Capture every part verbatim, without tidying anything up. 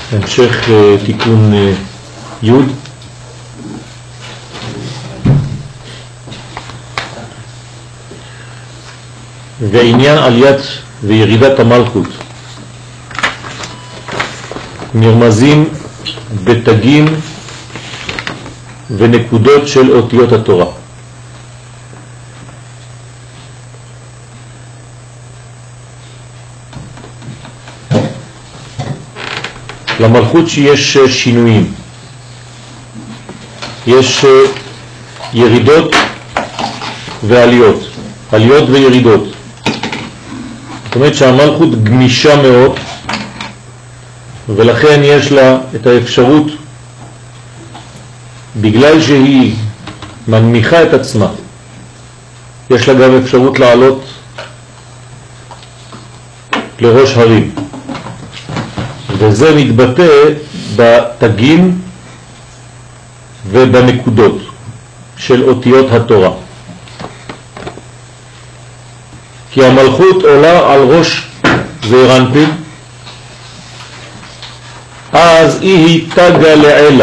המשך תיקון י' ועניין עליית וירידת המלכות נרמזים בתגים ונקודות של אותיות התורה. למלכות שיש שינויים, יש ירידות ועליות, עליות וירידות. זאת אומרת שהמלכות גמישה מאוד, ולכן יש לה את האפשרות, בגלל שהיא מנמיכה את עצמה, יש לה גם אפשרות לעלות לראש הרים, וזה מתבטא בתגים ובנקודות של אותיות התורה. כי המלכות עולה על ראש זעיר אנפין, אז היא תגה לעלה,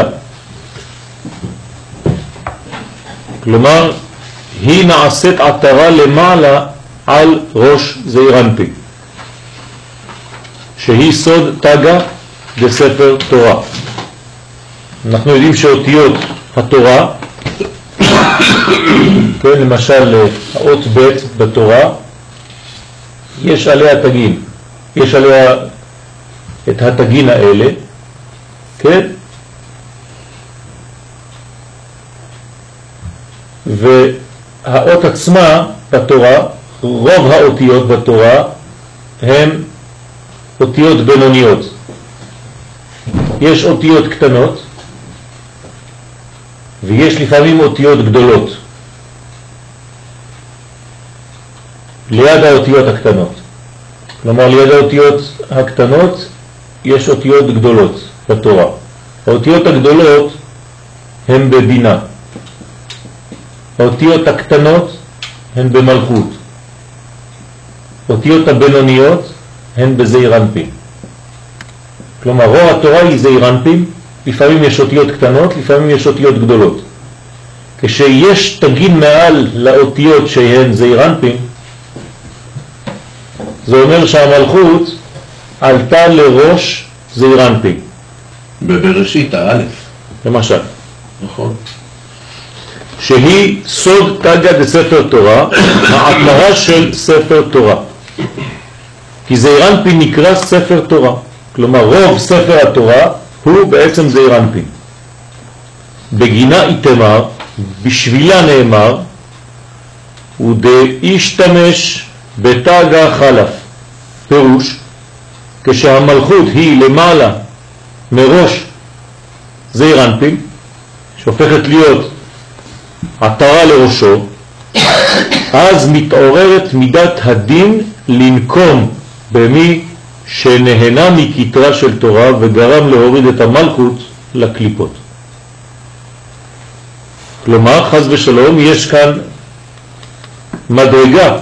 כלומר היא נעשית עטרה למעלה על ראש זעיר אנפין, שהיא סוד תגה בספר תורה. אנחנו יודעים שאותיות התורה, כן, למשל האות ב' בתורה, יש עליה תגים, יש עליה את התגים האלה, כן? והאות עצמה בתורה, רוב האותיות בתורה הן אותיות בינוניות. יש אותיות קטנות ויש לפעמים אותיות גדולות ליד האותיות הקטנות. כלומר ליד האותיות הקטנות יש אותיות גדולות בתורה. האותיות הגדולות הן בבינה, האותיות הקטנות הן במלכות, אותיות הבינוניות הן בזעיר אנפין. כלומר רוב התורה היא זעיר אנפין, לפעמים יש אותיות קטנות, לפעמים יש אותיות גדולות. כשיש תגים מעל לאותיות שהן זעיר אנפין, זה אומר שהמלכות עלתה לראש זעיר אנפין. בבראשית האלף למשל, נכון, שהיא סוד תגה בספר תורה, העטרה של ספר תורה. כי זעיר אנפין נקרא ספר תורה, כלומר רוב ספר התורה הוא בעצם זעיר אנפין. בגינה איתמר, בשבילה נאמר, ודאישתמש בתגה חלף. פירוש, כשהמלכות היא למעלה מראש זעיר אנפין, שהופכת להיות עטרה לראשו, אז מתעוררת מידת הדין לנקום במי שנהנה מכתרה של תורה וגרם להוריד את המלכות לקליפות. כלומר, חס ושלום, יש כאן מדרגה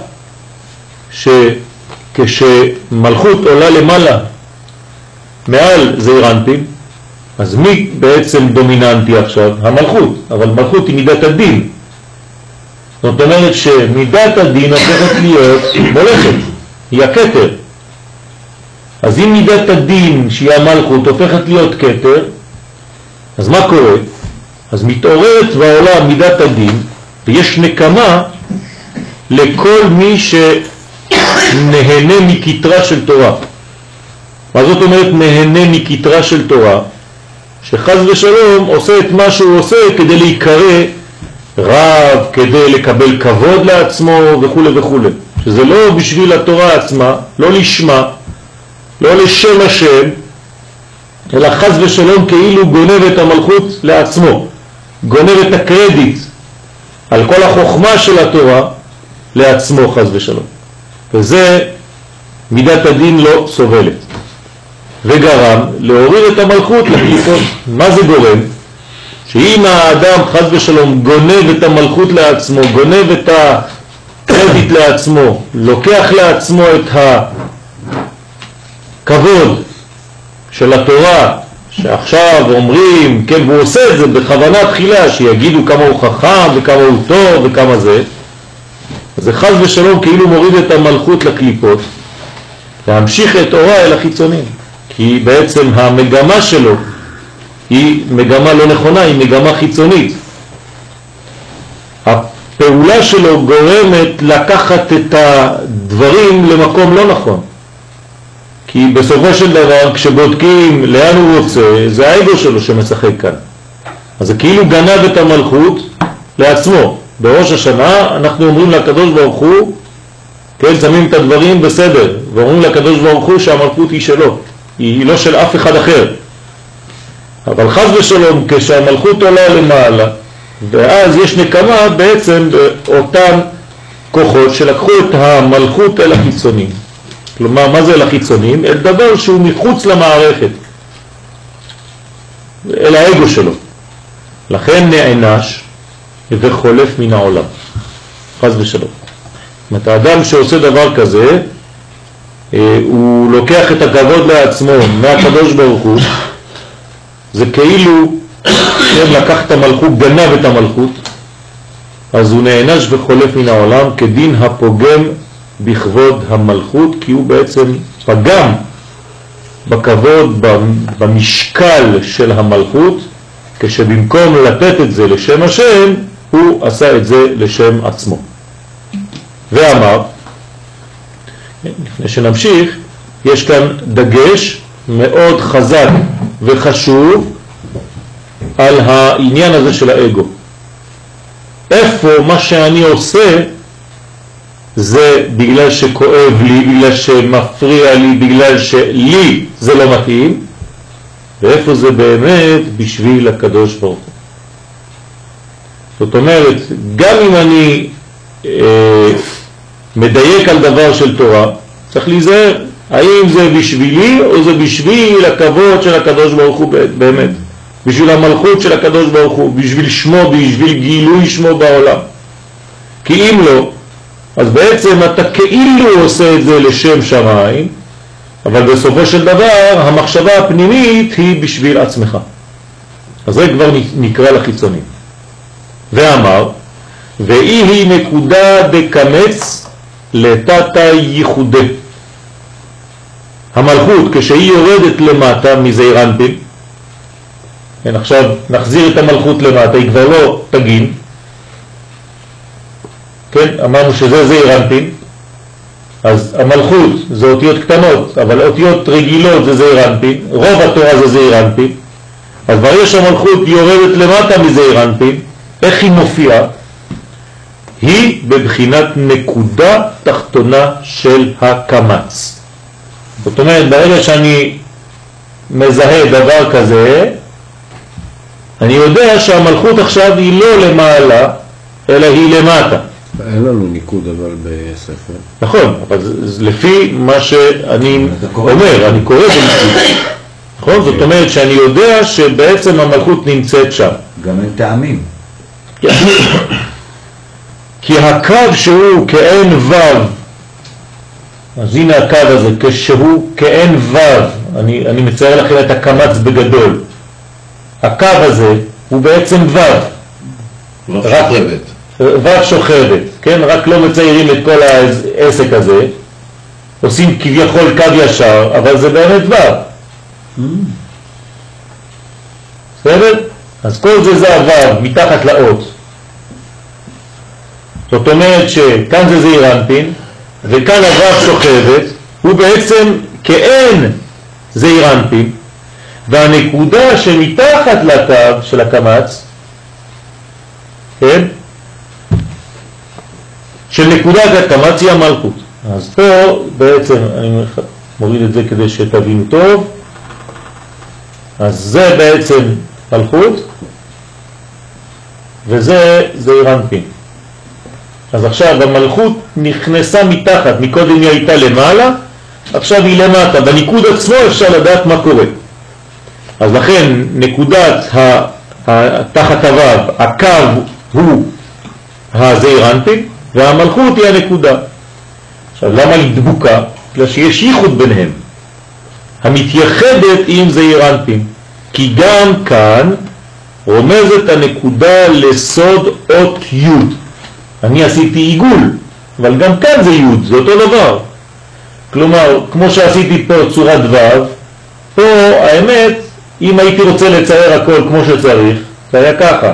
שכשמלכות עולה למעלה מעל זעיר אנפין, אז מי בעצם דומיננטי עכשיו? המלכות. אבל מלכות היא מידת הדין. זאת אומרת שמידת הדין הופכת להיות מולכת, היא הכתר. אז אם מידת הדין שהיא המלכות הופכת להיות כתר, אז מה קורה? אז מתעוררת בעולם מידת הדין, ויש נקמה לכל מי שנהנה מכתרה של תורה. מה זאת אומרת נהנה מכתרה של תורה? שחז ושלום עושה את מה שהוא עושה כדי להיקרא רב, כדי לקבל כבוד לעצמו וכו' וכו'. שזה לא בשביל התורה עצמה, לא לשמה, לא לשם השם, אלא חז ושלום כאילו גונב את המלכות לעצמו, גונב את הקרדיט על כל החוכמה של התורה לעצמו חז ושלום. וזה מידת הדין לא סובלת, וגרם להוריד את המלכות לקליפות. מה זה גורם? שאם האדם חז ושלום גונב את המלכות לעצמו, גונב את הקרדיט לעצמו, לוקח לעצמו את הכבוד של התורה שעכשיו אומרים, כן, והוא עושה את זה בכוונה תחילה, שיגידו כמה הוא חכם וכמה הוא טוב וכמה זה, אז זה חז ושלום כאילו מוריד את המלכות לקליפות, להמשיך את אורה אל החיצונים, כי בעצם המגמה שלו היא מגמה לא נכונה, היא מגמה חיצונית. הפעולה שלו גורמת לקחת את הדברים למקום לא נכון. כי בסופו של דבר כשבודקים לאן הוא רוצה, זה האגו שלו שמשחק כאן. אז זה כאילו גנב את המלכות לעצמו. בראש השנה אנחנו אומרים לקדוש ברוך הוא, כן, שמים את הדברים בסדר, ואומרים לקדוש ברוך הוא שהמלכות היא שלו, היא לא של אף אחד אחר. אבל חס ושלום כשהמלכות עולה למעלה, ואז יש נקמה בעצם באותן כוחות שלקחו את המלכות אל החיצונים. כלומר, מה זה אל החיצונים? אל דבר שהוא מחוץ למערכת, אל האגו שלו. לכן נענש וחולף מן העולם. חס ושלום. זאת אומרת, האדם שעושה דבר כזה, הוא לוקח את הכבוד לעצמו מהקדוש ברוך הוא, זה כאילו כן, לקח את המלכות, גנב את המלכות, אז הוא נענש וחולף מן העולם כדין הפוגם בכבוד המלכות, כי הוא בעצם פגם בכבוד, במשקל של המלכות, כשבמקום לתת את זה לשם השם, הוא עשה את זה לשם עצמו. ואמר, לפני שנמשיך, יש כאן דגש מאוד חזק וחשוב על העניין הזה של האגו. איפה מה שאני עושה זה בגלל שכואב לי, בגלל שמפריע לי, בגלל שלי זה לא מתאים, ואיפה זה באמת בשביל הקדוש ברוך הוא. זאת אומרת, גם אם אני אה, מדייק על דבר של תורה, צריך להיזהר, האם זה בשבילי או זה בשביל הכבוד של הקדוש ברוך הוא באמת, בשביל המלכות של הקדוש ברוך הוא, בשביל שמו, בשביל גילוי שמו בעולם. כי אם לא, אז בעצם אתה כאילו עושה את זה לשם שמיים, אבל בסופו של דבר המחשבה הפנימית היא בשביל עצמך. אז זה כבר נקרא לחיצונים. ואמר, ואי היא נקודה דקמץ לתתה ייחודה. המלכות כשהיא יורדת למטה מזעיר אנפין, כן, עכשיו נחזיר את המלכות למטה, היא כבר לא תגין, כן, אמרנו שזה זעיר אנפין, אז המלכות זה אותיות קטנות, אבל אותיות רגילות זה זעיר אנפין, רוב התורה זה זעיר אנפין, אז ברגע שהמלכות יורדת למטה מזעיר אנפין, איך היא מופיעה? היא בבחינת נקודה תחתונה של הקמץ. זאת אומרת, ברגע שאני מזהה דבר כזה, אני יודע שהמלכות עכשיו היא לא למעלה, אלא היא למטה. אין לנו ניקוד אבל בספר. נכון, אבל זה לפי מה שאני אומר, אני קורא בניקוד. נכון? זאת אומרת שאני יודע שבעצם המלכות נמצאת שם. גם אין טעמים. כי הקו שהוא כאין וו, אז הנה הקו הזה, כשהוא כאין וו, אני, אני מצייר לכם את הקמץ בגדול. הקו הזה הוא בעצם וו. וו שוכבת. וו שוכבת, כן? רק לא מציירים את כל העסק הזה, עושים כביכול קו ישר, אבל זה באמת וו. בסדר? אז כל זה זה הוו, מתחת לאות. זאת אומרת שכאן זה זעיר אנפין, וכאן הוו שוכבת, הוא בעצם כאין זעיר אנפין, והנקודה שמתחת לקו של הקמץ, כן? של נקודת הקמץ היא המלכות. אז פה בעצם, אני מוריד את זה כדי שתבינו טוב, אז זה בעצם מלכות, וזה זעיר אנפין. אז עכשיו המלכות נכנסה מתחת, מקודם היא הייתה למעלה, עכשיו היא למטה. בניקוד עצמו אפשר לדעת מה קורה. אז לכן נקודת ה, ה, תחת הוו, הקו הוא הזעיר אנפין, והמלכות היא הנקודה. עכשיו למה היא דבוקה? בגלל שיש ייחוד ביניהם. המתייחדת עם זעיר אנפין. כי גם כאן רומזת הנקודה לסוד אות י'. אני עשיתי עיגול, אבל גם כאן זה י', זה אותו דבר. כלומר, כמו שעשיתי פה צורת ו', פה האמת, אם הייתי רוצה לצייר הכל כמו שצריך, זה היה ככה.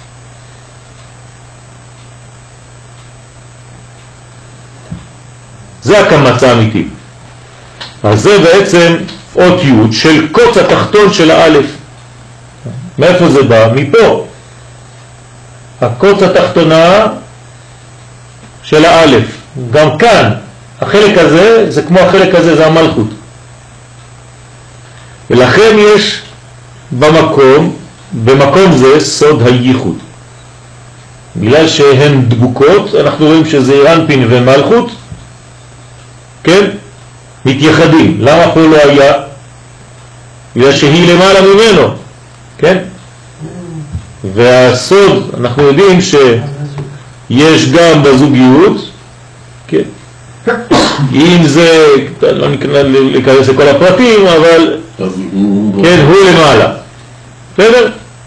זה הקמצה האמיתית. אז זה בעצם אות י' של קוץ התחתון של האלף. מאיפה זה בא? מפה. הקוץ התחתונה של האלף. גם כאן, החלק הזה, זה כמו החלק הזה, זה המלכות. ולכן יש במקום, במקום זה סוד הייחוד. בגלל שהן דבוקות, אנחנו רואים שזה אנפין ומלכות, כן? מתייחדים. למה פה לא היה? בגלל שהיא למעלה ממנו, כן? והסוד, אנחנו יודעים שיש גם בזוגיות, כן? אם זה, לא ניכנס לכל הפרטים, אבל כן, הוא למעלה. בסדר?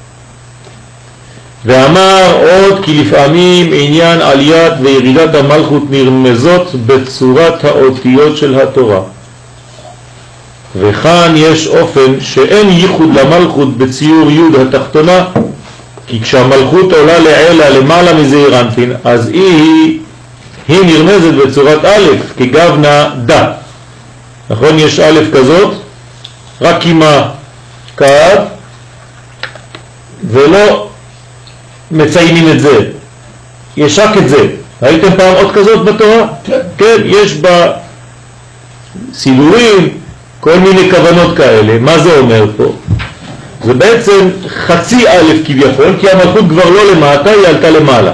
ואמר עוד כי לפעמים עניין עליית וירידת המלכות נרמזות בצורת האותיות של התורה. וכאן יש אופן שאין ייחוד למלכות בציור י' התחתונה, כי כשהמלכות עולה לעלה למעלה מזעיר אנפין, אז היא, היא נרמזת בצורת א' כגוונה דה. נכון? יש א' כזאת, רק עם הקו, ולא מציינים את זה. יש רק את זה. ראיתם פעם עוד כזאת בתורה? כן. כן, יש בה סידורים, כל מיני כוונות כאלה. מה זה אומר פה? זה בעצם חצי א' כביכול, כי המלכות כבר לא למטה, היא עלתה למעלה.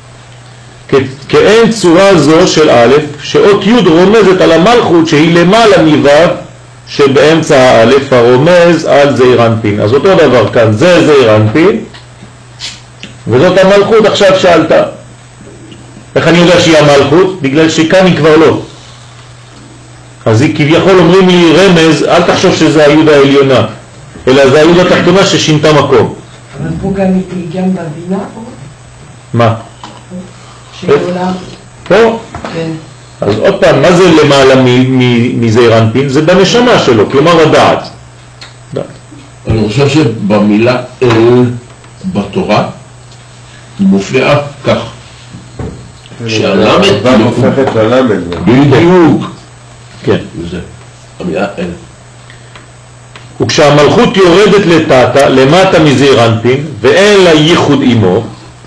כאין צורה זו של א', שאות י' רומזת על המלכות שהיא למעלה מו' שבאמצע האלף הרומז על זעיר אנפין. אז אותו דבר כאן, זה זעיר אנפין, וזאת המלכות עכשיו שעלתה. איך אני יודע שהיא המלכות? בגלל שכאן היא כבר לא. אז היא כביכול אומרים לי רמז, אל תחשוב שזה היוד העליונה, אלא זה היוד התחתונה ששינתה מקום. אבל פה גם היא גם בבינה פה? מה? שעולה? פה? כן. אז עוד פעם, מה זה למעלה מזעיר אנפין? זה בנשמה שלו, כלומר הדעת. אני חושב שבמילה אל בתורה היא מופיעה כך. שהלמד הופכת ללמד. בדיוק. כן. זה המילה אל. וכשהמלכות יורדת לטאטה, למטה מזעיר אנפין, ואין לה ייחוד עמו,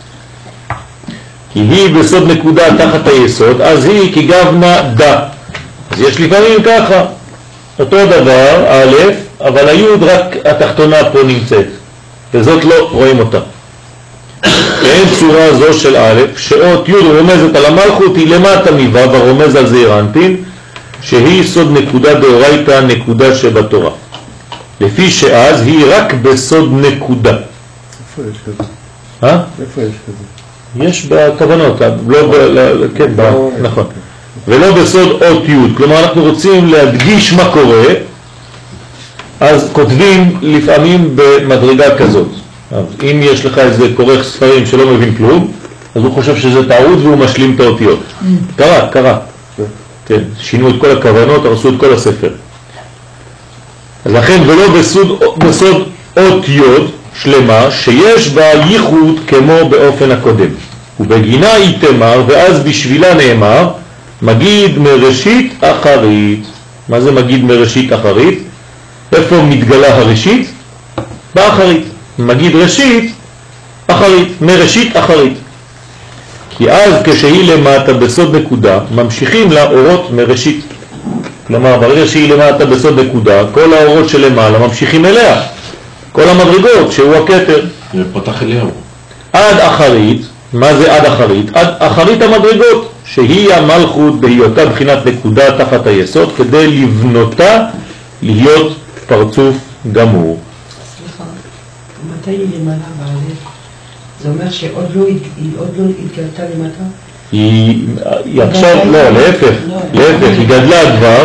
כי היא בסוד נקודה תחת היסוד, אז היא כגוונה דה. אז יש לפעמים ככה, אותו דבר, א', אבל היוד רק התחתונה פה נמצאת, וזאת לא רואים אותה. אין צורה זו של א', שאות י' רומזת על המלכות, היא למטה מו' הרומז על זעיר אנפין, שהיא סוד נקודה דאורייתא, נקודה שבתורה. לפי שאז היא רק בסוד נקודה. איפה יש כזה? אה? איפה יש כזה? יש בכוונות, לא ב... כן, ב... נכון. ולא בסוד אות י', כלומר אנחנו רוצים להדגיש מה קורה, אז כותבים לפעמים במדרגה כזאת. אז אם יש לך איזה כורך ספרים שלא מבין כלום, אז הוא חושב שזה טעות והוא משלים את האותיות. קרה, קרה. כן, שינו את כל הכוונות, הרסו את כל הספר. אז לכן ולא בסוד, בסוד אות י' שלמה שיש בה ייחוד כמו באופן הקודם. ובגינה היא תמר, ואז בשבילה נאמר מגיד מראשית אחרית. מה זה מגיד מראשית אחרית? איפה מתגלה הראשית? באחרית. מגיד ראשית אחרית, מראשית אחרית. כי אז כשהיא למטה בסוד נקודה ממשיכים לה אורות מראשית. כלומר ברגע שהיא למטה בסוד נקודה כל האורות שלמעלה ממשיכים אליה, כל המדרגות שהוא הכתר. זה פתח אליהו. עד אחרית. מה זה עד אחרית? עד אחרית המדרגות, שהיא המלכות בהיותה בחינת נקודה תחת היסוד, כדי לבנותה להיות פרצוף גמור. סליחה, מתי היא למעלה בעלך? זה אומר שעוד לא, היא עוד לא התגלתה למטה? היא, היא עכשיו, לא, להפך, להפך, היא גדלה כבר,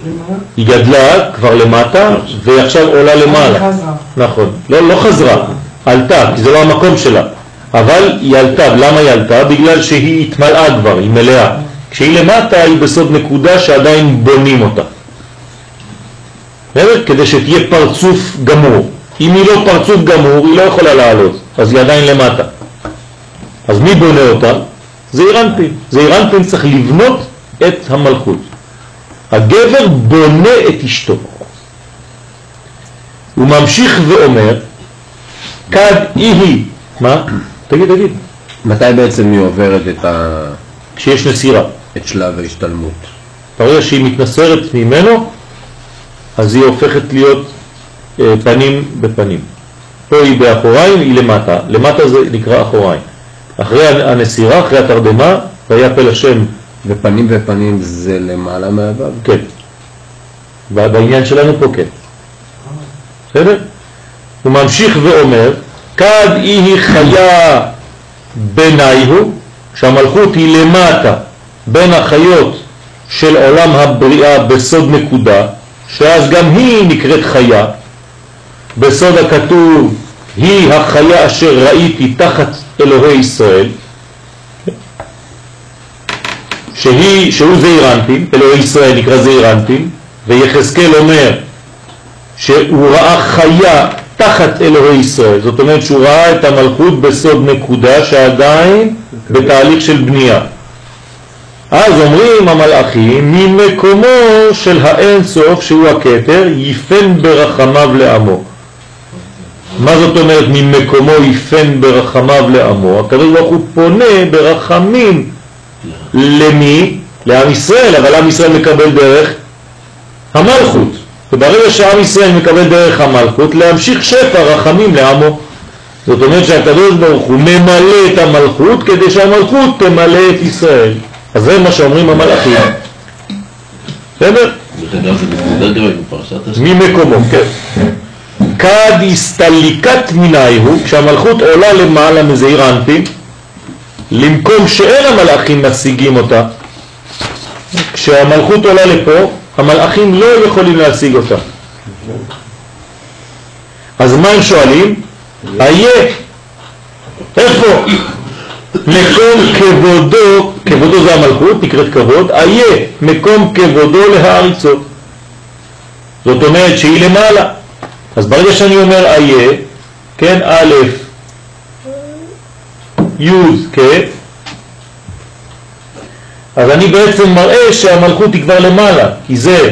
היא גדלה כבר למטה ועכשיו עולה למעלה. חזרה. נכון, לא, לא חזרה, עלתה, כי זה לא המקום שלה, אבל היא עלתה. למה היא עלתה? בגלל שהיא התמלאה כבר, היא מלאה. כשהיא למטה היא בסוד נקודה שעדיין בונים אותה, כדי שתהיה פרצוף גמור. אם היא לא פרצוף גמור היא לא יכולה לעלות, אז היא עדיין למטה. אז מי בונה אותה? זעיר אנפין. זעיר אנפין צריך לבנות את המלכות. הגבר בונה את אשתו. הוא ממשיך ואומר כד היא. מה? תגיד, תגיד. מתי בעצם היא עוברת את ה... כשיש נסירה. את שלב ההשתלמות? ברגע שהיא מתנסרת ממנו, אז היא הופכת להיות אה, פנים בפנים. פה היא באחוריים, היא למטה. למטה זה נקרא אחוריים. אחרי הנסירה, אחרי התרדמה, והיה פל השם. ופנים ופנים זה למעלה מהבב? כן. בעניין שלנו פה כן. בסדר? הוא ממשיך ואומר, כד היא חיה ביניהו, שהמלכות היא למטה, בין החיות של עולם הבריאה בסוד נקודה, שאז גם היא נקראת חיה. בסוד הכתוב, היא החיה אשר ראיתי תחת אלוהי ישראל, שהיא, שהוא זעיר אנפין, אלוהי ישראל נקרא זעיר אנפין, ויחזקאל אומר שהוא ראה חיה תחת אלוהי ישראל. זאת אומרת שהוא ראה את המלכות בסוד נקודה שעדיין בתהליך של בנייה. אז אומרים המלאכים, ממקומו של האין סוף שהוא הכתר יפן ברחמיו לעמו. מה זאת אומרת ממקומו יפן ברחמיו לעמו? הקדוש ברוך הוא פונה ברחמים למי? לעם ישראל, אבל עם ישראל מקבל דרך המלכות. וברגע שעם ישראל מקבל דרך המלכות, להמשיך שפע רחמים לעמו. זאת אומרת שהקדוש ברוך הוא ממלא את המלכות כדי שהמלכות תמלא את ישראל. אז זה מה שאומרים המלאכים. בסדר? ממקומו, כן. כד הסתליקת מיניהו, כשהמלכות עולה למעלה מזעיר אנפין, למקום שאין המלאכים משיגים אותה. כשהמלכות עולה לפה, המלאכים לא יכולים להשיג אותה. אז מה הם שואלים? איה, איפה? מקום כבודו, כבודו זה המלכות, נקראת כבוד, איה, מקום כבודו להעריצות. זאת אומרת שהיא למעלה. אז ברגע שאני אומר איה, כן, א', י', כן, אז אני בעצם מראה שהמלכות היא כבר למעלה, כי זה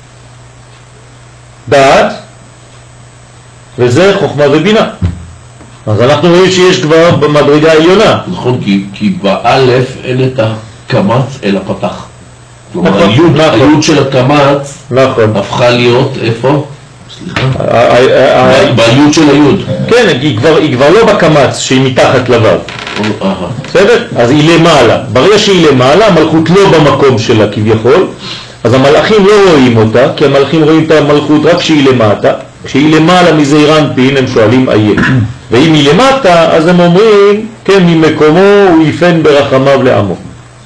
דעת וזה חוכמה ובינה. אז אנחנו רואים שיש כבר במדרגה העליונה. נכון, כי, כי באלף אין את הקמץ אלא פתח. כלומר, נכון, היוד, נכון. היוד של הקמץ נכון. הפכה להיות איפה? סליחה. ה- ה- ה- ביוד של היוד. כן, היא כבר, היא כבר לא בקמץ שהיא מתחת לבב. אהה. בסדר? אז היא למעלה. ברגע שהיא למעלה, המלכות לא במקום שלה כביכול, אז המלאכים לא רואים אותה, כי המלאכים רואים את המלכות רק כשהיא למטה. כשהיא למעלה מזעיר אנפין הם שואלים איה. ואם היא למטה, אז הם אומרים, כן, ממקומו הוא יפן ברחמיו לעמו.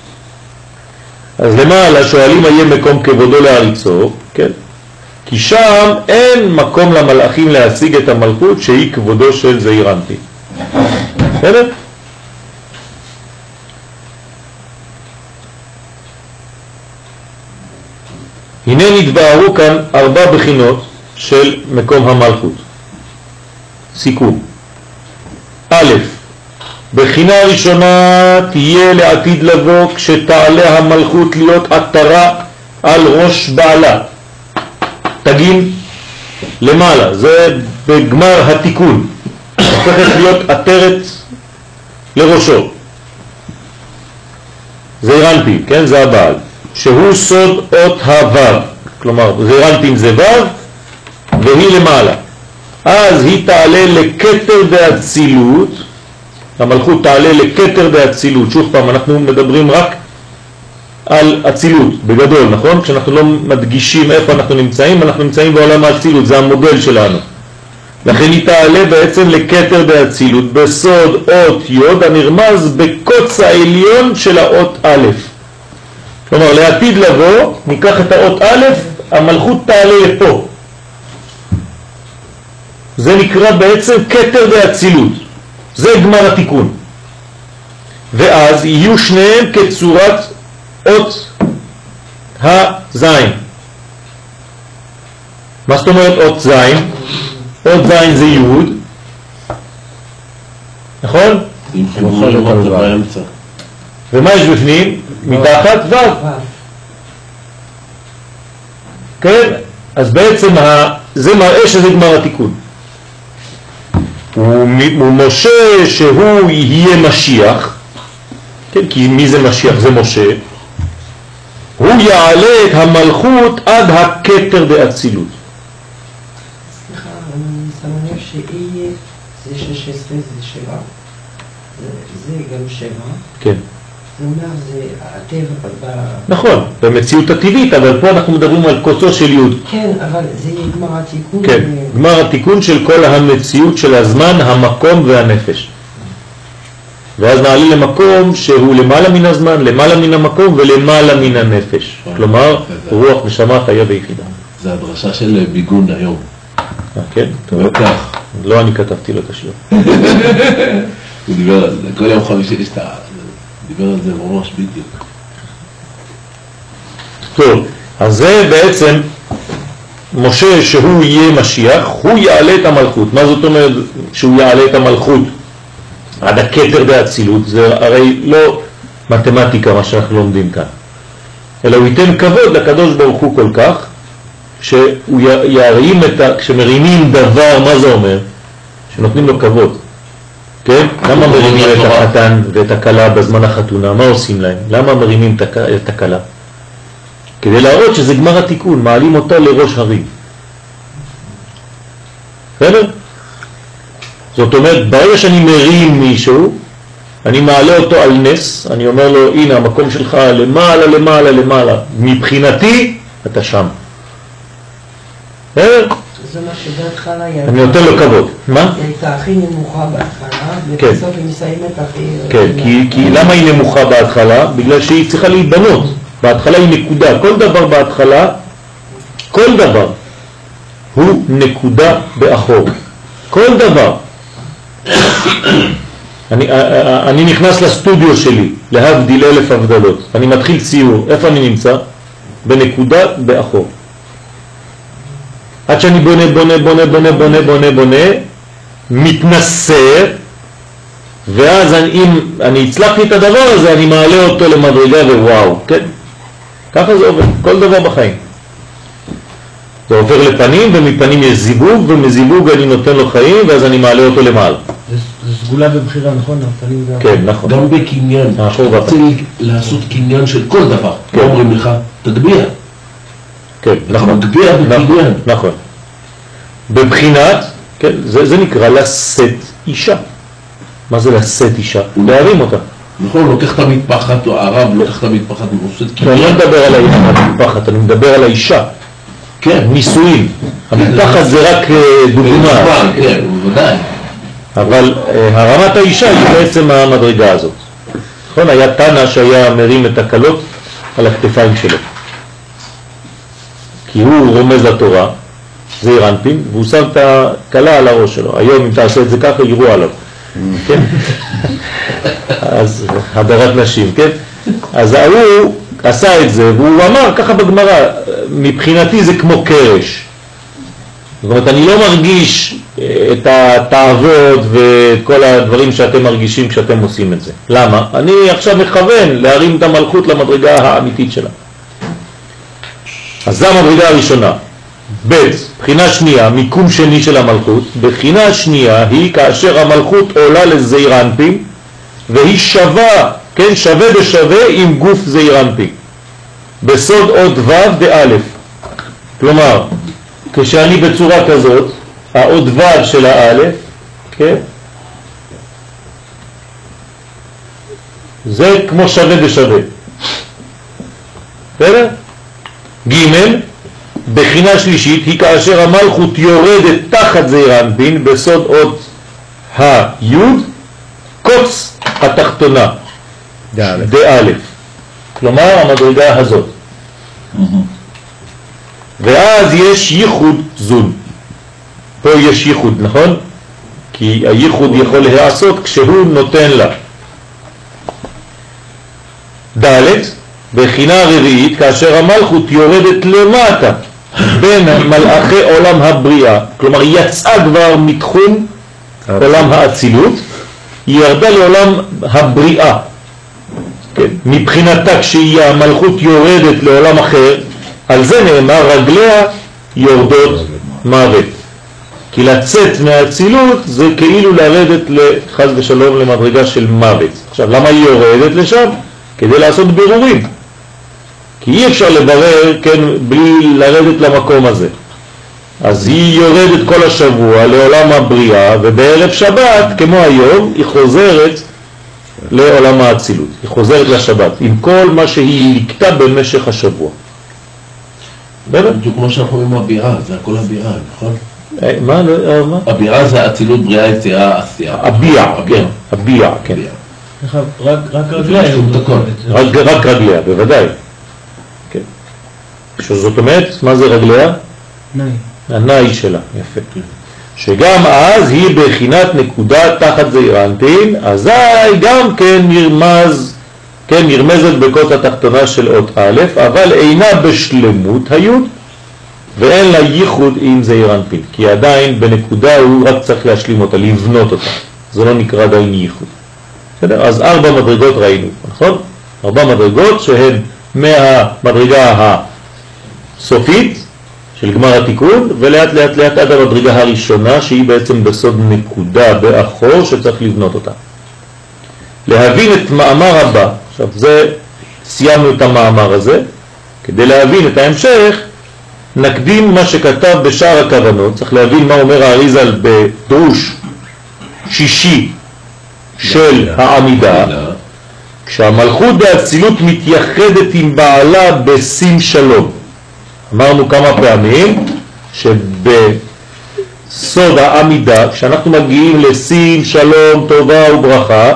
אז למעלה שואלים איה מקום כבודו להריצו, כן? כי שם אין מקום למלאכים להשיג את המלכות שהיא כבודו של זעיר אנפין. בסדר? הנה נתבארו כאן ארבע בחינות של מקום המלכות. סיכום. א', בחינה ראשונה תהיה לעתיד לבוא כשתעלה המלכות להיות עטרה על ראש בעלה. תגין למעלה, זה בגמר התיקון. הופכת להיות עטרת לראשו. זעיר אנפין, כן? זה הבעל. שהוא סוד אות הוו. כלומר, זעיר אנפין זה וו והיא למעלה. אז היא תעלה לכתר באצילות, המלכות תעלה לכתר באצילות. שוב פעם, אנחנו מדברים רק על אצילות, בגדול, נכון? כשאנחנו לא מדגישים איפה אנחנו נמצאים, אנחנו נמצאים בעולם האצילות, זה המודל שלנו. לכן היא תעלה בעצם לכתר באצילות, בסוד אות יוד הנרמז בקוץ העליון של האות א'. כלומר, לעתיד לבוא, ניקח את האות א' המלכות תעלה לפה. זה נקרא בעצם כתר באצילות. זה גמר התיקון. ואז יהיו שניהם כצורת אות הזין. מה זאת אומרת אות זין? אות זין זה יוד, נכון? עם חיבור למטה באמצע. ומה יש בפנים? מתחת ו'. כן? אז בעצם זה מראה שזה גמר התיקון. ומשה שהוא יהיה משיח, כן? כי מי זה משיח? זה משה. הוא יעלה את המלכות עד הכתר באצילות. סליחה, אני שמה לב שאי זה שש עשרה, זה שבע. זה גם שבע. כן. זה אומר, זה הטבע. נכון, במציאות הטבעית, אבל פה אנחנו מדברים על קוצו של יוד. כן, אבל זה יהיה גמר התיקון. כן, גמר התיקון של כל המציאות של הזמן, המקום והנפש. ואז נעלה למקום שהוא למעלה מן הזמן, למעלה מן המקום ולמעלה מן הנפש. כלומר, רוח נשמה חיה ויחידה. זה הדרשה של ביגון היום. כן? טוב. כך. לא אני כתבתי לו את השיר. הוא דיבר על זה, כל יום חמישי יש את ה... דיבר על זה ממש בדיוק. טוב, אז זה בעצם משה שהוא יהיה משיח, הוא יעלה את המלכות. מה זאת אומרת שהוא יעלה את המלכות? עד הכתר באצילות, זה הרי לא מתמטיקה מה שאנחנו לומדים כאן, אלא הוא ייתן כבוד לקדוש ברוך הוא כל כך, שהוא ירים את ה... כשמרימים דבר, מה זה אומר? שנותנים לו כבוד. כן? למה מרימים את החתן ואת הכלה בזמן החתונה? מה עושים להם? למה מרימים את הכלה? כדי להראות שזה גמר התיקון, מעלים אותה לראש הרים. בסדר? זאת אומרת, ברגע שאני מרים מישהו, אני מעלה אותו על נס, אני אומר לו, הנה המקום שלך למעלה, למעלה, למעלה. מבחינתי, אתה שם. בסדר? זה מה שבהתחלה היא... אני נותן לו כבוד. מה? היא הייתה הכי נמוכה בהתחלה, ובסוף היא מסיימת הכי... כן, כי, כי למה היא נמוכה בהתחלה? בגלל שהיא צריכה להיבנות. בהתחלה היא נקודה. כל דבר בהתחלה, כל דבר, הוא נקודה באחור. כל דבר. אני, אני נכנס לסטודיו שלי, להבדיל אלף הבדלות. אני מתחיל ציור. איפה אני נמצא? בנקודה באחור. עד שאני בונה, בונה, בונה, בונה, בונה, בונה, בונה, מתנסה, ואז אני, אם אני הצלחתי את הדבר הזה, אני מעלה אותו למדרגה ווואו, כן? ככה זה עובד, כל דבר בחיים. זה עובר לפנים, ומפנים יש זיווג, ומזיווג אני נותן לו חיים, ואז אני מעלה אותו למעלה. זה סגולה בבחירה, נכון? הפנים והפנים. כן, נכון. גם בקניין, האחור אתה רוצה לעשות קניין של כל דבר, לא אומרים לך, תגביה. כן, נכון. מגביה בקניין. נכון. בבחינת, כן, זה, זה נקרא לשאת אישה. מה זה לשאת אישה? להרים אותה. נכון, לוקח את המטפחת, או הרב לוקח את המטפחת, ועושה את אני לא קניין. מדבר על המטפחת, אני מדבר על האישה. כן. נישואים. המטפחת זה רק דוגמה. כן, בוודאי. אבל הרמת האישה היא בעצם המדרגה הזאת. נכון, היה תנא שהיה מרים את הקלות על הכתפיים שלו. כי הוא רומז לתורה, זה אירנפין, והוא שם את הקלה על הראש שלו. היום אם תעשה את זה ככה, יראו עליו. כן? אז הדרת נשים, כן? אז הוא עשה את זה, והוא אמר ככה בגמרא, מבחינתי זה כמו קרש. זאת אומרת, אני לא מרגיש את התאוות ואת כל הדברים שאתם מרגישים כשאתם עושים את זה. למה? אני עכשיו מכוון להרים את המלכות למדרגה האמיתית שלה. אז זו המדרגה הראשונה. ב', בחינה שנייה, מיקום שני של המלכות. בחינה שנייה היא כאשר המלכות עולה לזעיר אנפין, והיא שווה, כן, שווה בשווה עם גוף זעיר אנפין. בסוד עוד ו' באלף. כלומר, כשאני בצורה כזאת, העוד ו' של האלף, כן, זה כמו שווה בשווה. בסדר? ג', בחינה שלישית היא כאשר המלכות יורדת תחת זעיר אנפין בסוד עוד היוד קוץ התחתונה ד'. כלומר המדרגה הזאת. ואז יש ייחוד זון. פה יש ייחוד, נכון? כי הייחוד יכול להיעשות כשהוא נותן לה. ד' בחינה רביעית, כאשר המלכות יורדת למטה בין מלאכי עולם הבריאה, כלומר יצאה כבר מתחום עולם האצילות, היא ירדה לעולם הבריאה. כן? מבחינתה כשהיא המלכות יורדת לעולם אחר, על זה נאמר רגליה יורדות מוות. כי לצאת מהאצילות זה כאילו לרדת לחז ושלום למדרגה של מוות. עכשיו למה היא יורדת לשם? כדי לעשות בירורים. כי אי אפשר לברר, כן, בלי לרדת למקום הזה. אז היא יורדת כל השבוע לעולם הבריאה, ובערב שבת, כמו היום, היא חוזרת לעולם האצילות. היא חוזרת לשבת, עם כל מה שהיא לקטה במשך השבוע. באמת? בדיוק כמו שאנחנו רואים הבירה, זה הכל הבירה, נכון? מה? מה? הבירה זה אצילות, בריאה, יצירה, עשייה. הביע, כן. הביע, כן. רק רגליה היו רק רגליה, בוודאי. כן. זאת אומרת, מה זה רגליה? נאי. הנאי שלה, יפה. שגם אז היא בחינת נקודה תחת זעיר אנפין, אזי גם כן נרמז, כן, נרמזת בקוט התחתונה של אות א', אבל אינה בשלמות היוד, ואין לה ייחוד עם זעיר אנפין, כי עדיין בנקודה הוא רק צריך להשלים אותה, לבנות אותה. זה לא נקרא עדיין ייחוד. בסדר? אז ארבע מדרגות ראינו, נכון? ארבע מדרגות שהן מהמדרגה הסופית של גמר התיקון, ולאט לאט לאט עד המדרגה הראשונה שהיא בעצם בסוד נקודה באחור שצריך לבנות אותה. להבין את מאמר הבא, עכשיו זה, סיימנו את המאמר הזה, כדי להבין את ההמשך נקדים מה שכתב בשאר הכוונות, צריך להבין מה אומר האריזל בדרוש שישי של העמידה, כשהמלכות באצילות מתייחדת עם בעלה בשים שלום. אמרנו כמה פעמים שבסוד העמידה, כשאנחנו מגיעים לשים שלום, טובה וברכה,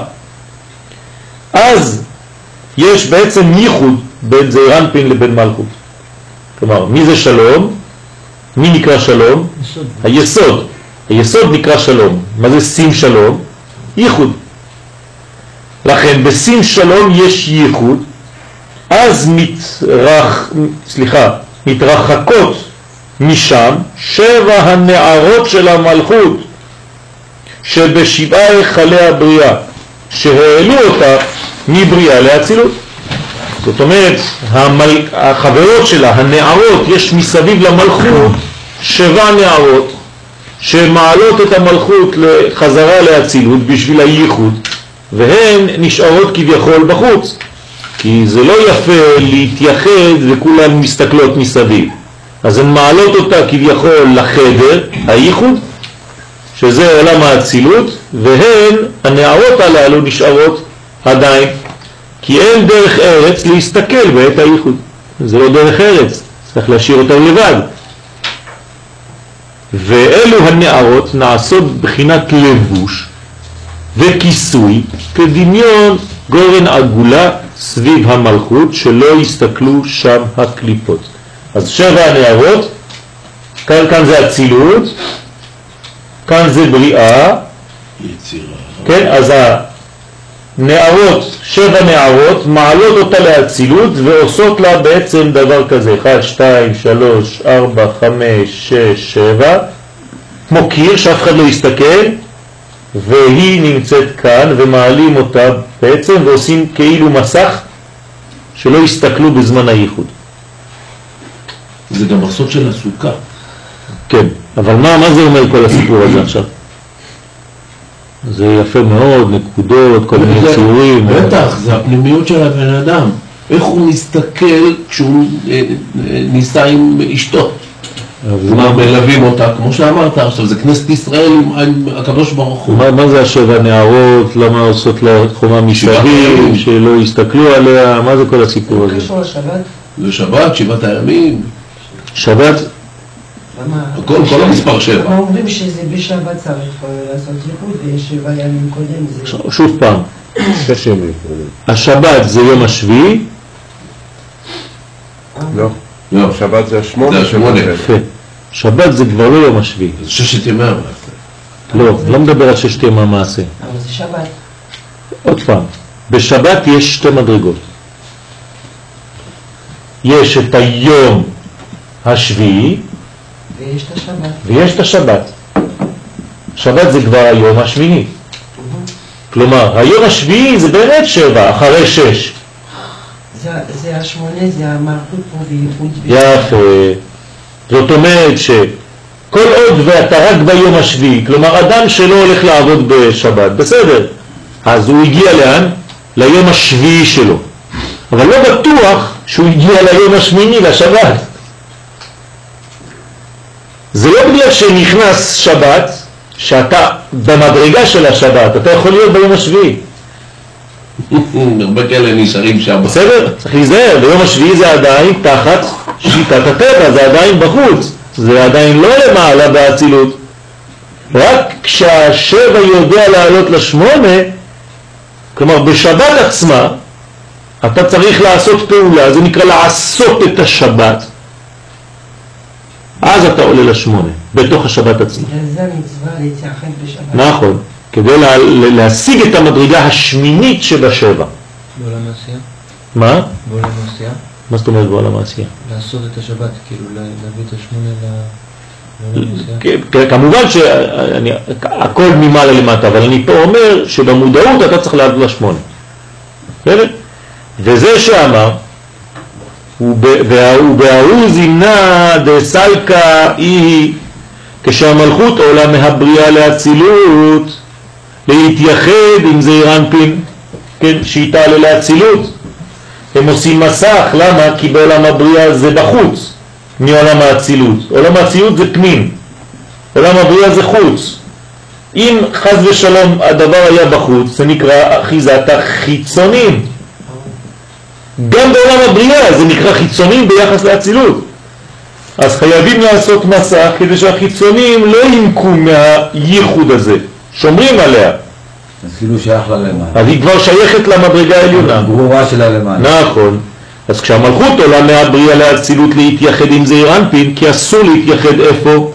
אז יש בעצם ייחוד בין זעיר אנפין לבין מלכות. כלומר, מי זה שלום? מי נקרא שלום? יסוד. היסוד. היסוד נקרא שלום. מה זה שים שלום? ייחוד. לכן בשים שלום יש ייחוד, אז מתרח, סליחה, מתרחקות משם שבע הנערות של המלכות שבשבעה היכלי הבריאה שהעלו אותה מבריאה לאצילות. זאת אומרת, המל... החברות שלה, הנערות, יש מסביב למלכות שבע נערות שמעלות את המלכות לחזרה לאצילות בשביל הייחוד, והן נשארות כביכול בחוץ, כי זה לא יפה להתייחד וכולן מסתכלות מסביב. אז הן מעלות אותה כביכול לחדר הייחוד, שזה עולם האצילות, והן, הנערות הללו, נשארות עדיין, כי אין דרך ארץ להסתכל בעת הייחוד. זה לא דרך ארץ, צריך להשאיר אותם לבד. ואלו הנערות נעשות בחינת לבוש וכיסוי כדמיון גורן עגולה סביב המלכות, שלא יסתכלו שם הקליפות. אז שבע הנערות, כאן, כאן זה אצילות, כאן זה בריאה, יצירה. כן, אז הנערות, שבע נערות, מעלות אותה לאצילות ועושות לה בעצם דבר כזה, אחת, שתיים, שלוש, ארבע, חמש, שש, שבע, כמו קיר שאף אחד לא יסתכל, והיא נמצאת כאן ומעלים אותה בעצם ועושים כאילו מסך שלא יסתכלו בזמן הייחוד. זה גם הסוד של הסוכה. כן, אבל מה, מה זה אומר כל הסיפור הזה עכשיו? זה יפה מאוד, נקודות, כל מיני ציורים. בטח, זה הפנימיות של הבן אדם. איך הוא מסתכל כשהוא ניסה עם אשתו. כלומר, מלווים אותה, כמו שאמרת עכשיו, זה כנסת ישראל עם הקדוש ברוך הוא. מה, מה זה השבע נערות? למה עושות לה חומה מסביב, שלא יסתכלו עליה? מה זה כל הסיפור הזה? קשור לשבת? זה שבת, שבעת הימים. שבת? למה? הכל, כל המספר שבע. מה אומרים שזה בשבת צריך לעשות ייחוד ויש שבע ימים קודם? זה... שוב פעם, שש ימים. השבת זה יום השביעי, לא. לא, שבת זה השמונה. זה השמונה. יפה. שבת זה כבר לא יום השביעי. זה ששת ימי המעשה. לא, לא מדבר על ששת ימי המעשה. אבל זה שבת. עוד פעם, בשבת יש שתי מדרגות. יש את היום השביעי ויש את השבת. ויש את השבת. שבת זה כבר היום השמיני. כלומר, היום השביעי זה באמת שבע, אחרי שש. זה, זה השמונה, זה המלכות פה וייחוד. יפה. זאת אומרת שכל עוד ואתה רק ביום השביעי, כלומר אדם שלא הולך לעבוד בשבת, בסדר, אז הוא הגיע לאן? ליום השביעי שלו. אבל לא בטוח שהוא הגיע ליום השמיני, לשבת. זה לא בגלל שנכנס שבת, שאתה במדרגה של השבת, אתה יכול להיות ביום השביעי. הרבה כאלה נשארים שם. בסדר? צריך להיזהר, ביום השביעי זה עדיין תחת שיטת הטבע, זה עדיין בחוץ, זה עדיין לא למעלה באצילות. רק כשהשבע יודע לעלות לשמונה, כלומר בשבת עצמה, אתה צריך לעשות פעולה, זה נקרא לעשות את השבת. אז אתה עולה לשמונה, בתוך השבת עצמה. זה המצווה להתייחד בשבת. נכון, כדי לה, להשיג את המדרגה השמינית שבשבע. בעולם העשייה? מה? בעולם העשייה? מה זאת אומרת בעולם העשייה? לעשות את השבת, כאילו להביא את השמונה לעולם העשייה? כן, כמובן שהכל ממעלה למטה, אבל אני פה אומר שבמודעות אתה צריך לעלות לשמונה. בסדר? וזה שאמר, ובהוא זימנה דסלקה היא, כשהמלכות עולה מהבריאה להצילות, להתייחד עם זעיר אנפין, כן, שהיא תעלה להצילות. הם עושים מסך, למה? כי בעולם הבריאה זה בחוץ מעולם האצילות. עולם האצילות זה פנים, עולם הבריאה זה חוץ. אם חס ושלום הדבר היה בחוץ, זה נקרא אחיזת החיצונים. גם בעולם הבריאה זה נקרא חיצונים ביחס לאצילות. אז חייבים לעשות מסך כדי שהחיצונים לא ינקו מהייחוד הזה, שומרים עליה. אפילו שייך לה למעלה. אז היא כבר שייכת למדרגה העליונה. ברורה שלה למעלה. נכון. אז כשהמלכות עולה מהבריאה לאצילות להתייחד עם זעיר אנפין, כי אסור להתייחד איפה?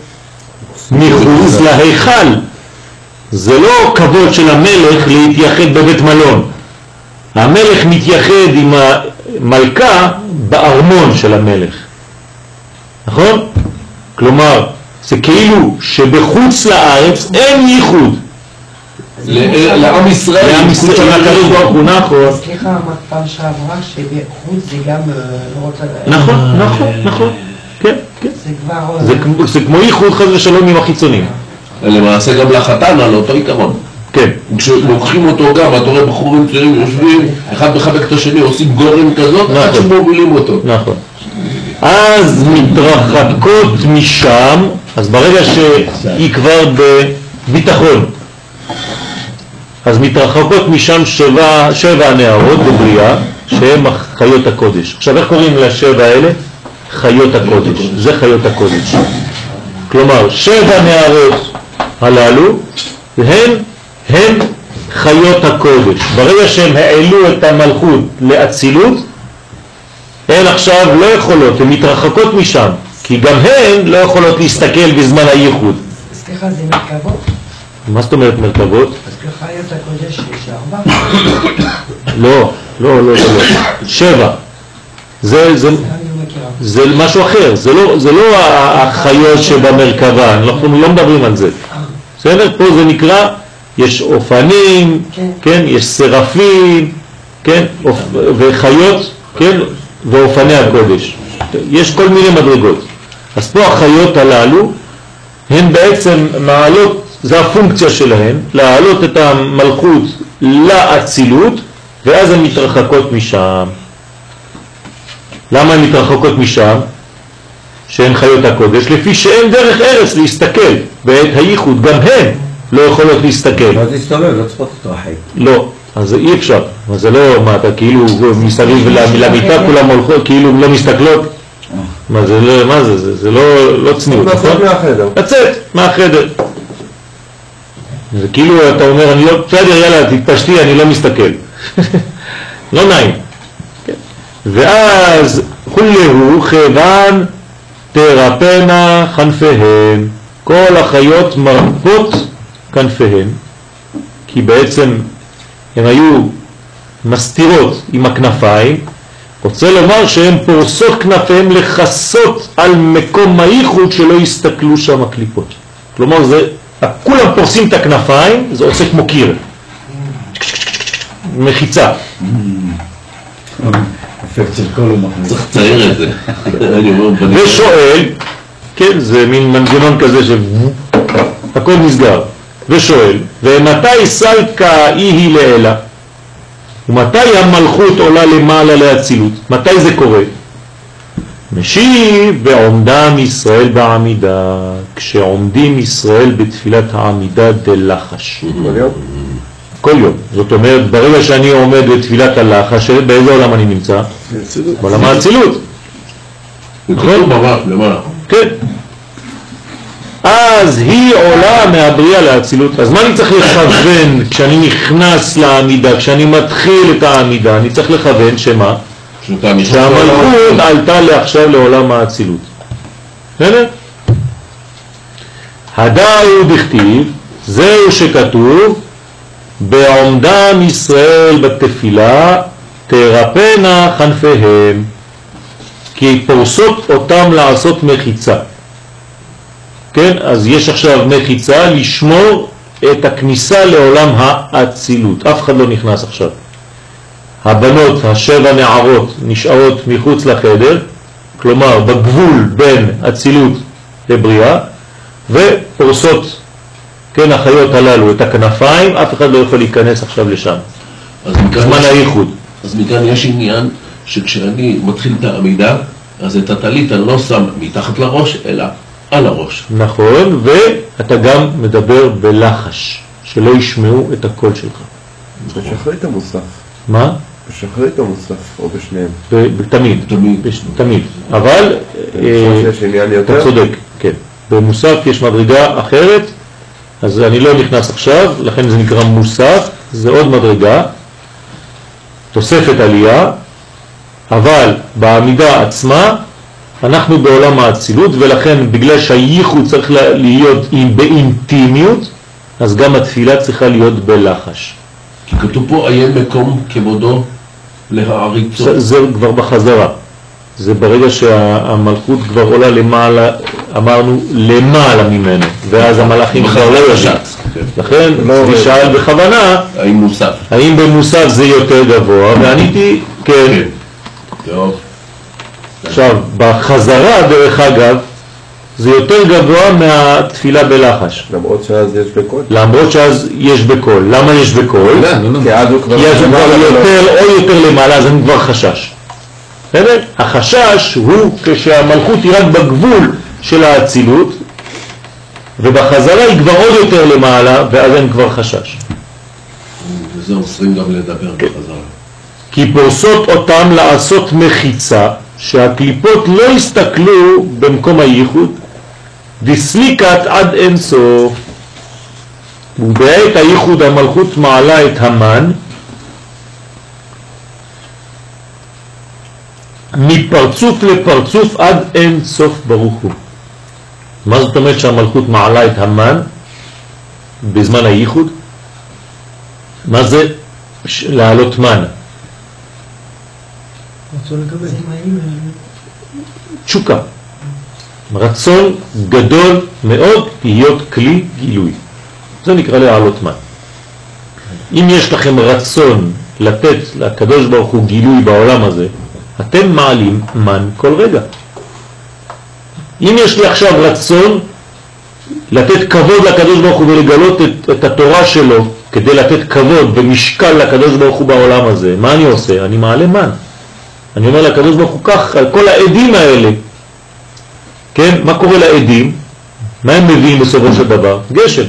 מחוץ להיכל. זה לא כבוד של המלך להתייחד בבית מלון. המלך מתייחד עם המלכה בארמון של המלך. נכון? כלומר, זה כאילו שבחוץ לארץ אין ייחוד. לעם ישראל. לעם ישראל, הקדוש ברוך הוא, נכון. סליחה, המקפל שעברה שבחוץ זה גם לא רוצה... נכון, נכון, נכון. כן, כן. זה כבר... זה כמו- זה כמו ייחוד חס ושלום עם החיצונים. למעשה גם לחתן על אותו עיקרון. כן. כשלוקחים אותו גם, אתה רואה בחורים צעירים יושבים, אחד מחבק את השני, עושים גורם כזאת, עד נכון. שמובילים אותו. נכון. אז מתרחקות משם, אז ברגע שהיא כבר בביטחון, אז מתרחקות משם שבע, שבע נערות בבריאה, שהן חיות הקודש. עכשיו איך קוראים לשבע האלה? חיות הקודש. זה חיות הקודש. כלומר, שבע נערות הללו, הן, הן חיות הקודש. ברגע שהם העלו את המלכות לאצילות, הן עכשיו לא יכולות, הן מתרחקות משם, כי גם הן לא יכולות להסתכל בזמן הייחוד. סליחה, זה מרכבות? מה זאת אומרת מרכבות? אז בחיות הקודש יש ארבע? לא, לא, לא, לא, לא. שבע. זה, זה, אני לא מכירה. זה משהו אחר, זה לא, זה לא החיות שבמרכבה, אנחנו לא מדברים על זה. בסדר? פה זה נקרא, יש אופנים, כן. כן, יש סרפים, כן, אופ... וחיות, כן, ואופני הקודש. יש כל מיני מדרגות. אז פה החיות הללו, הן בעצם מעלות, זה הפונקציה שלהן, להעלות את המלכות לאצילות, ואז הן מתרחקות משם. למה הן מתרחקות משם? שהן חיות הקודש, לפי שאין דרך ארץ להסתכל בעת הייחוד, גם הן לא יכולות להסתכל. לא תסתובב, לא צריכות להתרחק. לא, אז אי אפשר. אז זה לא, מה אתה כאילו מסביב למיטה כולם הולכות, כאילו לא מסתכלות. מה זה לא, מה זה, זה, זה לא, לא צניעות, נכון? לצאת מהחדר. לצאת מהחדר. זה כאילו אתה אומר, אני לא, בסדר, יאללה, תתפשטי, אני לא מסתכל. לא נעים. ואז כולהו כיוון תרפנה כנפיהן, כל החיות מרפות כנפיהן, כי בעצם הן היו מסתירות עם הכנפיים, רוצה לומר שהן פורסות כנפיהן לחסות על מקום הייחוד שלא יסתכלו שם הקליפות. כלומר, זה, כולם פורסים את הכנפיים, זה עושה כמו קיר. מחיצה. אפקט של כל המחליט. צריך לצייר את זה. ושואל, כן, זה מין מנגנון כזה שהכל נסגר. ושואל, ומתי סלקה היא לאלה? ומתי המלכות עולה למעלה להצילות? מתי זה קורה? משיב בעומדם ישראל בעמידה, כשעומדים ישראל בתפילת העמידה דלחש. כל יום? כל יום. זאת אומרת, ברגע שאני עומד בתפילת הלחש, באיזה עולם אני נמצא? בעולם האצילות. נכון? ממש, למעלה. כן. אז היא עולה מהבריאה להצילות. אז מה אני צריך לכוון כשאני נכנס לעמידה, כשאני מתחיל את העמידה? אני צריך לכוון שמה? שהמלכות עלתה לעכשיו לעולם האצילות. בסדר? הדאו דכתיב, זהו שכתוב, בעומדם ישראל בתפילה תרפנה כנפיהם, כי פורסות אותם לעשות מחיצה. כן? אז יש עכשיו מחיצה לשמור את הכניסה לעולם האצילות. אף אחד לא נכנס עכשיו. הבנות, השבע נערות, נשארות מחוץ לחדר, כלומר בגבול בין אצילות לבריאה, ופורסות, כן, החיות הללו, את הכנפיים, אף אחד לא יכול להיכנס עכשיו לשם. זמן הייחוד. אז מכאן יש עניין שכשאני מתחיל את העמידה, אז את הטלית אני לא שם מתחת לראש, אלא על הראש. נכון, ואתה גם מדבר בלחש, שלא ישמעו את הקול שלך. בשחרית המוסף. מה? בשחרית המוסף, או בשניהם. תמיד, תמיד. תמיד. אבל, יש עניין יותר? אתה צודק, כן. במוסף יש מדרגה אחרת, אז אני לא נכנס עכשיו, לכן זה נקרא מוסף, זה עוד מדרגה, תוספת עלייה, אבל בעמידה עצמה, אנחנו בעולם האצילות, ולכן בגלל שהייחוד צריך להיות באינטימיות, אז גם התפילה צריכה להיות בלחש. כי כתוב פה, איה מקום כבודו להעריצו. זה, זה כבר בחזרה. זה ברגע שהמלכות כבר עולה למעלה, אמרנו למעלה ממנו, ואז המלאכים כבר לא יודעים. לכן, אני שאל בכוונה, האם מוסף? האם במוסף זה יותר גבוה, ועניתי, כן. טוב. עכשיו, בחזרה, דרך אגב, זה יותר גבוה מהתפילה בלחש. למרות שאז יש בקול. למרות שאז יש בקול. למה יש בקול? כי אז הוא כבר... כי אז הוא כבר יותר או יותר למעלה, אז אני כבר חשש. בסדר? החשש הוא כשהמלכות היא רק בגבול של האצילות, ובחזרה היא כבר עוד יותר למעלה, ואז אין כבר חשש. וזה אוסרים גם לדבר בחזרה. כי פורסות אותם לעשות מחיצה, שהקליפות לא יסתכלו במקום הייחוד, דסליקת עד אין סוף, ובעת הייחוד המלכות מעלה את המן, מפרצוף לפרצוף עד אין סוף ברוך הוא. מה זאת אומרת שהמלכות מעלה את המן בזמן הייחוד? מה זה להעלות מן? תשוקה. רצון גדול מאוד להיות כלי גילוי. זה נקרא להעלות מן. אם יש לכם רצון לתת לקדוש ברוך הוא גילוי בעולם הזה, אתם מעלים מן כל רגע. אם יש לי עכשיו רצון לתת כבוד לקדוש ברוך הוא ולגלות את, את התורה שלו כדי לתת כבוד ומשקל לקדוש ברוך הוא בעולם הזה, מה אני עושה? אני מעלה מן. אני אומר לקדוש ברוך הוא כך על כל העדים האלה. כן? מה קורה לעדים? מה הם מביאים בסופו של דבר? גשם.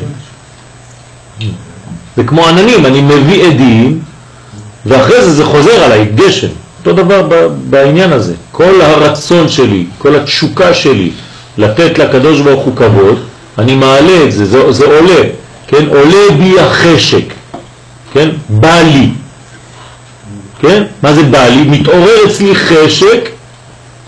זה כמו עננים, אני מביא עדים ואחרי זה זה חוזר עליי, גשם. אותו דבר בעניין הזה. כל הרצון שלי, כל התשוקה שלי לתת לקדוש ברוך הוא כבוד, אני מעלה את זה, זה, זה עולה. כן? עולה בי החשק. כן? בא לי. כן? מה זה בא לי? מתעורר אצלי חשק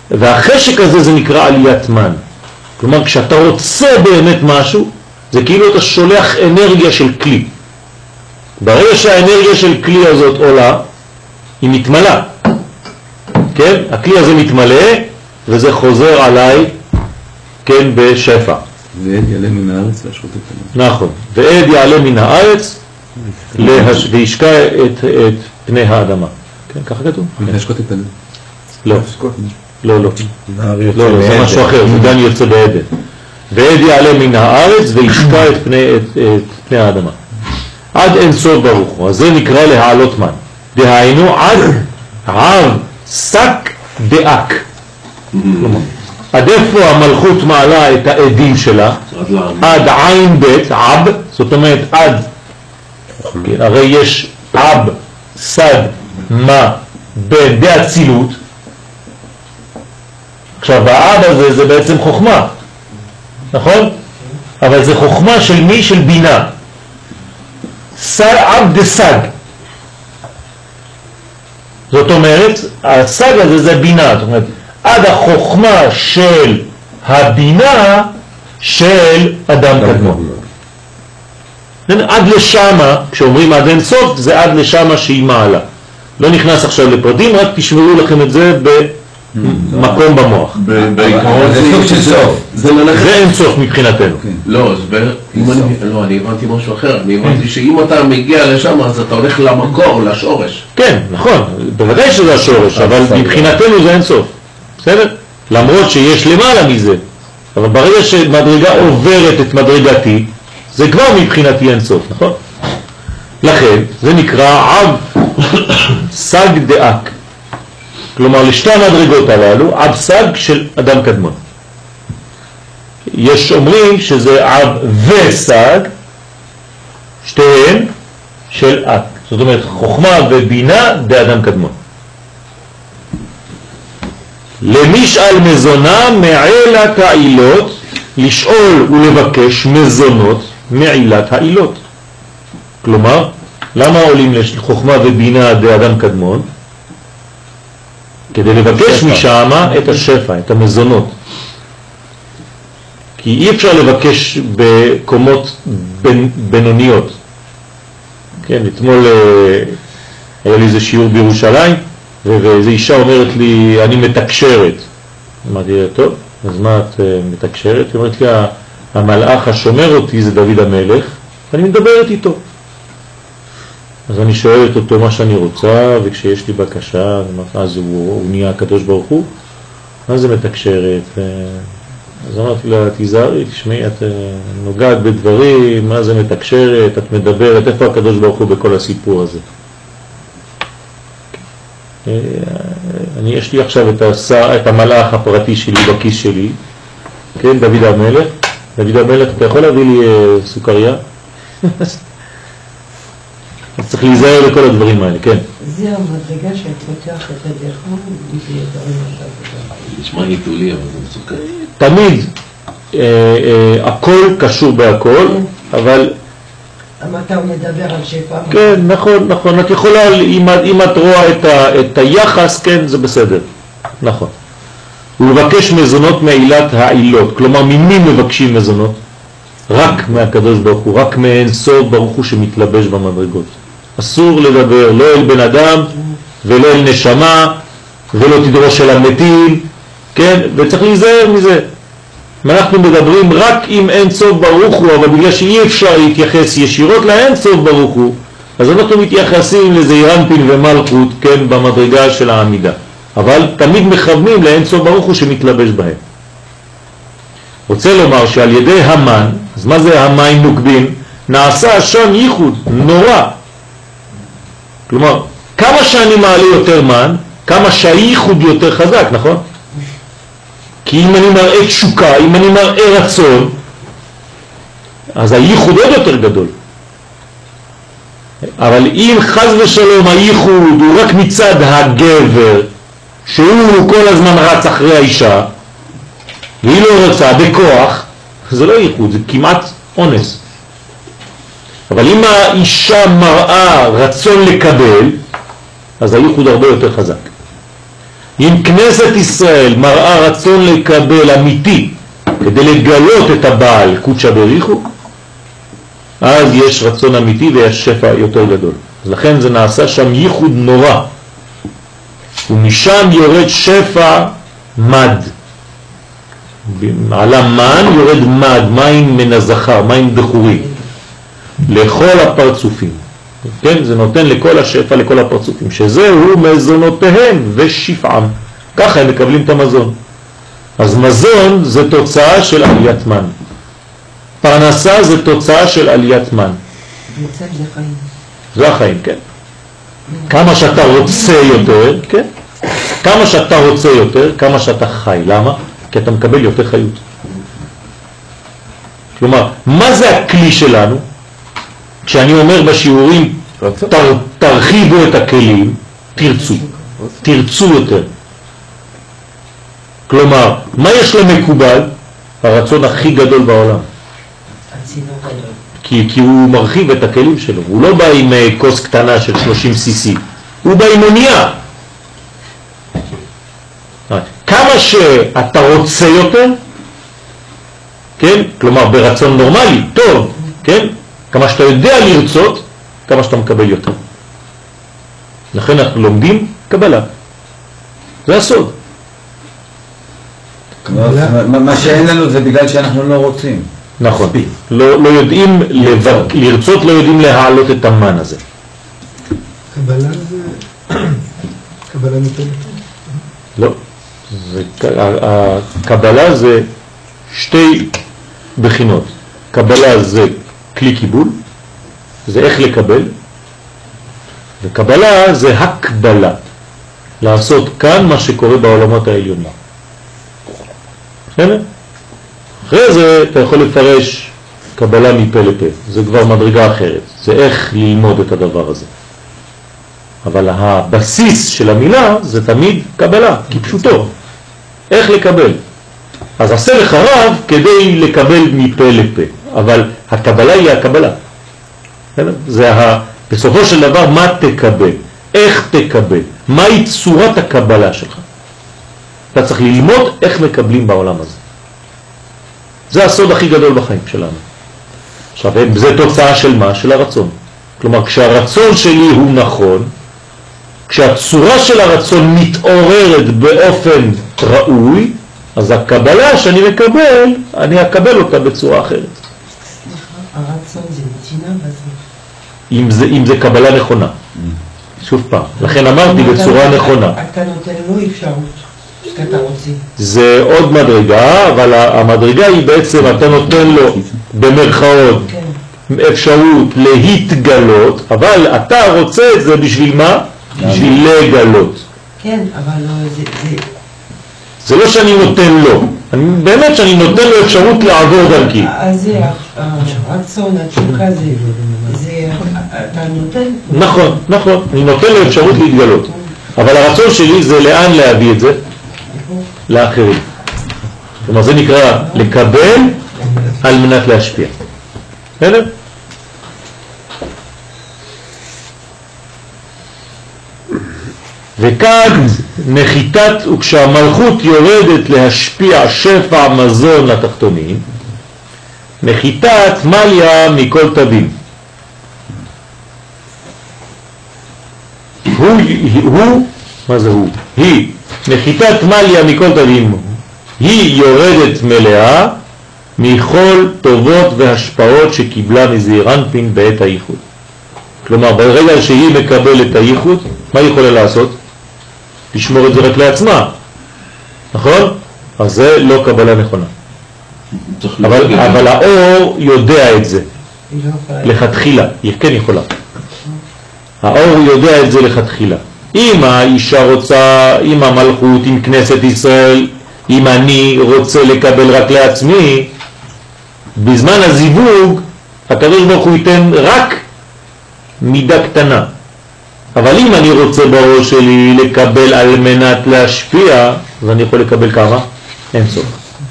והחשק הזה זה נקרא עליית מן. כלומר, כשאתה רוצה באמת משהו, זה כאילו אתה שולח אנרגיה של כלי. ברגע שהאנרגיה של כלי הזאת עולה, היא מתמלאה. כן? הכלי הזה מתמלא, וזה חוזר עליי, כן, בשפע. ועד יעלה מן הארץ להשרות את המים. נכון. ועד יעלה מן הארץ להש... וישקע את, את פני האדמה. כן, ככה כתוב? להשקות את המים. לא. לא, לא. לא, לא, זה משהו אחר, זה גם יוצא בעדן. ועד יעלה מן הארץ וישקע את פני, את, את פני האדמה. עד אין סוף ברוך הוא. אז זה נקרא להעלות מן. דהיינו עד עב שק דאק. עד איפה המלכות מעלה את העדים שלה? עד עין בית, עב, זאת אומרת עד, כן, הרי יש עב, סד, מה, בין, באצילות. עכשיו העב הזה זה בעצם חוכמה, נכון? אבל זה חוכמה של מי? של בינה. סד, עב דסג. זאת אומרת, הסג הזה זה בינה, זאת אומרת, עד החוכמה של הבינה של אדם קדמון. עד לשמה, כשאומרים עד אין סוף, זה עד לשמה שהיא מעלה. לא נכנס עכשיו לפרטים, רק תשמרו לכם את זה במקום במוח. בעיקרון זה סוג של סוף. זה ללכת... זה אין סוף מבחינתנו. לא, לא, אני הבנתי משהו אחר. אני הבנתי שאם אתה מגיע לשם, אז אתה הולך למקור, לשורש. כן, נכון, בוודאי שזה השורש, אבל מבחינתנו זה אין סוף. בסדר? למרות שיש למעלה מזה. אבל ברגע שמדרגה עוברת את מדרגתי, זה כבר מבחינתי אין סוף, נכון? לכן, זה נקרא עב סג דאק. כלומר, לשתי המדרגות הללו, עב סג של אדם קדמון. יש אומרים שזה עב וסג, שתיהן של אק. זאת אומרת, חוכמה ובינה באדם קדמון. למשאל מזונה מעילת העילות, לשאול ולבקש מזונות מעילת העילות. כלומר, למה עולים לחוכמה ובינה באדם קדמון? כדי לבקש משם את השפע, את המזונות. כי אי אפשר לבקש בקומות בינוניות. כן, אתמול היה לי איזה שיעור בירושלים, ואיזו אישה אומרת לי, אני מתקשרת. אמרתי לה, טוב, אז מה את מתקשרת? היא אומרת לי, המלאך השומר אותי זה דוד המלך, ואני מדברת איתו. אז אני שואלת אותו מה שאני רוצה, וכשיש לי בקשה, אז הוא, הוא נהיה הקדוש ברוך הוא, מה זה מתקשרת? אז אמרתי לה, תיזהרי, תשמעי, את נוגעת בדברים, מה זה מתקשרת, את מדברת, איפה הקדוש ברוך הוא בכל הסיפור הזה? אני, יש לי עכשיו את, השר, את המלאך הפרטי שלי בכיס שלי, כן, דוד המלך. דוד המלך, אתה יכול להביא לי סוכריה? אז צריך להיזהר לכל הדברים האלה, כן. זה המדרגה שפותח את הדרך, וזה דברים עכשיו. נשמע היתולי, אבל זה מסוכן. תמיד אה, אה, הכל קשור בהכל, אבל... אבל אתה מדבר על שפע. כן, נכון, נכון. את יכולה, אם, אם את רואה את, ה, את היחס, כן, זה בסדר. נכון. ולבקש מזונות מעילת העילות. כלומר, ממי מבקשים מזונות? רק מהקדוש ברוך הוא, רק מאין סוף ברוך הוא שמתלבש במדרגות. אסור לדבר לא אל בן אדם ולא אל נשמה ולא תדרוש אל המתים, כן? וצריך להיזהר מזה. אנחנו מדברים רק עם אין סוף ברוך הוא, אבל בגלל שאי אפשר להתייחס ישירות לאין סוף ברוך הוא, אז אנחנו מתייחסים לזעיר אנפין ומלכות, כן, במדרגה של העמידה. אבל תמיד מכוונים לאין סוף ברוך הוא שמתלבש בהם. רוצה לומר שעל ידי המן, אז מה זה המים נוקבים? נעשה שם ייחוד נורא. כלומר, כמה שאני מעלה יותר מן, כמה שהייחוד יותר חזק, נכון? כי אם אני מראה תשוקה, אם אני מראה רצון, אז הייחוד עוד יותר גדול. אבל אם חז ושלום הייחוד הוא רק מצד הגבר, שהוא כל הזמן רץ אחרי האישה, והיא לא רוצה בכוח, זה לא ייחוד, זה כמעט אונס. אבל אם האישה מראה רצון לקבל, אז הייחוד הרבה יותר חזק. אם כנסת ישראל מראה רצון לקבל אמיתי כדי לגלות את הבעל קודשא בריחו, אז יש רצון אמיתי ויש שפע יותר גדול. אז לכן זה נעשה שם ייחוד נורא, ומשם יורד שפע מד. על המן יורד מד, מים מן הזכר, מים דחורים, לכל הפרצופים. כן, זה נותן לכל השפע, לכל הפרצופים, שזהו מזונותיהם ושפעם. ככה הם מקבלים את המזון. אז מזון זה תוצאה של עליית מן. פרנסה זה תוצאה של עליית מן. בעצם זה חיים. זה החיים, כן. כמה שאתה רוצה יותר, כן? כמה שאתה רוצה יותר, כמה שאתה חי. למה? כי אתה מקבל יותר חיות. כלומר, מה זה הכלי שלנו? כשאני אומר בשיעורים, תר, תרחיבו את הכלים, תרצו, תרצו יותר. כלומר, מה יש למקובל? הרצון הכי גדול בעולם. כי, כי הוא מרחיב את הכלים שלו. הוא לא בא עם כוס קטנה של שלושים סי-סי, הוא בא עם אונייה. כמה שאתה רוצה יותר, כן? כלומר ברצון נורמלי, טוב, כן? כמה שאתה יודע לרצות, כמה שאתה מקבל יותר. לכן אנחנו לומדים קבלה. זה הסוד. מה שאין לנו זה בגלל שאנחנו לא רוצים. נכון. לא, לא יודעים לבק... לרצות, לא יודעים להעלות את המן הזה. קבלה זה... קבלה מתארת? לא. זה... הקבלה זה שתי בחינות. קבלה זה כלי קיבול, זה איך לקבל, וקבלה זה הקבלה, לעשות כאן מה שקורה בעולמות העליונים. בסדר? אחרי זה אתה יכול לפרש קבלה מפה לפה, זה כבר מדרגה אחרת, זה איך ללמוד את הדבר הזה. אבל הבסיס של המילה זה תמיד קבלה, כפשוטו. איך לקבל? אז עשה לך רב כדי לקבל מפה לפה, אבל הקבלה היא הקבלה. זה ה... בסופו של דבר מה תקבל, איך תקבל, מהי צורת הקבלה שלך. אתה צריך ללמוד איך מקבלים בעולם הזה. זה הסוד הכי גדול בחיים שלנו. עכשיו, זה תוצאה של מה? של הרצון. כלומר, כשהרצון שלי הוא נכון, כשהצורה של הרצון מתעוררת באופן ראוי, אז הקבלה שאני מקבל, אני אקבל אותה בצורה אחרת. הרצון זה נתינה בזה. אם זה, אם זה קבלה נכונה. שוב פעם. לכן אמרתי בצורה נכונה. אתה נותן לו אפשרות. שאתה רוצה. זה עוד מדרגה, אבל המדרגה היא בעצם, אתה נותן לו במרכאות אפשרות להתגלות, אבל אתה רוצה את זה בשביל מה? בשביל לגלות. כן, אבל זה... זה... זה לא שאני נותן לו, אני, באמת שאני נותן לו אפשרות לעבור דרכי. אז זה הרצון, התשוקה, זה... אתה נותן... נכון, נכון, אני נותן לו אפשרות להתגלות. אבל הרצון שלי זה לאן להביא את זה? לאחרים. כלומר זה נקרא לקבל על מנת להשפיע. בסדר? וכאן נחיתת, וכשהמלכות יורדת להשפיע שפע מזון לתחתונים, נחיתת מליה מכל תווים. הוא, הוא, מה זה הוא? היא, נחיתת מליה מכל תווים, היא יורדת מלאה מכל טובות והשפעות שקיבלה מזעיר אנפין בעת הייחוד. כלומר, ברגע שהיא מקבלת הייחוד, מה היא יכולה לעשות? לשמור את זה רק לעצמה, נכון? אז זה לא קבלה נכונה. אבל, אבל האור יודע את זה לכתחילה, היא כן יכולה. האור יודע את זה לכתחילה. אם האישה רוצה, אם המלכות, אם כנסת ישראל, אם אני רוצה לקבל רק לעצמי, בזמן הזיווג הקדוש ברוך הוא ייתן רק מידה קטנה. אבל אם אני רוצה בראש שלי לקבל על מנת להשפיע, אז אני יכול לקבל כמה? אין סוף.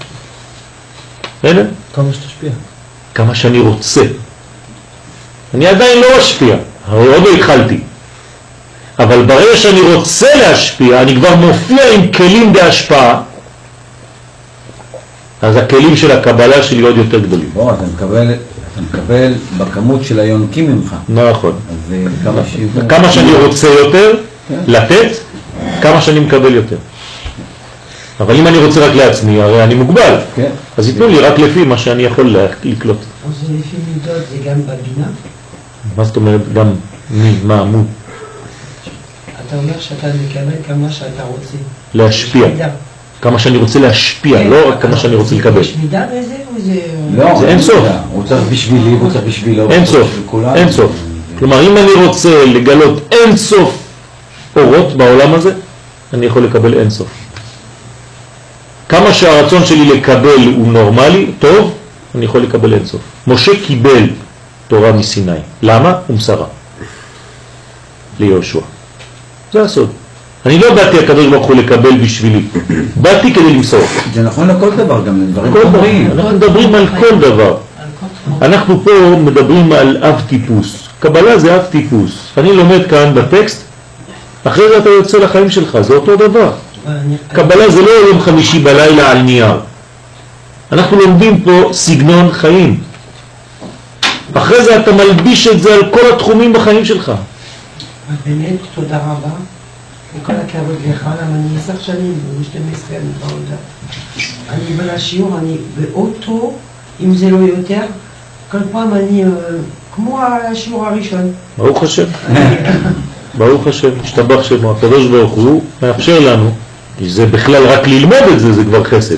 אין? כמה שתשפיע. כמה שאני רוצה. אני עדיין לא אשפיע, אבל עוד לא התחלתי. אבל ברגע שאני רוצה להשפיע, אני כבר מופיע עם כלים בהשפעה, אז הכלים של הקבלה שלי עוד יותר גדולים. בוא, אתה מקבל, אתה מקבל בכמות של היונקים ממך. נכון. אז כמה שיותר... כמה שאני רוצה יותר לתת, כמה שאני מקבל יותר. אבל אם אני רוצה רק לעצמי, הרי אני מוגבל. כן. אז ייתנו לי רק לפי מה שאני יכול לקלוט. אז זה לפי מידות, זה גם בבינה? מה זאת אומרת גם מי, מה, מו? אתה אומר שאתה מקבל כמה שאתה רוצה. להשפיע. כמה שאני רוצה להשפיע, לא רק כמה שאני רוצה לקבל. יש מידה בזה או זה... לא, זה אין סוף. הוא צריך בשבילי, הוא צריך בשבילו. אין סוף, אין סוף. כלומר, אם אני רוצה לגלות אין סוף אורות בעולם הזה, אני יכול לקבל אין סוף. כמה שהרצון שלי לקבל הוא נורמלי, טוב, אני יכול לקבל אין סוף. משה קיבל תורה מסיני. למה? הוא מסרה. ליהושע. זה הסוד. אני לא באתי הקדוש ברוך הוא לקבל בשבילי. באתי כדי למסור. זה נכון לכל דבר, גם לדברים כל דבר. חומריים. אנחנו מדברים על כל דבר. אנחנו פה מדברים על אב טיפוס. קבלה זה אב טיפוס. אני לומד כאן בטקסט, אחרי זה אתה יוצא לחיים שלך, זה אותו דבר. קבלה זה לא יום חמישי בלילה על נייר. אנחנו לומדים פה סגנון חיים. אחרי זה אתה מלביש את זה על כל התחומים בחיים שלך. באמת, תודה רבה. וכל הכבוד לך, למה אני עשר שנים, ב-שתים עשרה, אני כבר יודע. אני בא לשיעור, אני באוטו, אם זה לא יותר, כל פעם אני, כמו השיעור הראשון. ברוך השם. ברוך השם, השתבח שמו, הקדוש ברוך הוא מאפשר לנו, כי זה בכלל רק ללמוד את זה, זה כבר חסד.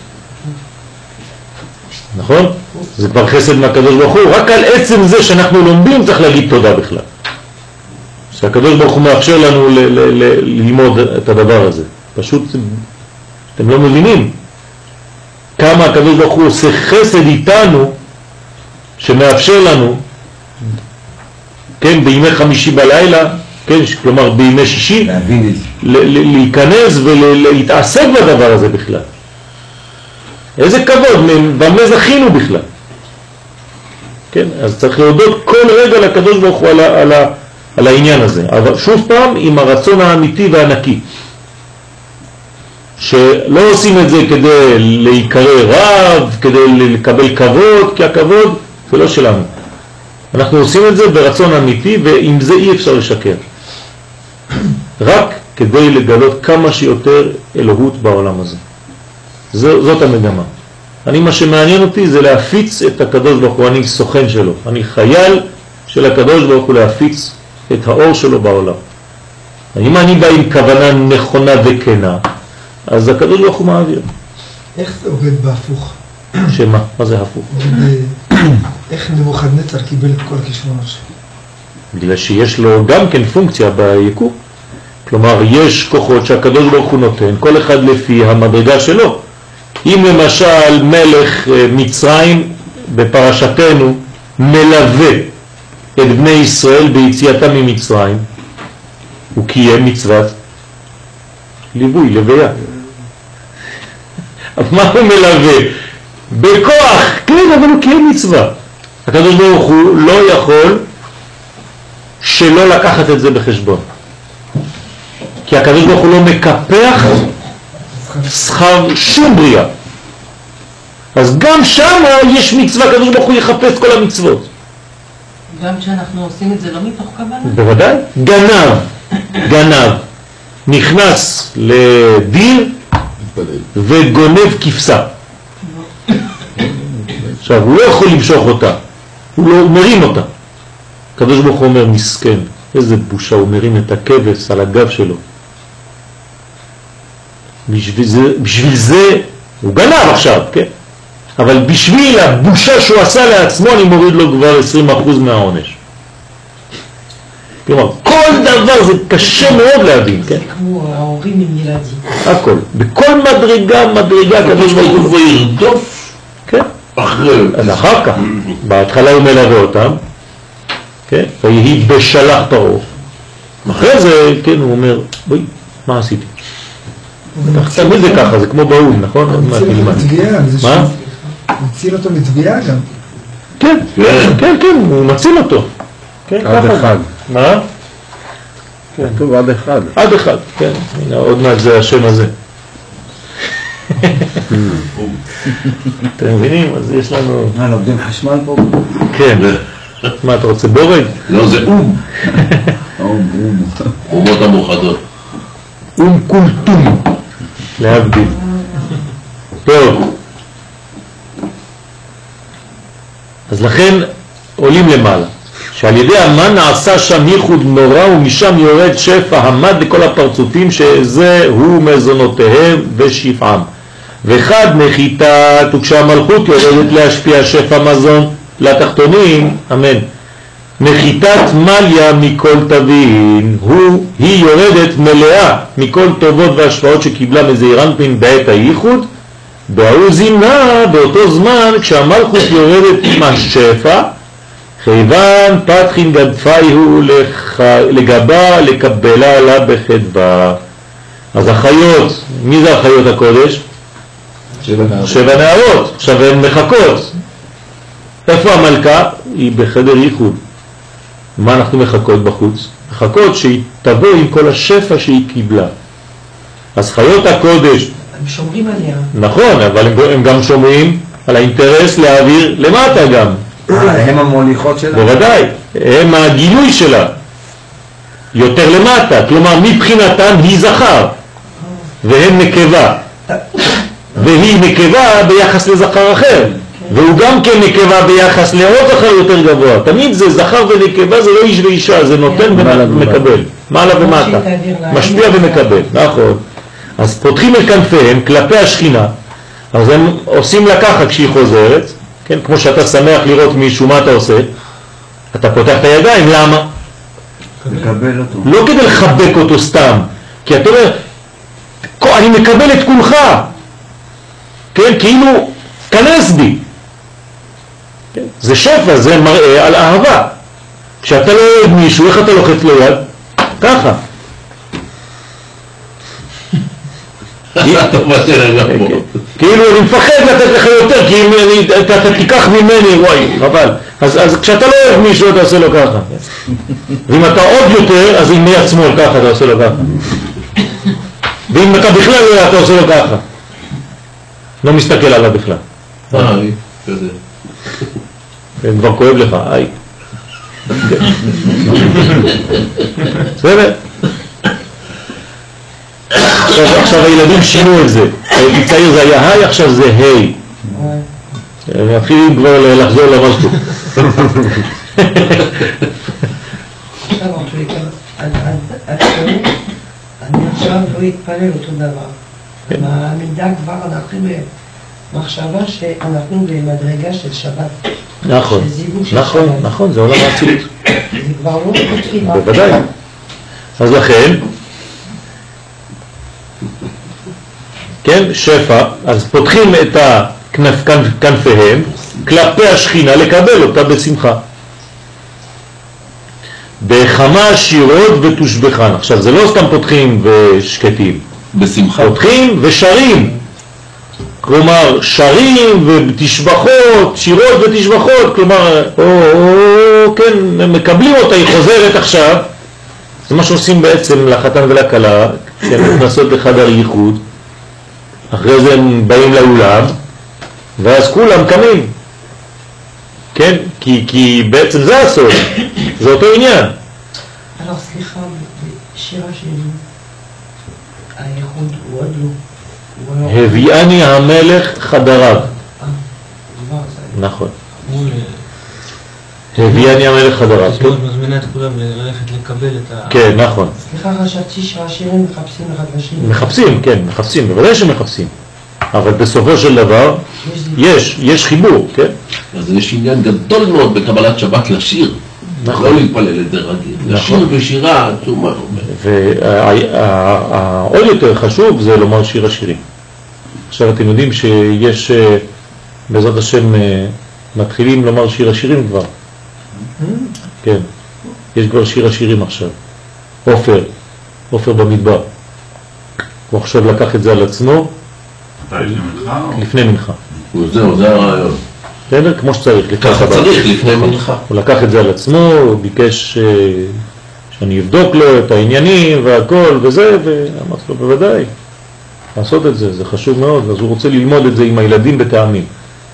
נכון? זה כבר חסד מהקדוש ברוך הוא, רק על עצם זה שאנחנו לומדים צריך להגיד תודה בכלל. שהקדוש ברוך הוא מאפשר לנו ל- ל- ל- ללמוד את הדבר הזה. פשוט, אתם לא מבינים כמה הקדוש ברוך הוא עושה חסד איתנו, שמאפשר לנו, כן, בימי חמישי בלילה, כן, כלומר בימי שישי, להבין את זה. ל- ל- להיכנס ולהתעסק בדבר הזה בכלל. איזה כבוד, במה זכינו בכלל. כן, אז צריך להודות כל רגע לקדוש ברוך הוא על, ה- על, ה- על העניין הזה. אבל שוב פעם, עם הרצון האמיתי והנקי. שלא עושים את זה כדי להיקרא רב, כדי לקבל כבוד, כי הכבוד זה לא שלנו. אנחנו עושים את זה ברצון אמיתי, ועם זה אי אפשר לשקר. רק כדי לגלות כמה שיותר אלוהות בעולם הזה. זו, זאת המגמה. אני, מה שמעניין אותי זה להפיץ את הקדוש ברוך הוא, אני סוכן שלו. אני חייל של הקדוש ברוך הוא להפיץ את האור שלו בעולם. אם אני בא עם כוונה נכונה וכנה, אז הקדוש ברוך הוא מעביר. איך זה עובד בהפוך? שמה? מה זה הפוך? איך נבוכדנצר קיבל את כל הכישרונות שלו? בגלל שיש לו גם כן פונקציה ביקום. כלומר, יש כוחות שהקדוש ברוך הוא נותן, כל אחד לפי המדרגה שלו. אם למשל מלך מצרים בפרשתנו מלווה את בני ישראל ביציאתם ממצרים, הוא קיים מצוות ליווי, לוויה. מה הוא מלווה? בכוח, כן, אבל הוא קיים מצווה. הקדוש ברוך הוא לא יכול שלא לקחת את זה בחשבון. כי הקדוש ברוך הוא לא מקפח שכר שום בריאה. אז גם שם יש מצווה, הקדוש ברוך הוא יחפש כל המצוות. גם כשאנחנו עושים את זה לא מתוך כוונה? בוודאי. גנב, גנב, נכנס לדיר וגונב כבשה. עכשיו, הוא לא יכול למשוך אותה, הוא לא הוא מרים אותה. הקדוש ברוך הוא אומר, מסכן, איזה בושה, הוא מרים את הכבש על הגב שלו. בשביל זה, בשביל זה הוא גנב עכשיו, כן? אבל בשביל הבושה שהוא עשה לעצמו, אני מוריד לו כבר עשרים אחוז מהעונש. כלומר, כל דבר זה קשה מאוד להבין, כן? זה כמו ההורים עם ילדים. הכל. בכל מדרגה, מדרגה, הקדוש ברוך הוא ירדוף כן? אחרי. אז אחר כך, בהתחלה הוא מלווה אותם, כן? ויהי בשלח פרעה. אחרי זה, כן, הוא אומר, בואי, מה עשיתי? תמיד זה ככה, זה כמו באול, נכון? הוא מציל אותו מתביעה. מה? הוא מציל אותו מתביעה גם. כן, כן, כן, הוא מציל אותו. עד אחד. מה? כתוב עד אחד. עד אחד, כן. הנה, עוד מעט זה השם הזה. אתם מבינים? אז יש לנו... מה, לומדים חשמל פה? כן. מה, אתה רוצה בורג? לא, זה אום. אום, אום. אומות המאוחדות. אום כולתום. להבדיל. טוב. אז לכן עולים למעלה. שעל ידי המן נעשה שם ייחוד נורא ומשם יורד שפע המד לכל הפרצופים שזה הוא מזונותיהם ושפעם. ואחד נחיתת וכשהמלכות יורדת להשפיע שפע מזון לתחתונים, אמן. נחיתת מליה מכל תבין, הוא, היא יורדת מלאה מכל טובות והשפעות שקיבלה מזעיר אנפין בעת הייחוד, בהוא זימנה באותו זמן כשהמלכות יורדת עם השפע, חייבן פתחין גדפי הוא לגבה לקבלה לה בחדווה. אז החיות, מי זה החיות הקודש? שבע נערות. שבע נערות. עכשיו הן מחכות. איפה המלכה? היא בחדר ייחוד. מה אנחנו מחכות בחוץ? מחכות שהיא תבוא עם כל השפע שהיא קיבלה. אז חיות הקודש, הם שומרים עליה. נכון, אבל הם, הם גם שומרים על האינטרס להעביר למטה גם. הם המוליכות שלה? בוודאי, הם הגילוי שלה. יותר למטה, כלומר מבחינתם היא זכר והם נקבה. והיא נקבה ביחס לזכר אחר. והוא גם כן נקבה ביחס לעוד זכר יותר גבוה. תמיד זה זכר ונקבה, זה לא איש ואישה, זה נותן ומקבל. מעלה ומטה. משפיע ומקבל, נכון. אז פותחים את כנפיהם כלפי השכינה, אז הם עושים לה ככה כשהיא חוזרת, כן? כמו שאתה שמח לראות מישהו, מה אתה עושה? אתה פותח את הידיים, למה? לקבל אותו. לא כדי לחבק אותו סתם, כי אתה אומר, אני מקבל את כולך, כן? כאילו, כנס בי. כן? זה שפע, זה מראה על אהבה. כשאתה לא אוהב מישהו, איך אתה לוחץ לו יד? ככה. כאילו אני מפחד לתת לך יותר, כי אם אתה תיקח ממני, וואי, חבל. אז כשאתה לא אוהב מישהו, אתה עושה לו ככה. ואם אתה עוד יותר, אז עם מיד שמאל ככה אתה עושה לו ככה. ואם אתה בכלל לא, אתה עושה לו ככה. לא מסתכל עליו בכלל. איי, כזה. כבר כואב לך, איי. בסדר? עכשיו, עכשיו הילדים שינו את זה. הייתי צעיר זה היה היי, עכשיו זה היי. הם מתחילים כבר לחזור למשהו. אני עכשיו לא אתפלל אותו דבר. המידע כבר אנחנו במחשבה שאנחנו במדרגה של שבת. נכון, נכון, נכון, זה עולם האצילות. זה כבר לא תפילה. בוודאי. אז לכן, כן, שפע, אז פותחים את הכנף, כנפיהם כלפי השכינה לקבל אותה בשמחה. בחמה שירות ותושבחן. עכשיו זה לא סתם פותחים ושקטים. בשמחה. פותחים ושרים. כלומר שרים ותשבחות, שירות ותשבחות, כלומר, או, או, כן, מקבלים אותה, היא חוזרת עכשיו. זה מה שעושים בעצם לחתן ולכלה, כשהם נכנסות לחדר ייחוד. אחרי זה הם באים לאולם, ואז כולם קמים. כן? כי, כי בעצם זה הסוד, זה אותו עניין. alors סליחה, בשירה שלי, הייחוד הוא עוד לא. הביאני המלך חדריו. נכון. הביאני המלך חדריו. מאוד מזמינה את כולם ללכת לקבל את ה... כן, נכון. סליחה, חשבתי שהשירים מחפשים אחד לשני. מחפשים, כן, מחפשים, בוודאי שמחפשים. אבל בסופו של דבר, יש, יש חיבור, כן? אז יש עניין גדול מאוד בקבלת שבת לשיר. נכון. לא להתפלל את זה רגיל. לשיר בשירה עצומה. והעוד יותר חשוב זה לומר שיר השירים. עכשיו אתם יודעים שיש, בעזרת השם, מתחילים לומר שיר השירים כבר. כן, יש כבר שיר השירים עכשיו. אופר, אופר במדבר. הוא עכשיו לקח את זה על עצמו. לפני מנחה. זהו, זה הרעיון. בסדר? כמו שצריך. ככה צריך לפני מנחה. הוא לקח את זה על עצמו, הוא ביקש אני אבדוק לו את העניינים והכל וזה, ואמרתי לו בוודאי, לעשות את זה, זה חשוב מאוד, אז הוא רוצה ללמוד את זה עם הילדים בטעמים.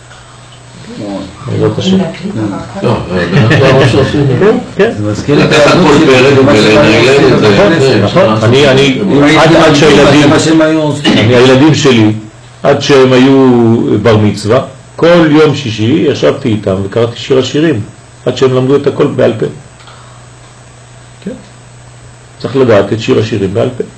בעזרת השם. לא, זה מה שעושים. כן. זה מזכיר לי את לקחת כל פרק ולנהל את זה. נכון, אני, אני, עד שהילדים, אני, הילדים שלי, עד שהם היו בר מצווה, כל יום שישי ישבתי איתם וקראתי שיר השירים, עד שהם למדו את הכל בעל פה. כן. צריך לדעת את שיר השירים בעל פה.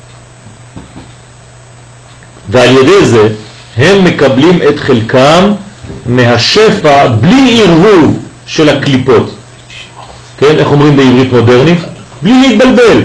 ועל ידי זה הם מקבלים את חלקם מהשפע בלי ערבוב של הקליפות. כן, איך אומרים בעברית מודרנית? בלי להתבלבל.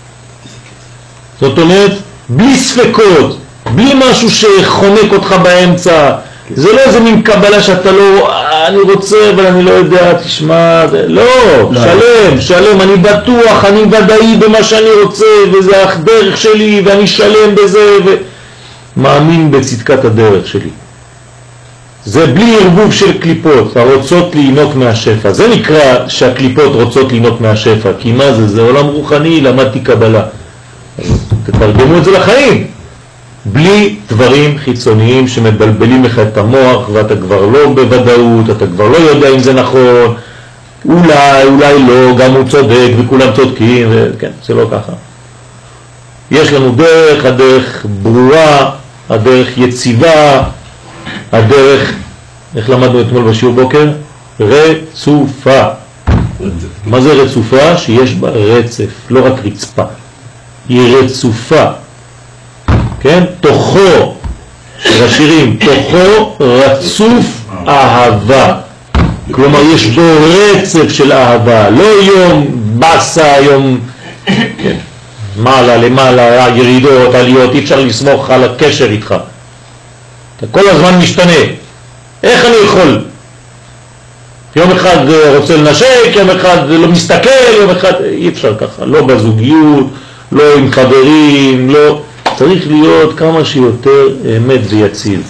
זאת אומרת, בלי ספקות, בלי משהו שחונק אותך באמצע. זה לא איזה מין קבלה שאתה לא, אני רוצה אבל אני לא יודע, תשמע, לא, שלם, שלם, אני בטוח, אני ודאי במה שאני רוצה, וזה הדרך שלי, ואני שלם בזה, ומאמין בצדקת הדרך שלי. זה בלי ערבוב של קליפות, הרוצות להינוק מהשפע. זה נקרא שהקליפות רוצות להינוק מהשפע, כי מה זה? זה עולם רוחני, למדתי קבלה. תתרגמו את זה לחיים. בלי דברים חיצוניים שמבלבלים לך את המוח, ואתה כבר לא בוודאות, אתה כבר לא יודע אם זה נכון, אולי, אולי לא, גם הוא צודק וכולם צודקים, וכן, זה לא ככה. יש לנו דרך, הדרך ברורה, הדרך יציבה, הדרך, איך למדנו אתמול בשיעור בוקר? רצופה. מה זה רצופה? שיש בה רצף, לא רק רצפה. היא רצופה. כן? תוכו, של השירים, תוכו רצוף אהבה. כלומר, יש בו רצף של אהבה, לא יום בסה, יום כן. מעלה למעלה, ירידות, עליות, אי אפשר לסמוך על הקשר איתך. אתה כל הזמן משתנה. איך אני יכול? יום אחד רוצה לנשק, יום אחד לא מסתכל, יום אחד אי אפשר ככה. לא בזוגיות, לא עם חברים, לא... צריך להיות כמה שיותר אמת ויציב.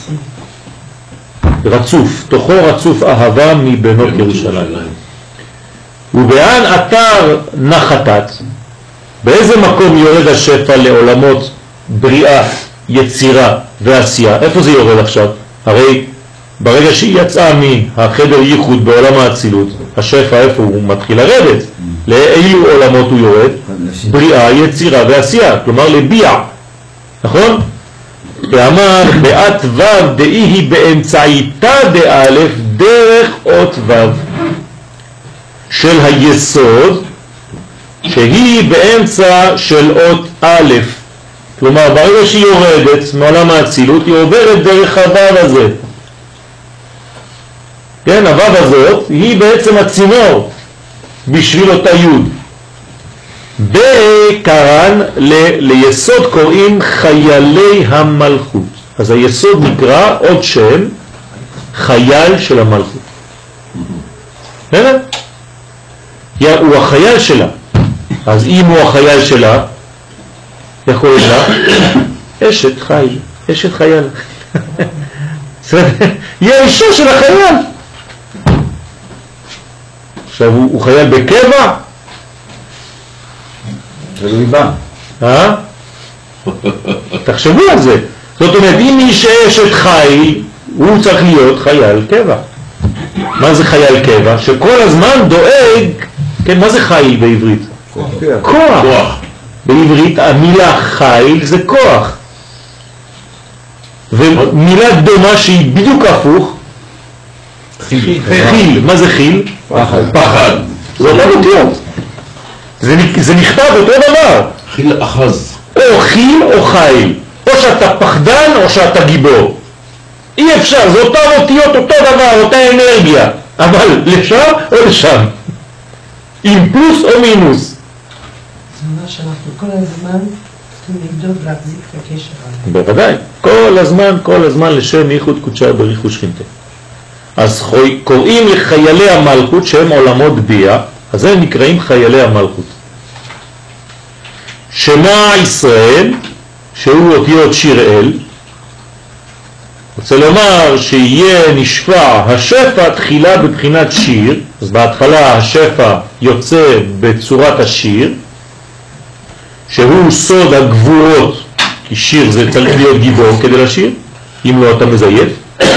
רצוף, תוכו רצוף אהבה מבנות ירושלים. ובאן אתר נחתת, באיזה מקום יורד השפע לעולמות בריאה, יצירה ועשייה? איפה זה יורד עכשיו? הרי ברגע שהיא יצאה מהחדר ייחוד בעולם האצילות, השפע איפה הוא מתחיל לרדת? לאילו עולמות הוא יורד? בריאה, יצירה ועשייה, כלומר לביע. נכון? ואמר בעת ו' דאי היא באמצעיתה דאלף דרך אות ו' של היסוד שהיא באמצע של אות א'. כלומר ברגע שהיא יורדת מעולם האצילות היא עוברת דרך הו' הזה. כן, הו' הזאת היא בעצם הצינור בשביל אותה י'. בעיקרן ל- ליסוד קוראים חיילי המלכות. אז היסוד נקרא עוד שם חייל של המלכות. בסדר? הוא החייל שלה. אז אם הוא החייל שלה, איך קוראים לה? אשת חיל, אשת חייל. היא האישה של החייל. עכשיו הוא, הוא חייל בקבע? תלוי בה. אה? תחשבו על זה. זאת אומרת, אם מי שאשת חיל, הוא צריך להיות חייל קבע. מה זה חייל קבע? שכל הזמן דואג, כן, מה זה חיל בעברית? כוח. כוח. כוח. בעברית המילה חיל זה כוח. ומילה דומה שהיא בדיוק הפוך, חיל. חיל. מה זה חיל? פחד. פחד. זה לא אותיות. זה, זה נכתב אותו דבר. חיל אחז. או חיל או חיל. או שאתה פחדן או שאתה גיבור. אי אפשר, זה אותם אותיות, אותו דבר, אותה אנרגיה. אבל לשם או לשם. עם פלוס או מינוס. זה אומר שאנחנו כל הזמן צריכים לבדוק להחזיק את הקשר הזה. בוודאי. כל הזמן, כל הזמן לשם ייחוד קודשה בריך ושכינתה. אז קוראים לחיילי המלכות שהם עולמות בייה, אז הם נקראים חיילי המלכות. שמה ישראל, שהוא אותיות שיר אל, רוצה לומר שיהיה נשפע השפע תחילה בבחינת שיר, אז בהתחלה השפע יוצא בצורת השיר, שהוא סוד הגבורות, כי שיר זה צריך להיות גיבור כדי לשיר, אם לא אתה מזייף.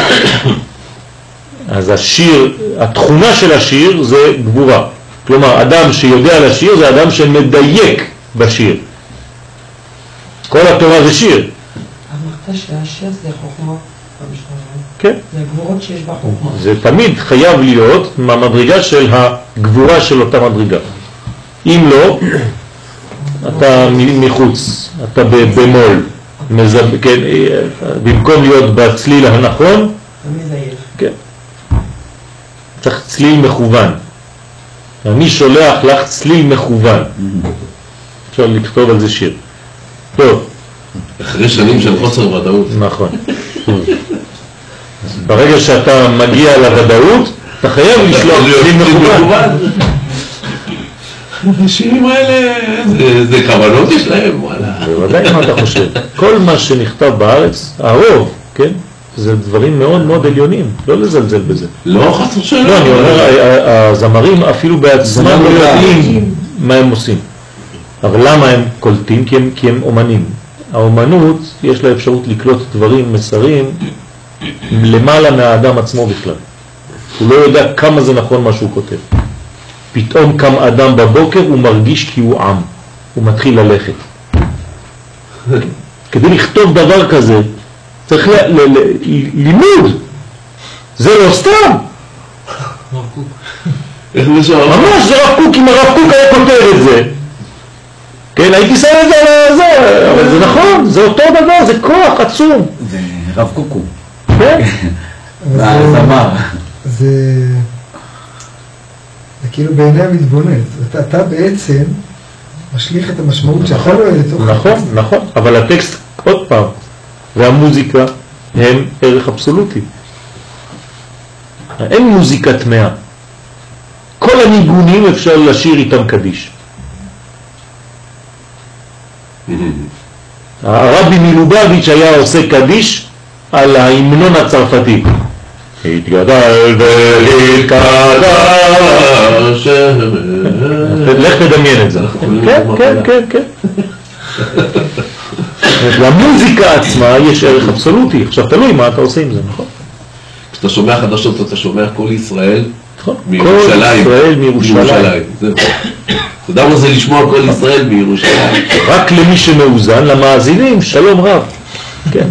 אז השיר, התכונה של השיר זה גבורה. כלומר, אדם שיודע לשיר זה אדם שמדייק בשיר. כל התורה זה שיר. אמרת שהשיר זה חוכמה. כן. זה הגבורות שיש בחוכמה. זה תמיד חייב להיות מהמדרגה של הגבורה של אותה מדרגה. אם לא, אתה מחוץ, אתה במול. מזב... כן, במקום להיות בצליל הנכון, המזייף. כן. צריך צליל מכוון. אני שולח לך צליל מכוון. אפשר לכתוב על זה שיר. טוב. אחרי שנים של חוסר ודאות. נכון. ברגע שאתה מגיע לוודאות, אתה חייב לשלוח צליל מכוון. השירים האלה, זה כוונות יש להם, וואלה. בוודאי, מה אתה חושב? כל מה שנכתב בארץ, הרוב, כן? זה דברים מאוד מאוד עליונים, לא לזלזל בזה. לא חסר שלא. לא, אני אומר, הזמרים אפילו בעצמם לא יודעים מה הם עושים. אבל למה הם קולטים? כי הם, כי הם אומנים. האומנות, יש לה אפשרות לקלוט דברים, מסרים, למעלה מהאדם עצמו בכלל. הוא לא יודע כמה זה נכון מה שהוא כותב. פתאום קם אדם בבוקר, הוא מרגיש כי הוא עם. הוא מתחיל ללכת. כדי לכתוב דבר כזה, צריך ל- ל- ל- לימוד. זה לא סתם. ממש, זה רב קוק, אם הרב קוק היה כותב את זה. כן, הייתי שם את זה על זה, אבל זה נכון, זה אותו דבר, זה כוח עצום. זה רב קוקו. כן? זמר. זה... זה כאילו בעיני המתבונן. אתה, אתה בעצם משליך את המשמעות שאתה לא יודע לתוך... נכון, נכון, אבל הטקסט עוד פעם, והמוזיקה הם ערך אבסולוטי. אין מוזיקה תמאה. כל הניגונים אפשר לשיר איתם קדיש. הרבי מלובביץ' היה עושה קדיש על ההמנון הצרפתי. התגדל והתקדש. לך תדמיין את זה. כן, כן, כן, כן. למוזיקה עצמה יש ערך אבסולוטי. עכשיו תלוי מה אתה עושה עם זה, נכון? כשאתה שומע חדשות אתה שומע כל ישראל נכון. מירושלים. כל ישראל מירושלים. זהו. אתה יודע מה זה לשמוע כל ישראל מירושלים? רק למי שמאוזן, למאזינים, שלום רב. כן.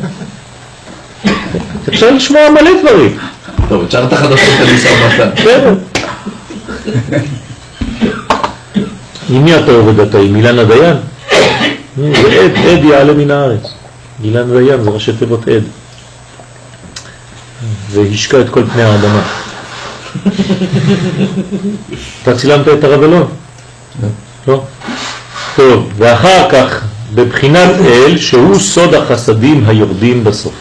אפשר לשמוע מלא דברים. טוב, תשאר את החדשות אני שם בצד. בסדר. עם מי אתה עובד אתה? עם אילן הדיין? זה עד, עד יעלה מן הארץ. אילן הדיין זה ראשי תיבות עד. והשקע את כל פני האדמה. אתה צילמת את הרב אלון? לא. טוב, ואחר כך בבחינת אל שהוא סוד החסדים היורדים בסוף.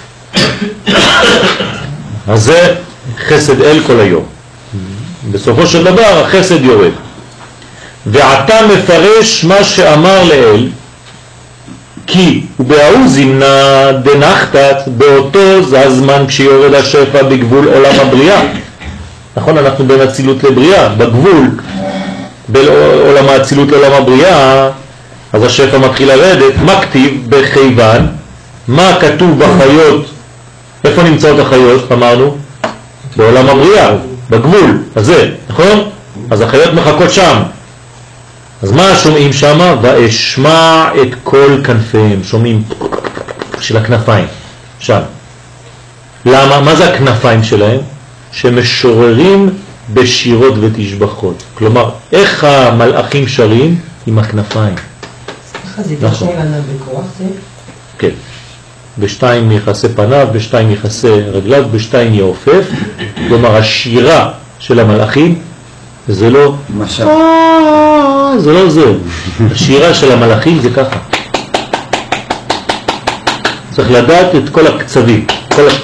אז זה חסד אל כל היום. בסופו של דבר החסד יורד. ועתה מפרש מה שאמר לאל, כי ובהוא זמנה דנחתת באותו זה הזמן כשיורד השפע בגבול עולם הבריאה. נכון, אנחנו בין הצילות לבריאה, בגבול בין עולם האצילות לעולם הבריאה, אז השפע מתחיל לרדת. מה כתיב בחייבן? מה כתוב בחיות? איפה נמצאות החיות? אמרנו בעולם הבריאה, בגבול הזה, נכון? אז החיות מחכות שם. אז מה שומעים שם? ואשמע את כל כנפיהם, שומעים של הכנפיים שם. למה? מה זה הכנפיים שלהם? שמשוררים בשירות ותשבחות. כלומר, איך המלאכים שרים? עם הכנפיים. סליחה, זה תשאול עליו בכוח זה? כן. בשתיים יחסי פניו, בשתיים יחסי רגליו, בשתיים יעופף. כלומר, השירה של המלאכים זה לא... משל. זה לא זה. השירה של המלאכים זה ככה. צריך לדעת את כל הקצבים. כל ה...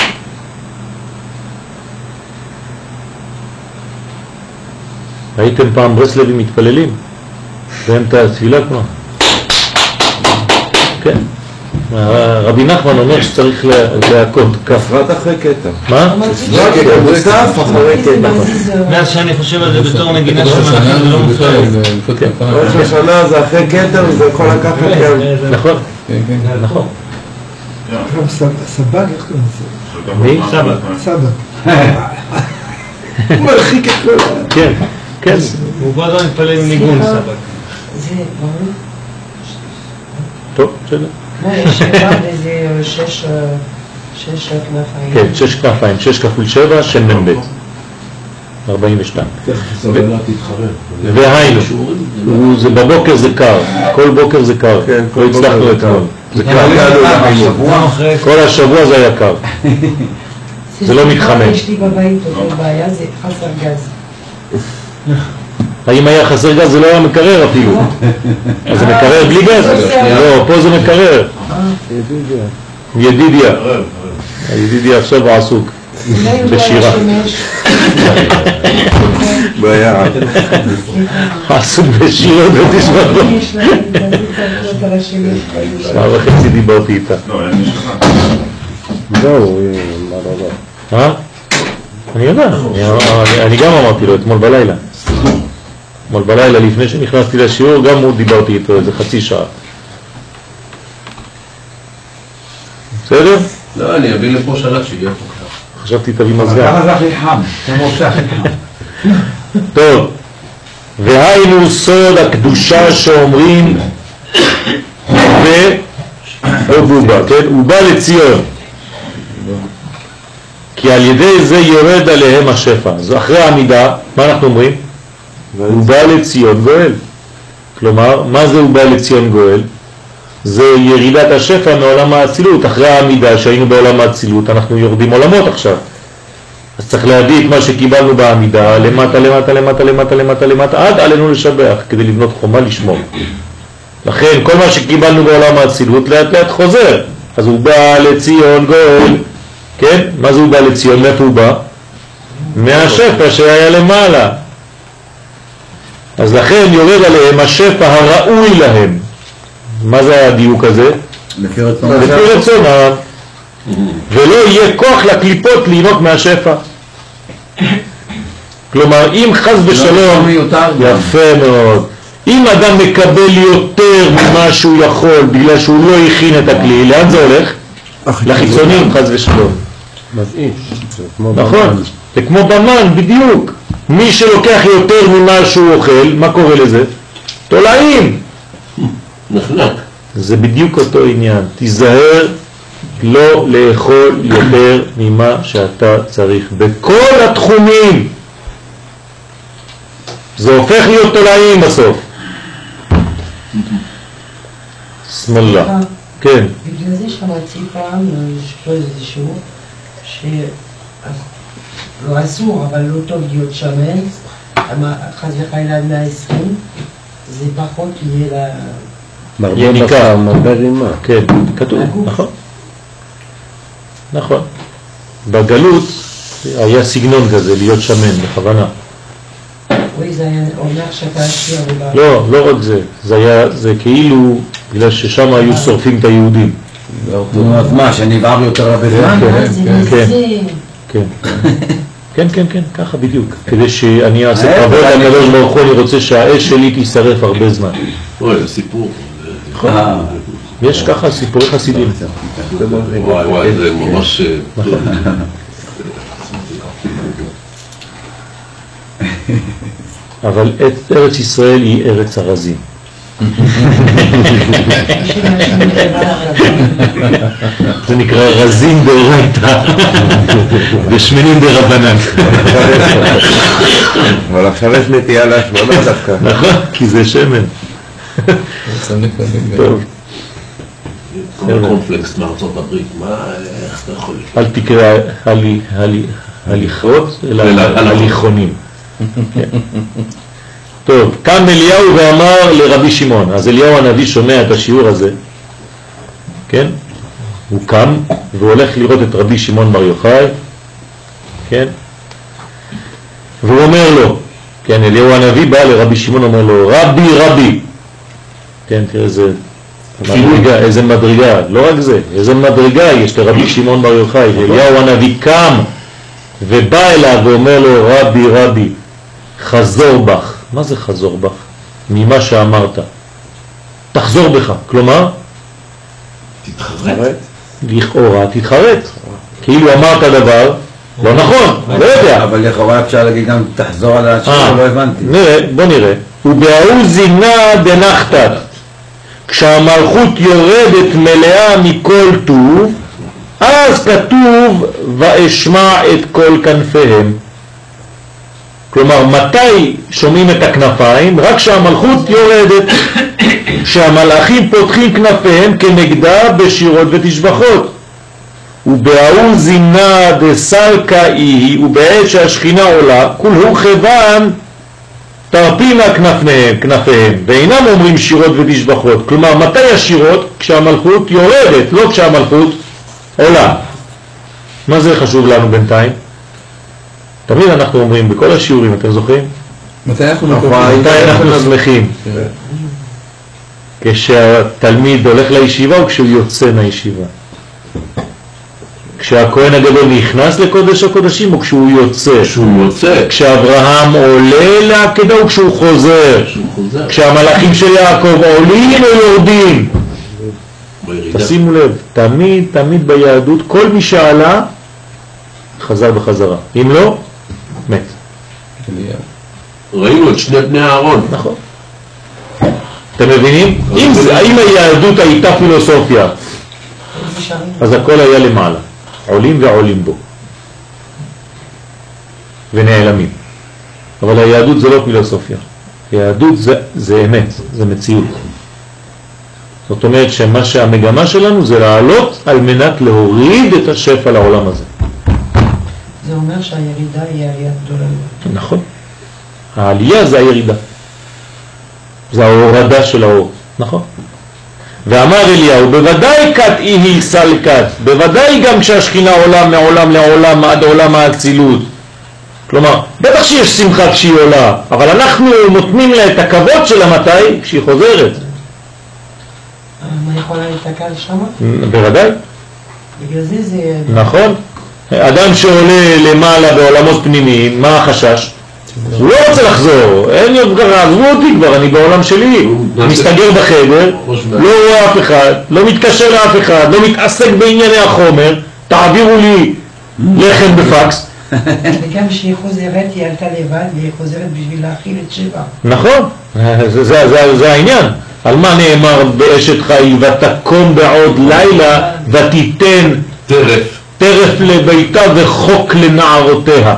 ראיתם פעם ברסלבים מתפללים? והם את התפילה כבר. כן. רבי נחמן אומר שצריך להכות כף. בפרט אחרי קטע. מה? לא, קטע מוסף אחרי קטע. מאז שאני חושב על זה בתור נגינה של מלאכים, זה לא מופעל. ראש השנה זה אחרי קטע וזה יכול לקחת גם. נכון. נכון. גם סבג, איך קוראים לזה? מי? סבא. סבא. הוא מרחיק את כל... כן, כן. הוא בא לא מתפלל עם ניגון סבא. זה, ברור. טוב, בסדר. לא, יש גם איזה שש, שש כנפיים. כן, שש כנפיים, שש כפול שבע, שמן ב' ארבעים ושתיים. והיינו, זה בבוקר זה קר, כל בוקר זה קר, לא הצלחנו אתמול, זה קר, כל השבוע זה היה קר, זה לא מתחמם. יש לי בבית אותו בעיה, זה חסר גז. האם היה חסר גז זה לא היה מקרר אפילו, אז זה מקרר בלי גז? לא, פה זה מקרר. ידידיה, הידידיה עכשיו עסוק בשירה. בעיה. עסוק בשירה ותשמע לו. יש לה התנדות על השמש. שעה וחצי דיברתי איתה. זהו, מה רבה. אה? אני יודע, אני גם אמרתי לו אתמול בלילה. אתמול בלילה לפני שנכנסתי לשיעור גם הוא דיברתי איתו איזה חצי שעה. בסדר? לא, אני אביא לפה שלט שיהיה פה. חשבתי תביא מזגן. כמה זה הכי חם? כמה עושה הכי חם? טוב, והיינו סוד הקדושה שאומרים ובובה, כן? הוא בא לציון כי על ידי זה יורד עליהם השפע. אז אחרי העמידה, מה אנחנו אומרים? הוא בא לציון גואל. כלומר, מה זה הוא בא לציון גואל? זה ירידת השפע מעולם האצילות. אחרי העמידה שהיינו בעולם האצילות, אנחנו יורדים עולמות עכשיו. אז צריך להביא את מה שקיבלנו בעמידה למטה, למטה, למטה, למטה, למטה, למטה, עד עלינו לשבח, כדי לבנות חומה לשמור. לכן, כל מה שקיבלנו בעולם האצילות לאט לאט חוזר. אז הוא בא לציון גואל. כן? מה זה הוא בא לציון? מאיפה הוא בא? מהשפע שהיה למעלה. אז לכן יורד עליהם השפע הראוי להם. מה זה הדיוק הזה? לפי רצון. לפי רצונם. ולא יהיה כוח לקליפות ליהנות מהשפע. כלומר, אם חס ושלום, יפה מאוד, אם אדם מקבל יותר ממה שהוא יכול בגלל שהוא לא הכין את הכלי, לאן זה הולך? לחיצונים חס ושלום. נכון, זה כמו במן בדיוק. מי שלוקח יותר ממה שהוא אוכל, מה קורה לזה? תולעים. נחנק. זה בדיוק אותו עניין. תיזהר לא לאכול יותר ממה שאתה צריך בכל התחומים. זה הופך להיות תולעים בסוף. סמלה. כן. בגלל זה שמעתי פעם, יש פה איזשהו, שלא אסור, אבל לא טוב להיות שמן, חס וחלילה עד מאה ועשרים, זה פחות יהיה לה... יניקה. מרבה רימה. כן, כתוב, נכון. נכון. בגלות היה סגנון כזה, להיות שמן, בכוונה. אוי, זה היה אומר שאתה עשיר. לא, לא רק זה. זה היה, זה כאילו, בגלל ששם היו שורפים את היהודים. אז מה, שנבער יותר הרבה זמן? כן, כן, כן, כן, כן, ככה בדיוק. כדי שאני אעשה כבוד לקדוש ברוך הוא, אני רוצה שהאש שלי תישרף הרבה זמן. אוי, הסיפור. יש ככה סיפורי חסידים. וואי וואי, זה ממש... אבל ארץ ישראל היא ארץ הרזים. זה נקרא רזים דאורייתא ושמנים דרבנן. אבל עכשיו יש נטייה להשמנה דווקא. נכון, כי זה שמן. טוב. קונפלקס מארצות הברית, מה, איך אתה יכול? אל תקרא הליכות, אלא הליכונים. טוב, קם אליהו ואמר לרבי שמעון. אז אליהו הנביא שומע את השיעור הזה, כן? הוא קם והולך לראות את רבי שמעון בר יוחאי, כן? והוא אומר לו, כן, אליהו הנביא בא לרבי שמעון, אומר לו, רבי רבי, כן, תראה איזה מדרגה, איזה מדרגה, לא רק זה, איזה מדרגה יש לרבי שמעון בר יוחאי, אליהו הנביא קם ובא אליו ואומר לו רבי רבי חזור בך. מה זה חזור בך? ממה שאמרת תחזור בך, כלומר תתחרט. לכאורה תתחרט, כאילו אמרת דבר לא נכון, לא יודע. אבל לכאורה אפשר להגיד גם תחזור על השאלה, לא הבנתי. נראה, בוא נראה. ובהוא זינה דנחתת, כשהמלכות יורדת מלאה מכל טוב, אז כתוב ואשמע את כל כנפיהם. כלומר, מתי שומעים את הכנפיים? רק כשהמלכות יורדת, כשהמלאכים פותחים כנפיהם כנגדה בשירות ותשבחות. ובהוא זינה דסלקה היא, ובעת שהשכינה עולה, כולהו כיוון תרפינה כנפיהם, כנפיהם, ואינם אומרים שירות ותשבחות. כלומר, מתי השירות? כשהמלכות יורדת, לא כשהמלכות עולה. מה זה חשוב לנו בינתיים? תמיד אנחנו אומרים בכל השיעורים, אתם זוכרים? מתי אנחנו מתי אנחנו שמחים? כשהתלמיד הולך לישיבה או כשהוא יוצא מהישיבה? כשהכהן הגדול נכנס לקודש הקודשים או כשהוא יוצא? כשהוא יוצא. כשאברהם עולה לעקדה או כשהוא חוזר? כשהוא חוזר. כשהמלאכים של יעקב עולים או יורדים? תשימו לב, תמיד תמיד ביהדות כל מי שעלה חזר בחזרה, אם לא מת. ראינו את שני בני הארון. נכון. אתם מבינים? אם, אם היהדות הייתה פילוסופיה אז הכל היה למעלה, עולים ועולים בו ונעלמים. אבל היהדות זה לא פילוסופיה, היהדות זה, זה אמת, זה מציאות. זאת אומרת שמה שהמגמה שלנו זה לעלות על מנת להוריד את השפע לעולם הזה. זה אומר שהירידה היא עלייה גדולה. נכון. העלייה זה הירידה, זה ההורדה של האור, נכון. ואמר אליהו, בוודאי כת היא סלקת, בוודאי גם כשהשכינה עולה מעולם לעולם עד עולם האצילות. כלומר, בטח שיש שמחה כשהיא עולה, אבל אנחנו נותנים לה את הכבוד שלה מתי? כשהיא חוזרת. מה יכולה להתקע לשם? בוודאי. בגלל זה זה... נכון. אדם שעולה למעלה בעולמות פנימיים, מה החשש? הוא לא רוצה לחזור, אין לי עוד כבר, עזבו אותי כבר, אני בעולם שלי, מסתגר בחדר, לא רואה אף אחד, לא מתקשר לאף אחד, לא מתעסק בענייני החומר, תעבירו לי לחם בפקס. וגם כשהיא חוזרת, היא עלתה לבד, והיא חוזרת בשביל להכיל את שבע. נכון, זה, זה, זה, זה העניין. על מה נאמר באשת חיל, ותקום בעוד לילה ותיתן טרף טרף לביתה וחוק לנערותיה.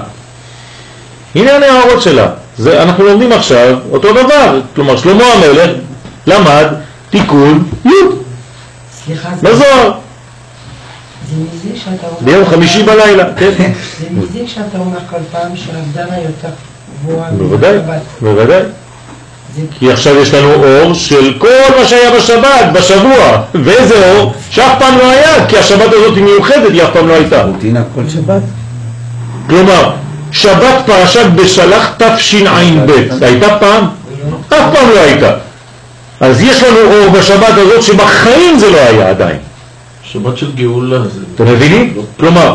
הנה הנערות שלה. זה, אנחנו לומדים עכשיו אותו דבר. כלומר, שלמה המלך למד תיקון י' סליחה, בזוהר. זה מזה שאתה אומר... ביום חמישי בלילה, כן. זה מזה שאתה אומר כל פעם שההבדלה יותר גבוהה. בוודאי, מהשבת. בוודאי. זה... כי עכשיו יש לנו אור של כל מה שהיה בשבת, בשבוע. ואיזה אור? שאף פעם לא היה, כי השבת הזאת היא מיוחדת, היא אף פעם לא הייתה. רוטינה כל שבת. כלומר, שבת פרשת בשלח תשע"ב, הייתה פעם? אף פעם לא הייתה. אז יש לנו אור בשבת הזאת שבחיים זה לא היה עדיין. שבת של גאולה. אתם מבינים? כלומר,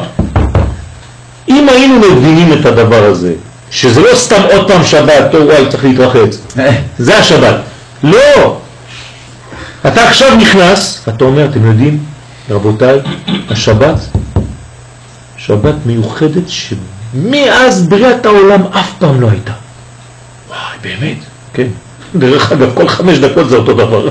אם היינו מבינים את הדבר הזה, שזה לא סתם עוד פעם שבת, או וואי צריך להתרחץ, זה השבת. לא! אתה עכשיו נכנס, אתה אומר, אתם יודעים, רבותיי, השבת, שבת מיוחדת שמאז בריאת העולם אף פעם לא הייתה. וואי, באמת, כן. דרך אגב, כל חמש דקות זה אותו דבר.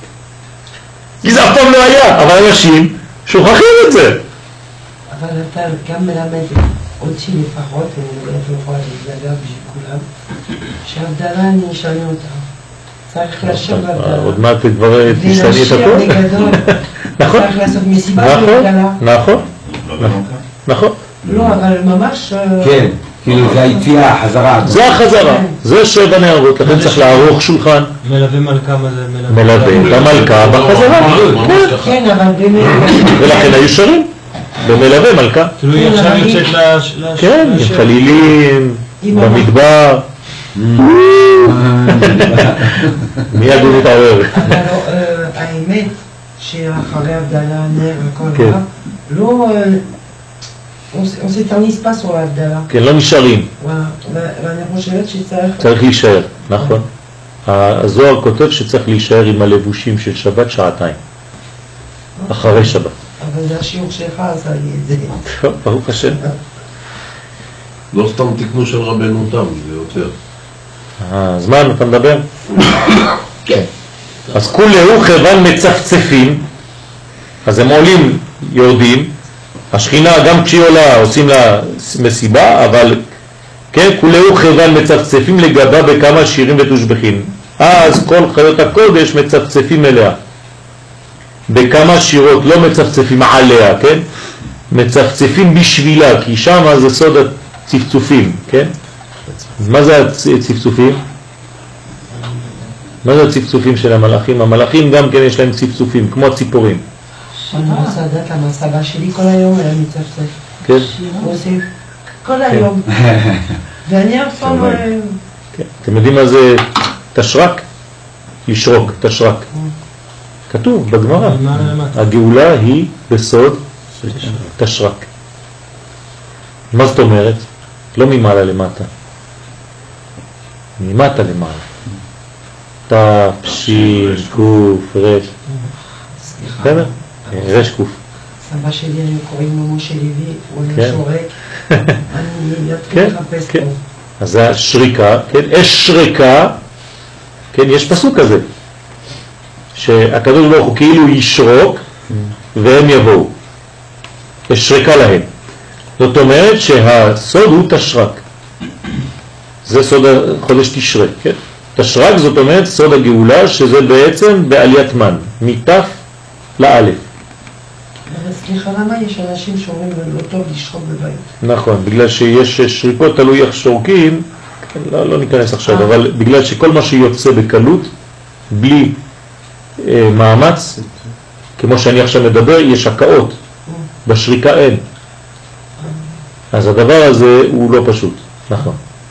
כי זה אף פעם לא היה, אבל אנשים שוכחים את זה. אבל אתה גם מלמד אותי לפחות, אני מדברת לפחות להתגדר בשביל כולם, שההבדלה אני אשנה אותה. צריך לשיר בהבדלה. עוד מעט כבר תשתני את הכל. ולשיר בגדול. נכון. צריך לעשות מסיבה בגדלה. נכון, נכון. לא, אבל ממש... כן, כאילו זה היציאה, החזרה. זה החזרה, זה שבע נערות, לכן צריך לערוך שולחן. מלווה מלכה, מה זה מלווה? מלווה את המלכה בחזרה. כן, אבל באמת... ולכן היו שרים, במלווה מלכה. כאילו היא עכשיו יוצאת לש... כן, עם חלילים, במדבר. מיד הוא מתעורר. אבל האמת שאחרי הבדלה, נר וכל כן. דבר, לא, on s'éternise pas sur ההבדלה. כן, לא נשארים. ואני חושבת שצריך... צריך להישאר, נכון. הזוהר כותב שצריך להישאר עם הלבושים של שבת שעתיים, אחרי שבת. אבל זה השיעור שלך עשה לי את זה. טוב, ברוך השם. לא סתם תקנו של רבנו תם, זה יותר. אז מה, אתה מדבר? כן. אז כולהו כיוון מצפצפים, אז הם עולים, יורדים, השכינה גם כשהיא עולה עושים לה מסיבה, אבל כן, כולהו כיוון מצפצפים לגבה בכמה שירים ותושבחים. אז כל חיות הקודש מצפצפים אליה. בכמה שירות, לא מצפצפים עליה, כן? מצפצפים בשבילה, כי שם זה סוד הצפצופים, כן? מה זה הצפצופים? מה זה הצפצופים של המלאכים? המלאכים גם כן יש להם צפצופים, כמו ציפורים. אני רוצה לדעת למה הסבא שלי כל היום היה מצפצף. כן? הוא עושה כל היום. ואני אף פעם... אתם יודעים מה זה תשרק? לשרוק, תשרק. כתוב בגמרא. הגאולה היא בסוד תשרק. מה זאת אומרת? לא ממעלה למטה. ממטה למעלה. תא, פשיל, קוף, רש. בסדר? רש קוף. סבא שלי, אני קוראים לו משה לוי, הוא היה שורק. אני אתחיל לחפש פה. אז זה השריקה, כן? אש שריקה, כן? יש פסוק כזה. שהקדוש ברוך הוא כאילו ישרוק והם יבואו. יש שריקה להם. זאת אומרת שהסוד הוא תשרק. זה סוד חודש תשרה, כן? תשרק זאת אומרת סוד הגאולה, שזה בעצם בעליית מן, מתף לאלף. סליחה, למה יש אנשים שאומרים לא טוב לשרוק בבית? נכון, בגלל שיש שריקות, תלוי איך שורקים, לא, לא ניכנס עכשיו, אבל בגלל שכל מה שיוצא בקלות, בלי אה, מאמץ, כמו שאני עכשיו מדבר, יש הקאות, בשריקה אין. אז הדבר הזה הוא לא פשוט, נכון.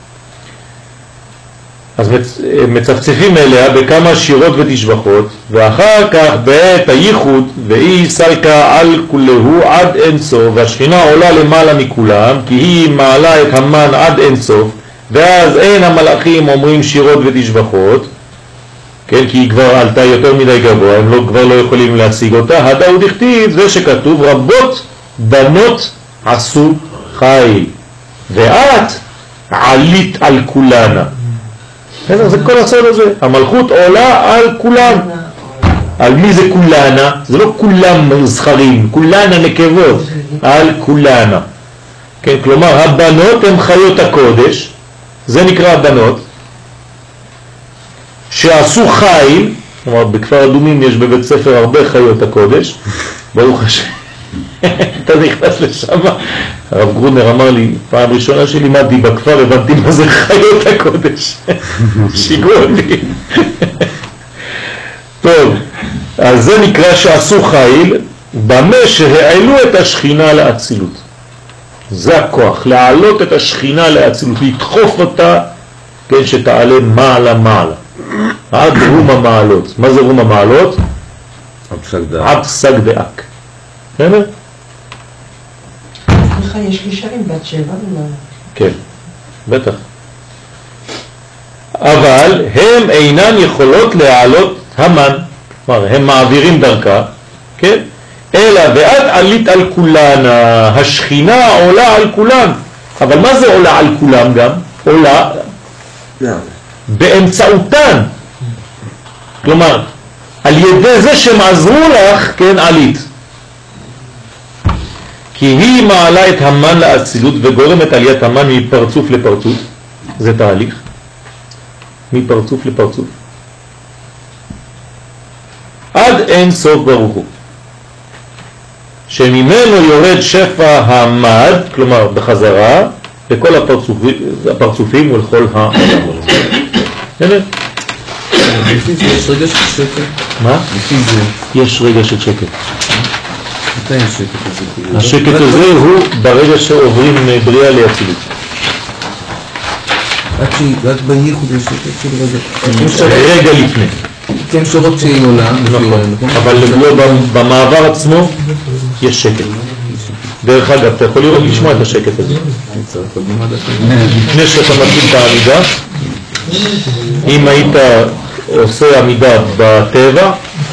אז מצפצפים אליה בכמה שירות ותשבחות, ואחר כך בעת הייחוד, והיא סלקה על כולהו עד אינסוף, והשכינה עולה למעלה מכולם, כי היא מעלה את המן עד אינסוף, ואז אין המלאכים אומרים שירות ותשבחות, כן, כי היא כבר עלתה יותר מדי גבוה, הם לא, כבר לא יכולים להשיג אותה. הדאוד הכתיב, זה שכתוב, רבות בנות עשו חיל, ואת עלית על כולנה. זה כל הסוד הזה. המלכות עולה על כולם. על מי זה כולנה? זה לא כולם זכרים, כולנה נקבות, על כולנה. כן, כלומר הבנות הן חיות הקודש, זה נקרא הבנות, שעשו חיל, כלומר בכפר אדומים יש בבית ספר הרבה חיות הקודש, ברוך השם. אתה נכנס לשם, הרב גרונר אמר לי, פעם ראשונה שלימדתי בכפר, הבנתי מה זה חיות הקודש. שיגעו אותי. טוב, אז זה נקרא שעשו חיל, במה שהעלו את השכינה לאצילות. זה הכוח, להעלות את השכינה לאצילות, לדחוף אותה, כן, שתעלה מעלה מעלה. עד רום המעלות. מה זה רום המעלות? עד פסק דאק. בסדר? סליחה, יש לי שרים בת שבע? כן, בטח. אבל הם אינן יכולות להעלות המן, כלומר הם מעבירים דרכה, כן? אלא ואת עלית על כולן, השכינה עולה על כולם. אבל מה זה עולה על כולם גם? עולה באמצעותן. כלומר, על ידי זה שהם עזרו לך, כן, עלית. כי היא מעלה את המן לאצילות וגורמת עליית המן מפרצוף לפרצוף. זה תהליך. מפרצוף לפרצוף. עד אין סוף ברוך הוא. שממנו יורד שפע המד, כלומר בחזרה, לכל הפרצופים, הפרצופים ולכל העולמות. הנה. לפי זה יש רגע של שקט. מה? לפי זה. יש רגע של שקט. מתי השקט הזה? השקט הזה הוא ברגע שעוברים מבריאה לאצילות. רק בייחוד יש שקט של רגע. רגע לפני. כן שורות שהיא עולה. אבל במעבר עצמו יש שקט. דרך אגב, אתה יכול לראות לשמוע את השקט הזה. לפני שאתה מתחיל את העמידה, אם היית עושה עמידה בטבע,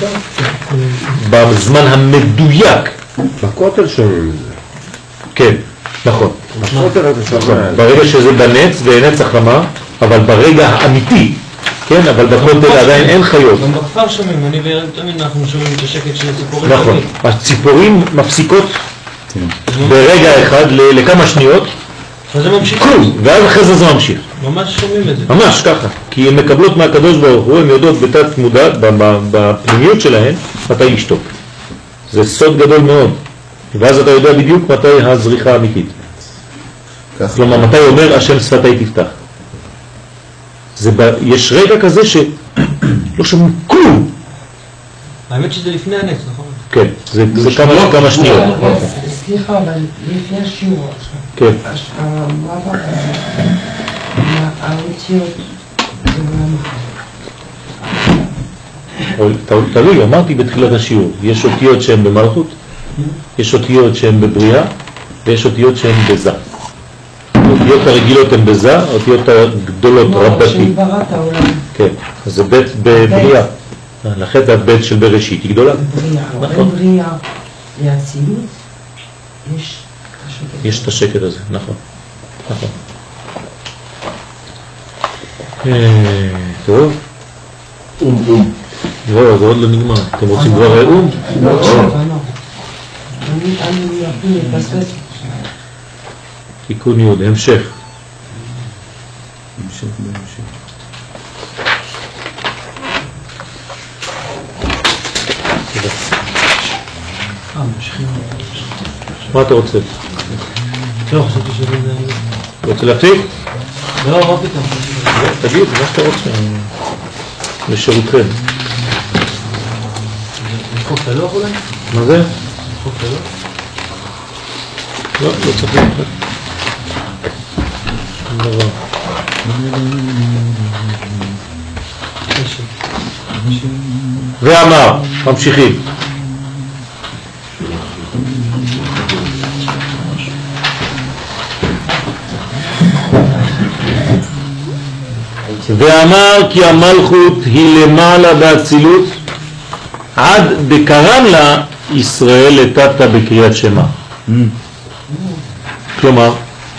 בזמן המדויק, בכותל שומעים את זה. כן, נכון. בכותל אתה שומע. ברגע שזה בנץ ואין החלמה, אבל ברגע האמיתי, כן, אבל בכותל עדיין אין חיות. גם בכפר שומעים, אני ואירן תמיד אנחנו שומעים את השקט של הציפורים. נכון, הציפורים מפסיקות ברגע אחד לכמה שניות, וזה ממשיך. כלום, ואז אחרי זה זה ממשיך. ממש שומעים את זה. ממש ככה, כי הן מקבלות מהקדוש ברוך הוא, הן יודעות בתת מודע, בפנימיות שלהן, מתי לשתוק. זה סוד גדול מאוד, ואז אתה יודע בדיוק מתי הזריחה האמיתית. כלומר, מתי אומר השם שפתי תפתח. זה ב... יש רגע כזה שלא שומעים כלום. האמת שזה לפני הנץ, נכון? כן, זה, זה כמה, כמה שניות. סליחה, אבל לפני השיעור עכשיו. כן. המעבר, האותיות, זה תלוי, אמרתי בתחילת השיעור, יש אותיות שהן במלכות, יש אותיות שהן בבריאה, ויש אותיות שהן בזה. האותיות הרגילות הן בזה, האותיות הגדולות רבתי. שמבראת העולם. כן, אז זה בית בבריאה. לכן הבית של בראשית היא גדולה. בריאה, אבל בריאה להצילות, יש השקט. יש את השקט הזה, נכון. נכון. טוב. אום אום. לא, זה עוד לא נגמר. אתם רוצים כבר אום? לא, עכשיו, לא. אני יכולים לפספס. תיקון יוד, המשך. המשך בהמשך. מה אתה רוצה? לא, חשבתי שזה... אתה רוצה להפסיק? לא, מה פתאום? תגיד, מה שאתה רוצה. לשירותכם. חוק תלוח אולי? מה זה? חוק תלוח? לא, לא צריך ללכת. שום דבר. ואמר, ממשיכים. ואמר כי המלכות היא למעלה באצילות עד דקרן לה ישראל לטאטה בקריאת שמע. כלומר,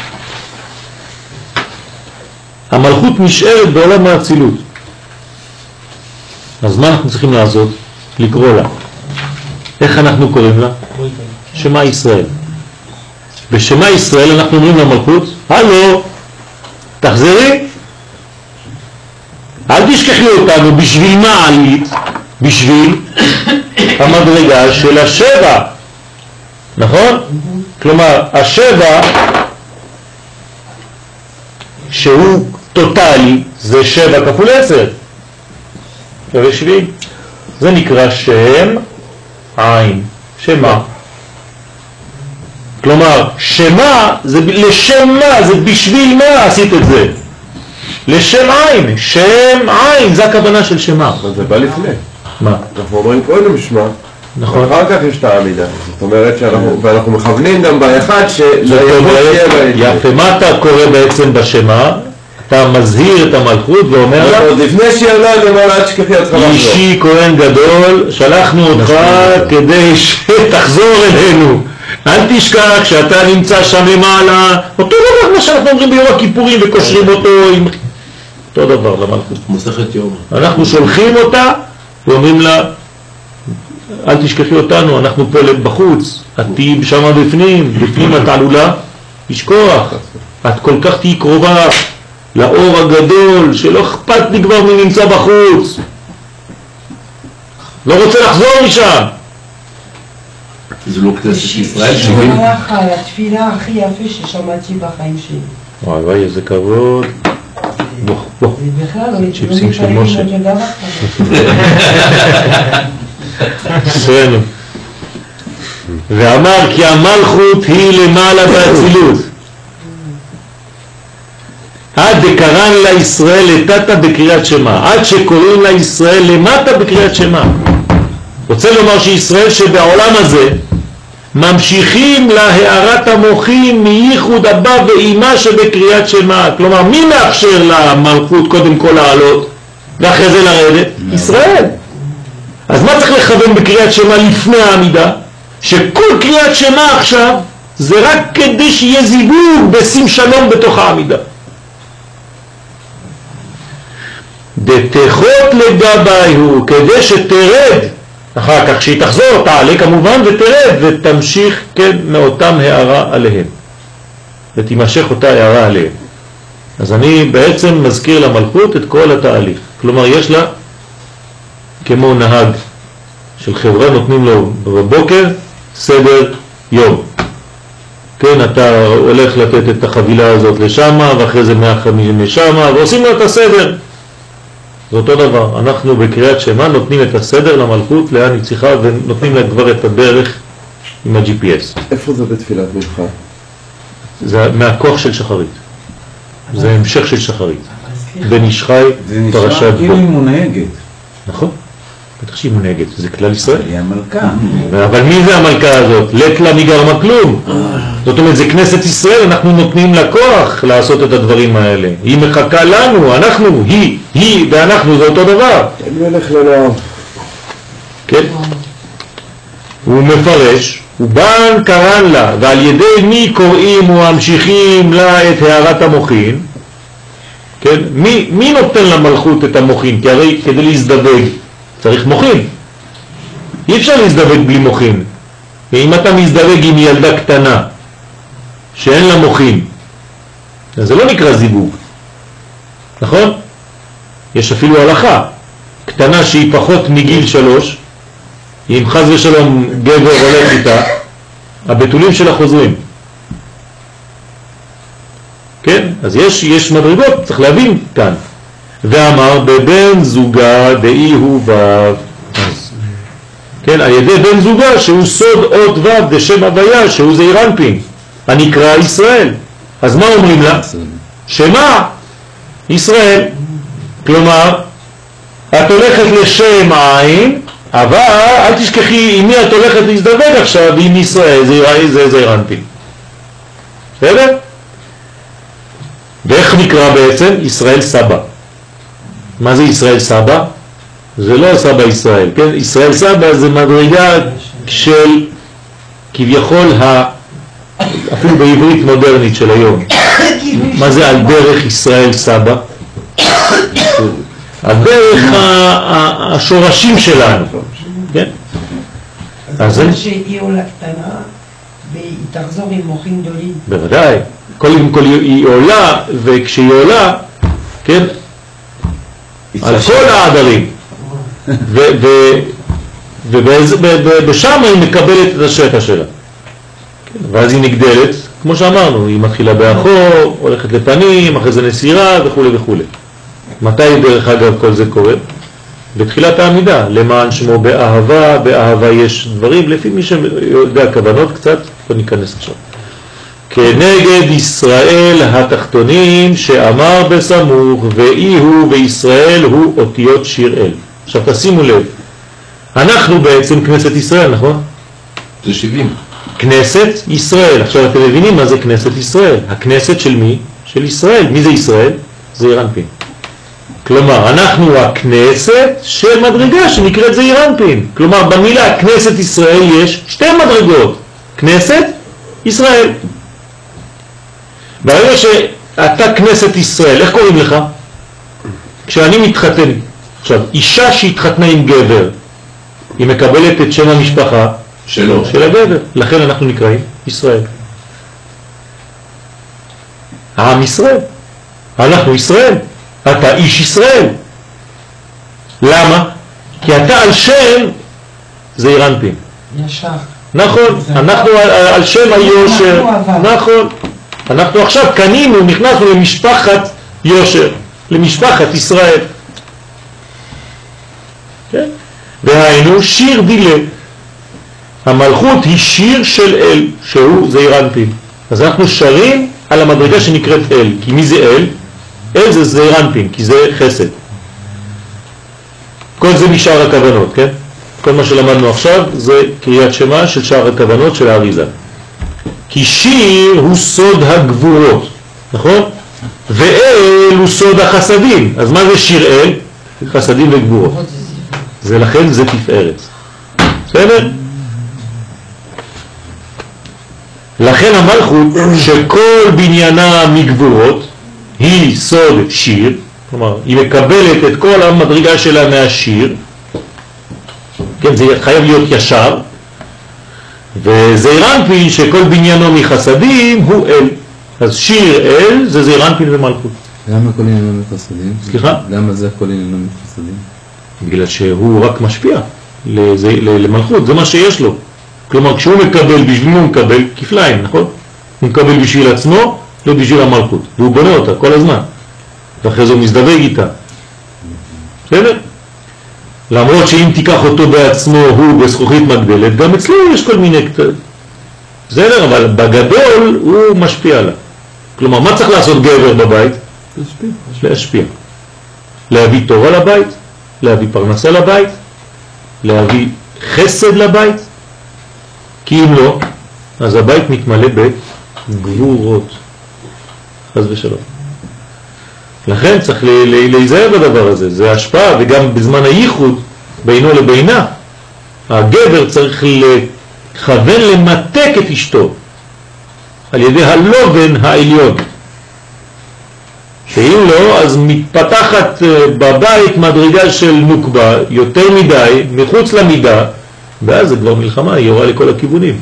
המלכות נשארת בעולם האצילות. אז מה אנחנו צריכים לעשות? לקרוא לה. איך אנחנו קוראים לה? שמע ישראל. בשמע ישראל אנחנו אומרים למלכות, הלו, תחזרי. אל תשכחי אותנו, בשביל מה עלית? בשביל המדרגה של השבע. נכון? כלומר, השבע שהוא טוטלי זה שבע כפול עשר. שווה שבעים. זה נקרא שם עין. שמה. כלומר, שמה זה לשם מה, זה בשביל מה עשית את זה? לשם עין, שם עין, זה הכוונה של שמה. אבל זה בא לפני. מה? אנחנו אומרים קודם שמע, נכון. ואחר כך יש את העמידה. זאת אומרת שאנחנו, ואנחנו מכוונים גם באחד שזה יבוא שיהיה בעצם. יפה, מה אתה קורא בעצם בשמה? אתה מזהיר את המלכות ואומר לה, עוד לפני שירדה למעלה עד שכחי את חלם אישי כהן גדול, שלחנו אותך כדי שתחזור אלינו. אל תשכח שאתה נמצא שם למעלה, אותו דבר מה שאנחנו אומרים ביום הכיפורים וקושרים אותו עם... אותו דבר למלכות. מסכת יום. אנחנו שולחים אותה ואומרים לה, אל תשכחי אותנו, אנחנו פה בחוץ, את תהי שמה בפנים, בפנים את עלולה לשכוח, את כל כך תהי קרובה לאור הגדול, שלא אכפת לי כבר מי נמצא בחוץ, לא רוצה לחזור משם. זה לא כנסת ישראל שבעים. זה הלך על התפילה הכי יפה ששמעתי בחיים שלי. וואי וואי, איזה כבוד. בוא, בוא. ובכלל לא צ'יפסים של משה. אותו דבר כזה. אצלנו. ואמר כי המלכות היא למעלה באצילות עד דקרן לישראל לטאטה בקריאת שמה, עד שקוראים לישראל למטה בקריאת שמה. רוצה לומר שישראל שבעולם הזה ממשיכים להערת המוחים מייחוד אבא ואימא שבקריאת שמה. כלומר, מי מאפשר למלכות קודם כל לעלות ואחרי זה לרדת? ישראל. אז מה צריך לכוון בקריאת שמה לפני העמידה? שכל קריאת שמה עכשיו זה רק כדי שיהיה זיווג בשים שלום בתוך העמידה. דתחות לגבי הוא, כדי שתרד, אחר כך שהיא תחזור, תעלה כמובן ותרד ותמשיך כן מאותם הערה עליהם ותימשך אותה הערה עליהם. אז אני בעצם מזכיר למלכות את כל התהליך. כלומר יש לה כמו נהג של חברה, נותנים לו בבוקר סדר יום. כן, אתה הולך לתת את החבילה הזאת לשם ואחרי זה מאה וחמישים לשם ועושים לו את הסדר. זה אותו דבר. אנחנו בקריאת שמה נותנים את הסדר למלכות לאן היא צריכה ונותנים לה כבר את הדרך עם ה-ג'י פי אס. איפה זה בתפילת מנחה? זה מהכוח של שחרית. זה המשך של שחרית. בן איש חי, פרשת בו. זה נשמע כאילו היא מונהגת. נכון. בטח שהיא מונהגת, זה כלל ישראל. היא המלכה. אבל מי זה המלכה הזאת? לט לה מגרמה כלום. זאת אומרת, זה כנסת ישראל, אנחנו נותנים לה כוח לעשות את הדברים האלה. היא מחכה לנו, אנחנו, היא, היא ואנחנו, זה אותו דבר. אין מלך לנועם. כן? הוא מפרש, ובן קרן לה, ועל ידי מי קוראים וממשיכים לה את הערת המוחין? כן? מי, מי נותן למלכות את המוחין? כי הרי כדי להזדווג צריך מוחין. אי אפשר להזדווג בלי מוחין. ואם אתה מזדווג עם ילדה קטנה שאין לה מוחין, אז זה לא נקרא זיווג. נכון? יש אפילו הלכה. קטנה שהיא פחות מגיל שלוש, אם חז ושלום גבר הולך איתה, הבתולים שלה חוזרים. כן? אז יש, יש מדרגות, צריך להבין כאן. ואמר בבן זוגה דאי הוא ו', כן, על ידי בן זוגה שהוא סוד אות ו' דשם הוויה שהוא זעיר אנפין הנקרא ישראל. אז מה אומרים לה? שמה ישראל. כלומר את הולכת לשם עין, אבל אל תשכחי עם מי את הולכת להזדווג עכשיו, עם ישראל, זה זעיר אנפין. בסדר? ואיך נקרא בעצם? ישראל סבא. מה זה ישראל סבא? זה לא סבא ישראל, כן? ישראל סבא זה מדרגה של כביכול ה... אפילו בעברית מודרנית של היום. מה זה על דרך ישראל סבא? על דרך השורשים שלנו, כן? אז זה שהיא עולה קטנה והיא תחזור עם מוחין גדולים. בוודאי. קודם כל היא עולה, וכשהיא עולה, כן? על כל העדרים. ובשם היא מקבלת את השטע שלה. ואז היא נגדלת, כמו שאמרנו, היא מתחילה באחור, הולכת לפנים, אחרי זה נסירה וכו' וכו'. מתי דרך אגב כל זה קורה? בתחילת העמידה, למען שמו באהבה, באהבה יש דברים, לפי מי שיודע כוונות קצת, בוא ניכנס עכשיו. כנגד ישראל התחתונים שאמר בסמוך ואי הוא וישראל הוא אותיות שיר אל. עכשיו תשימו לב, אנחנו בעצם כנסת ישראל, נכון? זה שבעים. כנסת ישראל. עכשיו אתם מבינים מה זה כנסת ישראל? הכנסת של מי? של ישראל. מי זה ישראל? זעיר אנפין. כלומר אנחנו הכנסת של מדרגה שנקראת זעיר אנפין. כלומר במילה כנסת ישראל יש שתי מדרגות, כנסת ישראל. ברגע שאתה כנסת ישראל, איך קוראים לך? כשאני מתחתן, עכשיו, אישה שהתחתנה עם גבר, היא מקבלת את שם המשפחה שלו, של הגבר. לכן אנחנו נקראים ישראל. העם ישראל. אנחנו ישראל. אתה איש ישראל. למה? כי אתה על שם זעיר אנפין. ישר. נכון, אנחנו על, על שם היושר. נכון. אנחנו עכשיו קנינו, נכנסנו למשפחת יושר, למשפחת ישראל. כן? והיינו שיר דילה. המלכות היא שיר של אל, שהוא זעיר אנפין. אז אנחנו שרים על המדרגה שנקראת אל. כי מי זה אל? אל זה זעירנפין, כי זה חסד. כל זה משאר הכוונות, כן? כל מה שלמדנו עכשיו זה קריאת שמה של שאר הכוונות של האריזה. כי שיר הוא סוד הגבורות, נכון? ואל הוא סוד החסדים. אז מה זה שיר אל? חסדים וגבורות. זה לכן זה תפארת. בסדר? לכן המלכות שכל בניינה מגבורות היא סוד שיר, כלומר היא מקבלת את כל המדרגה שלה מהשיר, כן, זה חייב להיות ישר, וזעירנפין שכל בניינו מחסדים הוא אל. אז שיר אל זה זעירנפין ומלכות. למה כל עניינו מחסדים? סליחה? למה זה כל עניינו מחסדים? בגלל שהוא רק משפיע לזה, למלכות, זה מה שיש לו. כלומר כשהוא מקבל, בשביל הוא מקבל כפליים, נכון? הוא מקבל בשביל עצמו, לא בשביל המלכות, והוא בונה אותה כל הזמן, ואחרי זה הוא מזדווג איתה. בסדר? למרות שאם תיקח אותו בעצמו הוא בזכוכית מגדלת, גם אצלו יש כל מיני... בסדר, אבל בגדול הוא משפיע לה. כלומר, מה צריך לעשות גבר בבית? להשפיע. להשפיע. להביא תורה לבית, להביא פרנסה לבית, להביא חסד לבית, כי אם לא, אז הבית מתמלא בגבורות. חס ושלום. לכן צריך להיזהר בדבר הזה, זה השפעה, וגם בזמן הייחוד בינו לבינה, הגבר צריך לכוון למתק את אשתו על ידי הלובן העליון. שאם לא, אז מתפתחת בבית מדרגה של נוקבה יותר מדי, מחוץ למידה, ואז זה כבר מלחמה, היא יורה לכל הכיוונים.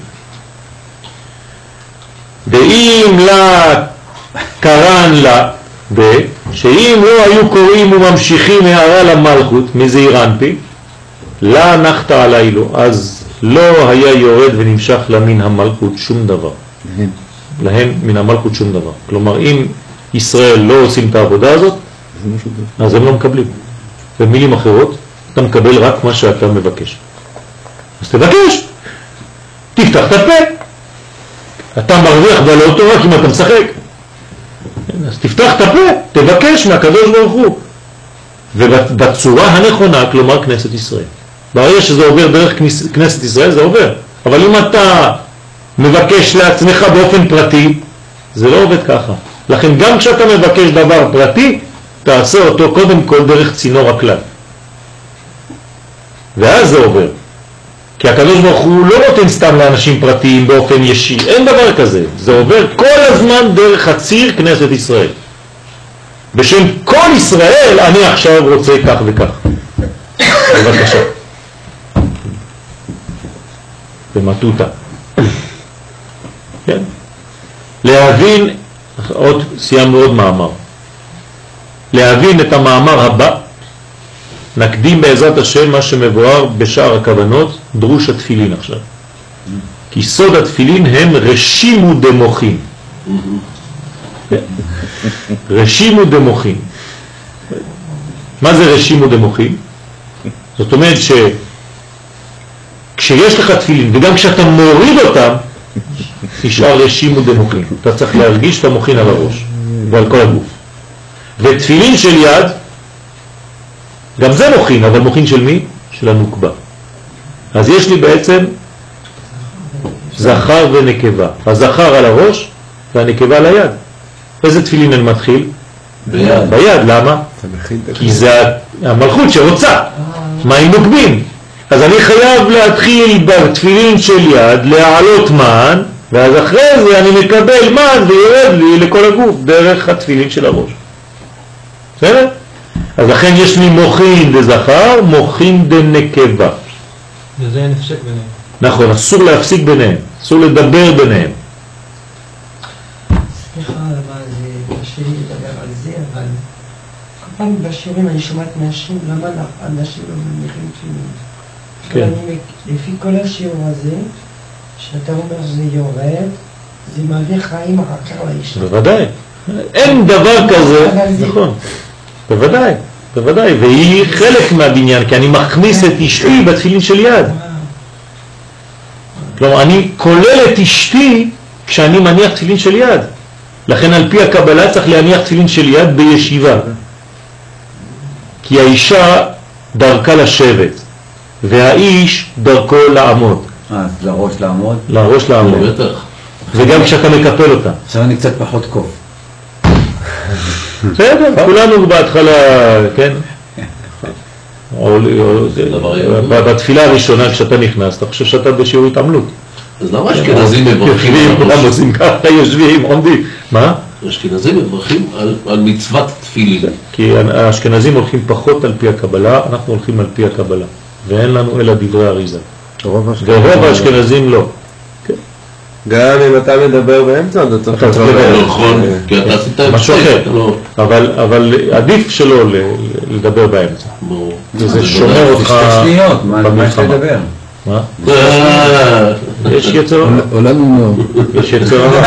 ואם לה קרן לה, שאם לא היו קוראים וממשיכים הערה למלכות מזעירנפין, לה נחתה עליי לו, אז לא היה יורד ונמשך למין המלכות שום דבר. להם. להם מן המלכות שום דבר. כלומר, אם ישראל לא עושים את העבודה הזאת, אז הם לא מקבלים. במילים אחרות, אתה מקבל רק מה שאתה מבקש. אז תבקש, תפתח את הפה. אתה מרוויח בלוטו רק אם אתה משחק. אז תפתח את הפה, תבקש מהקדוש ברוך הוא. ובצורה הנכונה, כלומר כנסת ישראל. ברגע שזה עובר דרך כנסת ישראל, זה עובר. אבל אם אתה מבקש לעצמך באופן פרטי, זה לא עובד ככה. לכן גם כשאתה מבקש דבר פרטי, תעשה אותו קודם כל דרך צינור הכלל. ואז זה עובר. כי הקדוש ברוך הוא לא נותן סתם לאנשים פרטיים באופן ישיר. אין דבר כזה. זה עובר כל הזמן דרך הציר כנסת ישראל. בשם כל ישראל אני עכשיו רוצה כך וכך. בבקשה. במטוטה. כן? להבין, עוד, סיימנו עוד מאמר. להבין את המאמר הבא, נקדים בעזרת השם מה שמבואר בשאר הכוונות, דרוש התפילין עכשיו. כי סוד התפילין הם רשימו דמוחים. רשימו דמוחים. מה זה רשימו דמוחים? זאת אומרת שכשיש לך תפילין וגם כשאתה מוריד אותם, נשאר רשימו דמוחים. אתה צריך להרגיש את המוחין על הראש ועל כל הגוף. ותפילין של יד, גם זה מוחין, אבל מוחין של מי? של הנוקבה. אז יש לי בעצם זכר ונקבה. הזכר על הראש והנקבה על היד. איזה תפילין אני מתחיל? ביד. ביד, למה? כי זה המלכות שרוצה. מה הם נוקבים? אז אני חייב להתחיל בתפילין של יד, להעלות מן, ואז אחרי זה אני מקבל מן ויורד לי לכל הגוף דרך התפילין של הראש. בסדר? אז לכן יש לי מוחין דזכר, מוחין דנקבה. וזה אין הפסק ביניהם. נכון, אסור להפסיק ביניהם, אסור לדבר ביניהם. סליחה, אבל זה קשה לי לדבר על זה, אבל כל פעם בשירים אני שומעת נשים, למה אנשים לא מניחים תפילין? כן. לפי כל השיעור הזה, שאתה אומר שזה יורד, זה מעביר חיים אחר כך לאישה. בוודאי. אין דבר כזה, נכון. בוודאי, בוודאי. והיא חלק מהבניין, כי אני מכניס את אשתי בתפילין של יד. כלומר, אני כולל את אשתי כשאני מניח תפילין של יד. לכן על פי הקבלה צריך להניח תפילין של יד בישיבה. כי האישה דרכה לשבת, והאיש דרכו לעמוד. אה, לראש לעמוד? לראש לעמוד. בטח. וגם כשאתה מקפל אותה. עכשיו אני קצת פחות קוף. בסדר, כולנו בהתחלה, כן? בתפילה הראשונה כשאתה נכנס, אתה חושב שאתה בשיעור התעמלות. אז למה אשכנזים מברכים? יושבים, כולם עושים ככה, יושבים, עומדים. מה? אשכנזים מברכים על מצוות תפילין. כי האשכנזים הולכים פחות על פי הקבלה, אנחנו הולכים על פי הקבלה. ואין לנו אלא דברי אריזה. ורוב האשכנזים לא. גם אם אתה מדבר באמצע, אתה צריך לדבר. נכון, כי אתה עשית משהו אחר. אבל עדיף שלא לדבר באמצע. זה שומר אותך במלחמה. מה? יש יצר הרע. עולנו לא. יש יצר הרע.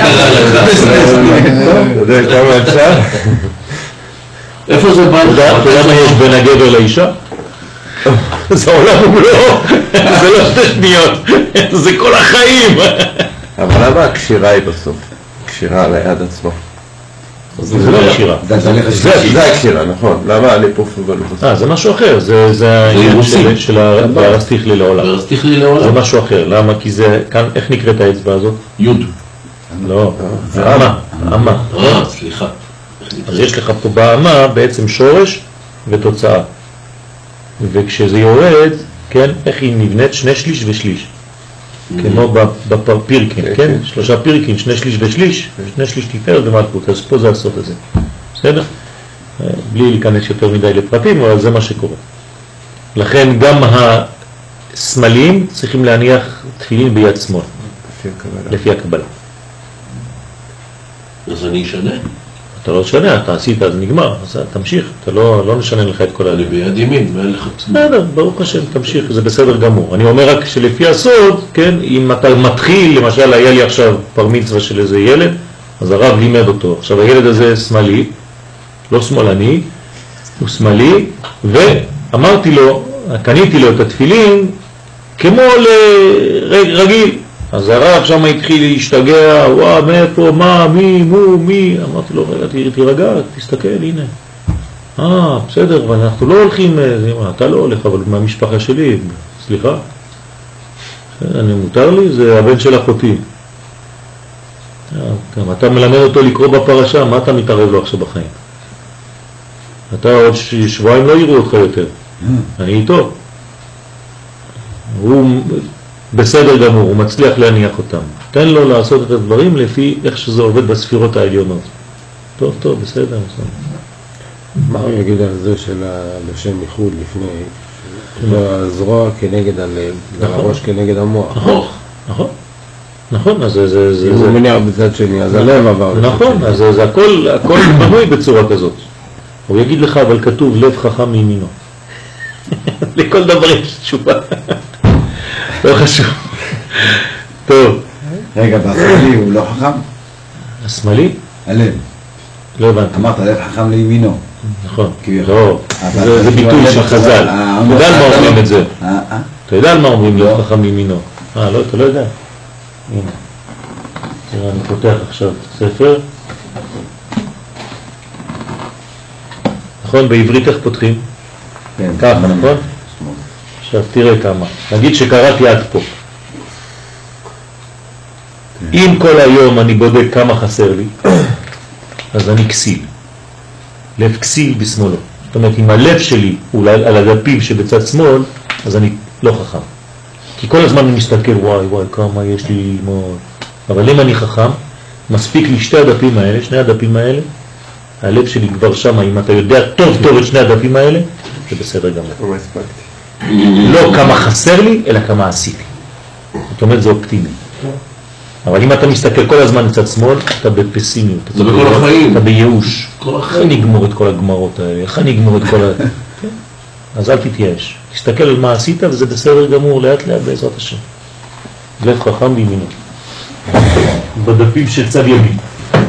אתה יודע כמה אפשר? איפה זה בא? אתה יודע מה יש בין הגבר לאישה? זה עולם ומלואו, זה לא שתי שניות, זה כל החיים. אבל למה הקשירה היא בסוף? קשירה על היד עצמו. זה לא הקשירה. זה הקשירה, נכון. למה אני פה פוגל בסוף? אה, זה משהו אחר, זה העניין של הרסתיך לי לעולם. הרסתיך לי לעולם. זה משהו אחר, למה? כי זה, כאן, איך נקראת האצבע הזאת? יוד. לא, זה אמה, אמה. אה, סליחה. אז יש לך פה באמה בעצם שורש ותוצאה. וכשזה יורד, כן, איך היא נבנית? שני שליש ושליש. כמו בפירקין, כן? שלושה פירקין, שני שליש ושליש, שני שליש תפארת ומלכות, אז פה זה הסוף הזה. בסדר? בלי להיכנס יותר מדי לפרטים, אבל זה מה שקורה. לכן גם הסמלים צריכים להניח תפילין ביד שמאל. לפי הקבלה. אז אני אשנה? אתה לא שנה, אתה עשית, אז נגמר, אז תמשיך, אתה לא, לא נשנה לך את כל אני ביד ימין, מהלך עצמי. בסדר, ברוך השם, תמשיך, זה בסדר גמור. אני אומר רק שלפי הסוד, כן, אם אתה מתחיל, למשל היה לי עכשיו פר מצווה של איזה ילד, אז הרב לימד אותו. עכשיו הילד הזה שמאלי, לא שמאלני, הוא שמאלי, ואמרתי לו, קניתי לו את התפילין, כמו לרגיל. אז הרב שם התחיל להשתגע, וואה, מאיפה, מה, מי, מו, מי? אמרתי לו, רגע, תירגע, תסתכל, הנה. אה, בסדר, אבל אנחנו לא הולכים, אתה לא הולך, אבל מהמשפחה שלי, סליחה. אני מותר לי, זה הבן של אחותי. גם אתה מלמד אותו לקרוא בפרשה, מה אתה מתערב לו עכשיו בחיים? אתה עוד שבועיים לא יראו אותך יותר. אני איתו. הוא בסדר גמור, הוא מצליח להניח אותם. תן לו לעשות את הדברים לפי איך שזה עובד בספירות העליונות. טוב, טוב, בסדר, בסדר. מה הוא יגיד על זה של הלשם מחול לפני, הזרוע כנגד הלב, והראש כנגד המוח? נכון, נכון. נכון, אז זה... זה... אם הוא מניח בצד שני, אז הלב עבר. נכון, אז זה הכל, הכל בנוי בצורה כזאת. הוא יגיד לך, אבל כתוב לב חכם מימינו. לכל דבר יש תשובה. לא חשוב. טוב. רגע, והשמאלי הוא לא חכם? השמאלי? הלב. לא הבנתי. אמרת, הלב חכם לימינו. נכון. לא, זה ביטוי של חז"ל. אתה יודע על מה אומרים את זה? אתה יודע על מה אומרים לב חכם לימינו? אה, לא, אתה לא יודע. הנה. תראה, אני פותח עכשיו ספר. נכון, בעברית איך פותחים? כן. ככה, נכון? עכשיו תראה כמה. נגיד שקראתי עד פה. אם כל היום אני בודק כמה חסר לי, אז אני כסיל. לב כסיל בשמאלו. זאת אומרת, אם הלב שלי הוא על הדפים שבצד שמאל, אז אני לא חכם. כי כל הזמן אני מסתכל, וואי וואי, כמה יש לי ללמוד. אבל אם אני חכם, מספיק לי שתי הדפים האלה, שני הדפים האלה, הלב שלי כבר שם, אם אתה יודע טוב טוב את שני הדפים האלה, זה בסדר גמור. לא הספקתי. לא כמה חסר לי, אלא כמה עשיתי. זאת אומרת, זה אופטימי. אבל אם אתה מסתכל כל הזמן מצד שמאל, אתה בפסימיות. זה בכל החיים. אתה בייאוש. כל איך החיים. אני אגמור את כל הגמרות האלה? איך אני אגמור את כל ה... אז אל תתייאש. תסתכל על מה עשית, וזה בסדר גמור, לאט לאט בעזרת השם. לב חכם בימינו. בדפים של צד ימין.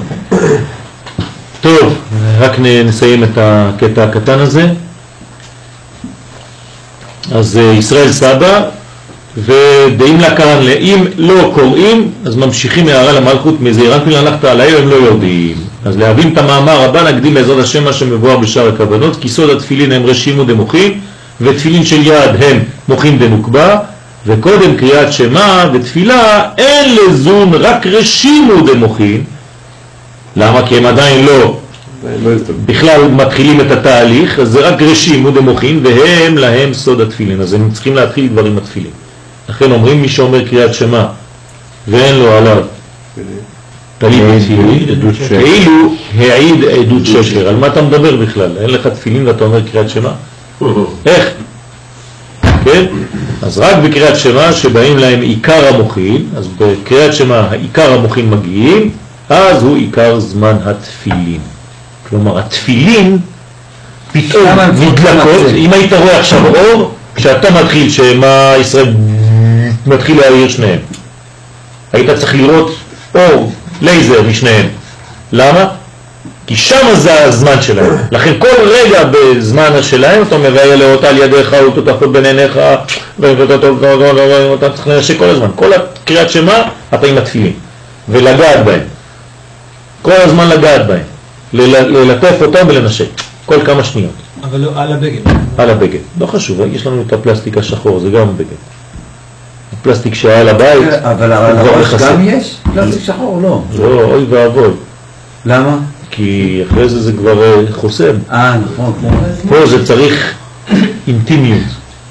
טוב, רק נסיים את הקטע הקטן הזה. אז ישראל סבא ודעים לקרן, אם לא קוראים, אז ממשיכים מהערה למלכות, מזעיר אנפין הלכת עליהם, הם לא יודעים. אז להבין את המאמר הבא, נקדים בעזרת השם מה שמבואר בשאר הכוונות, כי סוד התפילין הם רשימו דמוחין, ותפילין של יד הם מוחין דנוקבה, וקודם קריאת שמה ותפילה אין לזון רק רשימו דמוחין. למה? כי הם עדיין לא בכלל מתחילים את התהליך, אז זה רק רשימו דמוחין, והם להם סוד התפילין, אז הם צריכים להתחיל דברים התפילין. לכן אומרים מי שאומר קריאת שמה ואין לו עליו תלית תפילין, כאילו העיד עדות שקר. על מה אתה מדבר בכלל? אין לך תפילין ואתה אומר קריאת שמה? איך? כן? אז רק בקריאת שמה שבאים להם עיקר המוחין, אז בקריאת שמה העיקר המוחין מגיעים, אז הוא עיקר זמן התפילין. כלומר התפילין פתאום מתלקות, אם היית רואה עכשיו אור, כשאתה מתחיל שמה ישראל מתחיל להעיר שניהם, היית צריך לראות אור, לייזר משניהם. למה? כי שם זה הזמן שלהם. לכן כל רגע בזמן שלהם אתה מביא לאות על ידיך ותותחות בין עיניך ואתה צריך לנשק כל הזמן. כל הקריאת שמה אתה עם התפילין ולגעת בהם, כל הזמן לגעת בהם, ללטף אותם ולנשק כל כמה שניות. אבל לא על הבגד. על הבגד, לא חשוב, יש לנו את הפלסטיק השחור, זה גם בגד. הפלסטיק שהיה על הבית, אבל על הראש גם יש? פלסטיק שחור לא. לא, אוי ואבוי. למה? כי אחרי זה זה כבר חוסם. אה, נכון. פה זה צריך אינטימיות.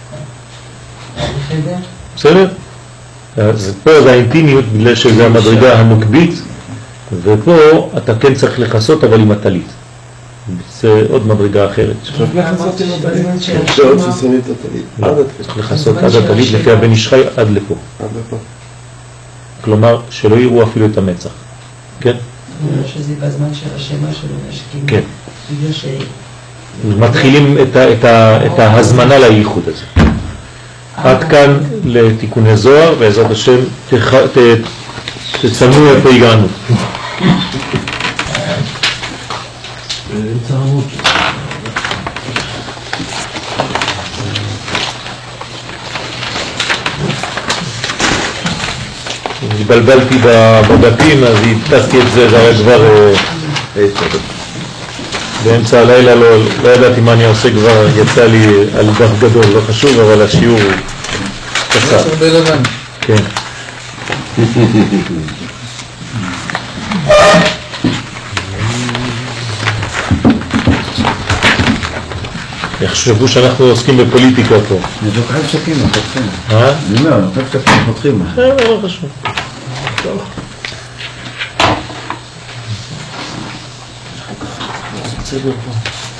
בסדר? אז פה זה האינטימיות בגלל שזה המדרגה הנוקבית, ופה אתה כן צריך לחסות אבל עם הטלית. זה עוד מדרגה אחרת. צריך לחסות עד הטלית לפי הבן ישחי עד לפה. כלומר שלא יראו אפילו את המצח. כן? שזה בזמן של השמה שלו נשקים. כן. בגלל ש... מתחילים את, ה, את, ה, את ההזמנה לייחוד הזה. עד כאן לתיקוני זוהר, בעזרת השם תח, ת, תצלמו איפה הגענו. התבלבלתי בדפים, אז התפסתי את זה, זה היה כבר באמצע הלילה, לא, לא ידעתי מה אני עושה כבר, יצא לי על דף גדול, לא חשוב, אבל השיעור הוא קצר. בלבן. כן. יחשבו שאנחנו עוסקים בפוליטיקה פה. אני לוקחים שקים, פותחים. אה? אני אומר, לוקחים שקים, פותחים. אה, לא חשוב. טוב. בסדר פה.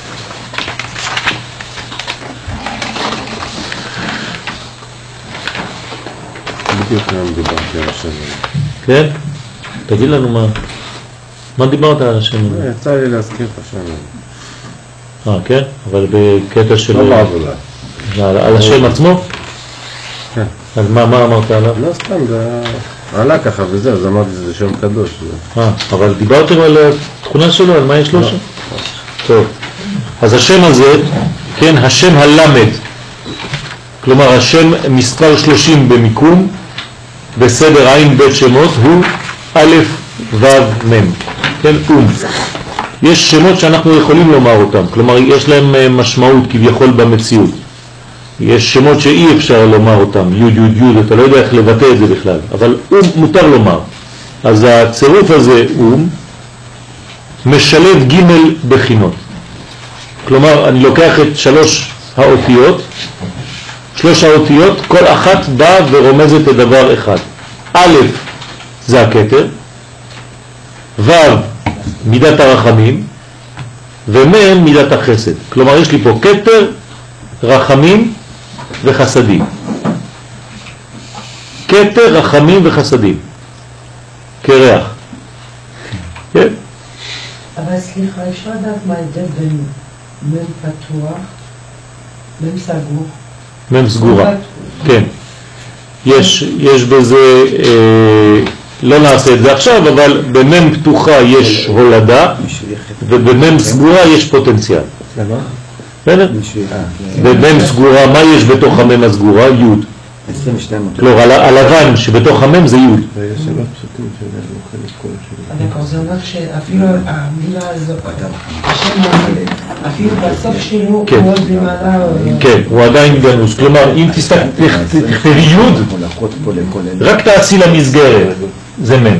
בדיוק מה דיברתי על השם. כן? תגיד לנו מה. מה דיברת על השם? יצא לי להזכיר את השם. אה, כן? אבל בקטע של... לא בעבודה. על השם עצמו? כן. אז מה אמרת עליו? לא סתם, זה עלה ככה וזהו, אז אמרתי שזה שם קדוש. אה, אבל דיברתם על התכונה שלו, על מה יש לו שם? טוב. אז השם הזה, כן, השם הלמד, כלומר השם מספר שלושים במיקום, בסדר עין בית שמות, הוא א' ו' מ', כן, אום. יש שמות שאנחנו יכולים לומר אותם, כלומר יש להם משמעות כביכול במציאות. יש שמות שאי אפשר לומר אותם, י' י' י', אתה לא יודע איך לבטא את זה בכלל, אבל אום מותר לומר. אז הצירוף הזה אום משלב ג' בחינות. כלומר אני לוקח את שלוש האותיות, שלוש האותיות, כל אחת באה ורומזת לדבר אחד. א' זה הכתר, ו' מידת הרחמים, ומ' מידת החסד. כלומר יש לי פה כתר, רחמים וחסדים. כתר, רחמים וחסדים. כריח. כן? אבל סליחה, אפשר לדעת מה ההבדל בין מ' פתוח, מ' סגור? מ' סגורה. כן. יש, יש בזה, אה, לא נעשה את זה עכשיו, אבל במ' פתוחה יש הולדה, ובמ' סגורה יש פוטנציאל. למה? בסדר? במ' סגורה, מה יש בתוך המ' הסגורה? י'. עשרים ושתיים אותות. לא, ה- הלבן שבתוך המם זה יוד. ויש שלוש פשוטים שזה לוחם את כל השני. d'accord, זה אומר שאפילו המילה הזאת, השם הזה, אפילו בסוף שלו, כן. הוא עוד למעלה... כן, הוא עדיין גנוז. כלומר, אם תסתכל, תכתבי יוד, מלאכות פה לכל אלה. רק תעשי למסגרת, זה מם.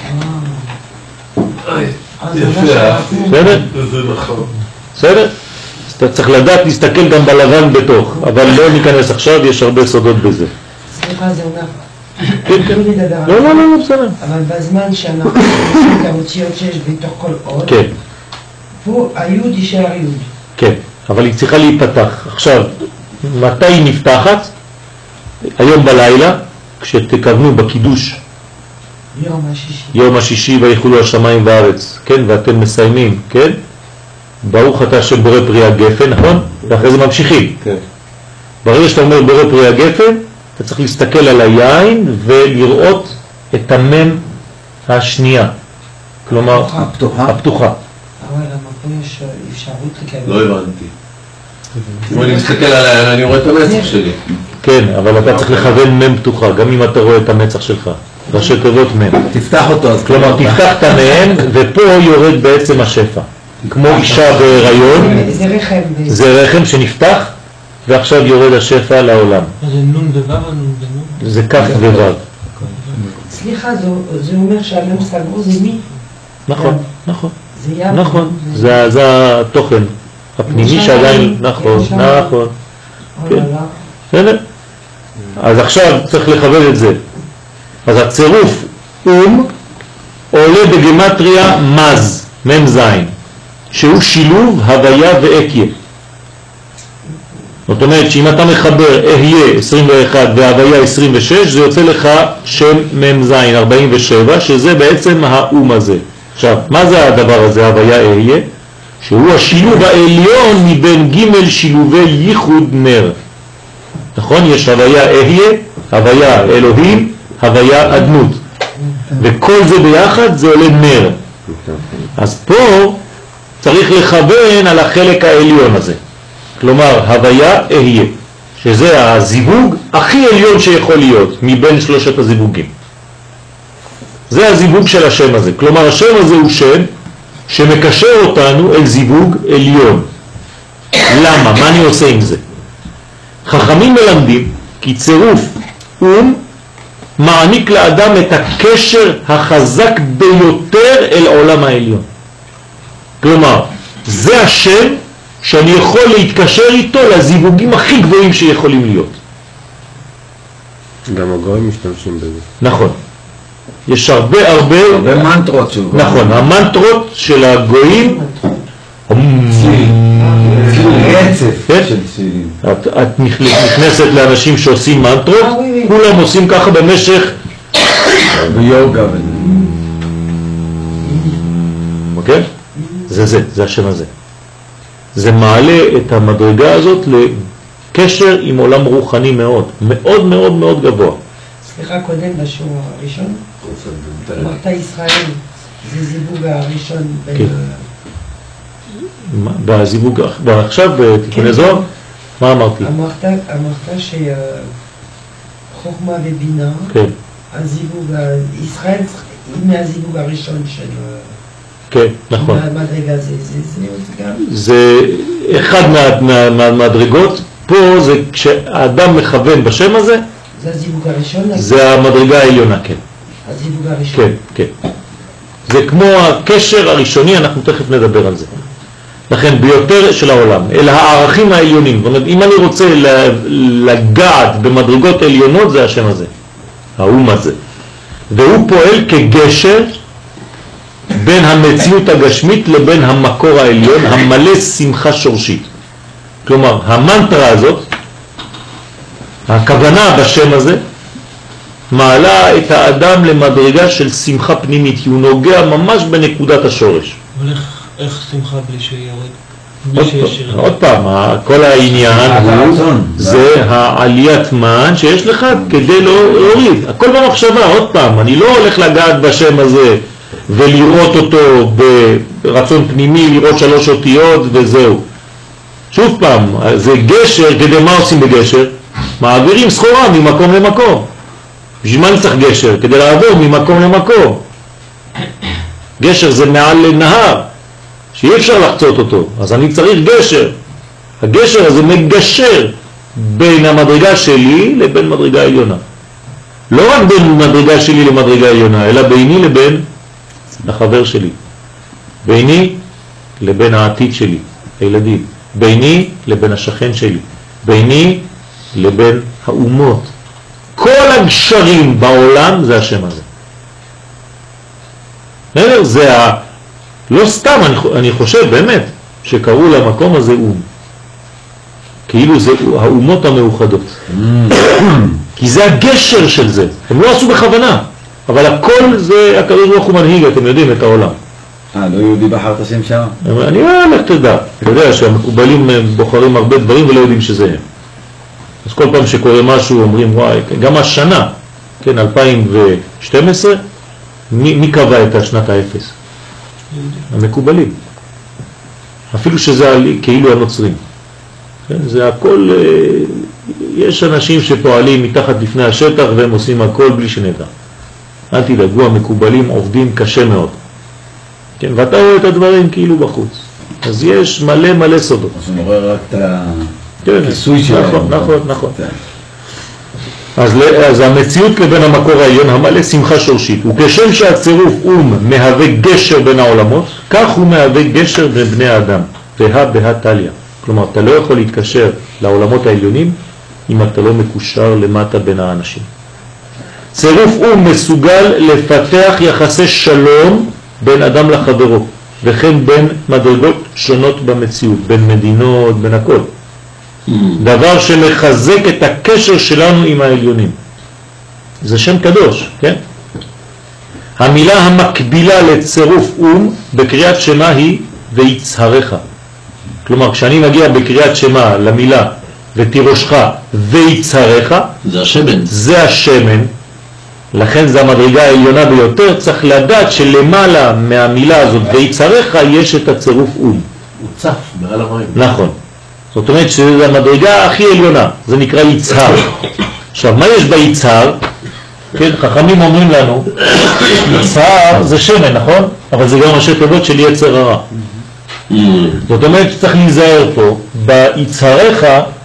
בסדר? זה נכון. בסדר? אז אתה צריך לדעת להסתכל גם בלבן בתוך, אבל לא ניכנס עכשיו, יש הרבה סודות בזה. סליחה, זה אומר... כן, כן. לא לדבר לא, על לא, זה. לא, בסדר. אבל בזמן שאנחנו עושים את האותיות שיש בתוך כל אות, כן, פה היוד יישאר יוד. כן, אבל היא צריכה להיפתח. עכשיו, מתי היא נפתחת? היום בלילה, כשתכוונו בקידוש יום השישי. יום השישי ויחולו השמיים והארץ, כן, ואתם מסיימים, כן? ברוך אתה השם בורא פרי הגפן, נכון? ואחרי זה ממשיכים. כן. ברגע שאתה אומר בורא פרי הגפן, אתה צריך להסתכל על היין ולראות את המם השנייה. כלומר, הפתוחה. הפתוחה. אבל למה פה יש אפשרות לקבל? לא הבנתי. אם אני מסתכל עליי, אני רואה את המצח שלי. כן, אבל אתה צריך לכוון מם פתוחה, גם אם אתה רואה את המצח שלך. ראשי תיבות מם. תפתח אותו אז. כלומר, תפתח את המם, ופה יורד בעצם השפע. כמו אישה בהיריון, זה רחם. זה רחם שנפתח, ועכשיו יורד השפע לעולם. זה נון ווו או נון ונון? זה כף ווו. סליחה, זה- זה אומר שהמם סגור זה מי? נכון, נכון, זה ים. נכון. זה זה התוכן הפנימי שעדיין, נכון, נכון. כן. בסדר? אז עכשיו צריך לכבד את זה. אז הצירוף אום עולה בגמטריה מז, מם זין, שהוא שילוב הוויה ואקיה. זאת אומרת שאם אתה מחבר אהיה עשרים ואחת והוויה עשרים ושש, זה יוצא לך שם מם זין ארבעים ושבע, שזה בעצם האום הזה. עכשיו, מה זה הדבר הזה, הוויה אהיה? שהוא השילוב העליון מבין ג' שילובי ייחוד נר. נכון? יש הוויה אהיה, הוויה אלוהים, הוויה אדנות. וכל זה ביחד זה עולה נר. אז פה צריך לכוון על החלק העליון הזה. כלומר, הוויה אהיה, שזה הזיווג הכי עליון שיכול להיות מבין שלושת הזיווגים. זה הזיווג של השם הזה. כלומר, השם הזה הוא שם שמקשר אותנו אל זיווג עליון. למה? מה אני עושה עם זה? חכמים מלמדים כי צירוף אום מעניק לאדם את הקשר החזק ביותר אל עולם העליון. כלומר, זה השם שאני יכול להתקשר איתו לזיווגים הכי גבוהים שיכולים להיות. גם הגויים משתמשים בזה. נכון. יש הרבה הרבה... הרבה מנטרות של גויים. נכון, המנטרות של הגויים... רצף כן? של צלילים. את, את נכנסת לאנשים שעושים מנטרות, כולם עושים ככה במשך... ביוגה. אוקיי? זה זה, זה השם הזה. זה מעלה את המדרגה הזאת לקשר עם עולם רוחני מאוד, מאוד מאוד מאוד גבוה. סליחה, קודם בשיעור הראשון, אמרת ישראל, זה זיווג הראשון בין... כן. בזיווג, עכשיו בתיקוני זוהר, מה אמרתי? אמרת, אמרת שחוכמה ובינה, כן, הזיווג, ישראל היא מהזיווג הראשון של... כן, נכון. המדרגה זה, זה, זה, זה גם... זה אחד מהמדרגות, מה, מה, פה זה כשאדם מכוון בשם הזה, זה הזיווג הראשון? זה המדרגה העליונה, כן. הזיווג הראשון. כן, כן. זה כמו הקשר הראשוני, אנחנו תכף נדבר על זה. לכן ביותר של העולם, אל הערכים העליונים. זאת אומרת, אם אני רוצה לגעת במדרגות עליונות, זה השם הזה, האום הזה. והוא פועל כגשר בין המציאות הגשמית לבין המקור העליון, המלא שמחה שורשית. כלומר, המנטרה הזאת, הכוונה בשם הזה, מעלה את האדם למדרגה של שמחה פנימית, כי הוא נוגע ממש בנקודת השורש. אבל איך, איך שמחה בלי שיורד? עוד, בלי שיש ירידה? עוד פעם, כל העניין הוא, זה העליית מן שיש לך כדי לא להוריד. הכל במחשבה, עוד פעם, אני לא הולך לגעת בשם הזה ולראות אותו ברצון פנימי, לראות שלוש אותיות וזהו. שוב פעם, זה גשר, כדי מה עושים בגשר? מעבירים סחורה ממקום למקום. בשביל מה אני צריך גשר? כדי לעבור ממקום למקום. גשר זה מעל נהר, שאי אפשר לחצות אותו, אז אני צריך גשר. הגשר הזה מגשר בין המדרגה שלי לבין מדרגה עליונה. לא רק בין מדרגה שלי למדרגה עליונה, אלא ביני לבין החבר שלי. ביני לבין העתיד שלי, הילדים. ביני לבין השכן שלי. ביני לבין האומות. כל הגשרים בעולם זה השם הזה. זה ה... לא סתם, אני, אני חושב באמת שקראו למקום הזה אום. כאילו זה האומות המאוחדות. כי זה הגשר של זה. הם לא עשו בכוונה, אבל הכל זה הקדוש ברוך הוא מנהיג, אתם יודעים, את העולם. אה, לא יהודי בחר את השם שם? אני לא הולך תדע. אתה יודע שהמקובלים בוחרים הרבה דברים ולא יודעים שזה הם. אז כל פעם שקורה משהו אומרים, וואי, גם השנה, כן, אלפיים ושתים עשרה, מי, מי קבע את השנת האפס? המקובלים. אפילו שזה כאילו הנוצרים. כן, זה הכל, יש אנשים שפועלים מתחת לפני השטח והם עושים הכל בלי שנדע. אל תדאגו, המקובלים עובדים קשה מאוד. כן, ואתה רואה את הדברים כאילו בחוץ. אז יש מלא מלא סודות. אז הוא מעורר רק את הכיסוי שלהם. נכון, נכון, נכון. אז, אז המציאות לבין המקור העליון המלא שמחה שורשית, וכשם שהצירוף אום מהווה גשר בין העולמות, כך הוא מהווה גשר בין בני האדם, תהה בה תליה. כלומר, אתה לא יכול להתקשר לעולמות העליונים אם אתה לא מקושר למטה בין האנשים. צירוף אום מסוגל לפתח יחסי שלום בין אדם לחברו, וכן בין מדרגות שונות במציאות, בין מדינות, בין הכל. דבר שמחזק את הקשר שלנו עם העליונים. זה שם קדוש, כן? המילה המקבילה לצירוף אום בקריאת שמה היא ויצהרך. כלומר, כשאני מגיע בקריאת שמה למילה ותירושך ויצהרך, זה השמן. זה השמן. לכן זה המדרגה העליונה ביותר. צריך לדעת שלמעלה מהמילה הזאת ויצהרך יש את הצירוף אום. הוא צף מעל המים. נכון. זאת אומרת שזה המדרגה הכי עליונה, זה נקרא יצהר. עכשיו, מה יש ביצהר? כן, חכמים אומרים לנו, יצהר זה שמן, נכון? אבל זה גם ראשי תיבות של יצר הרע. זאת אומרת שצריך להיזהר פה, ביצהרך,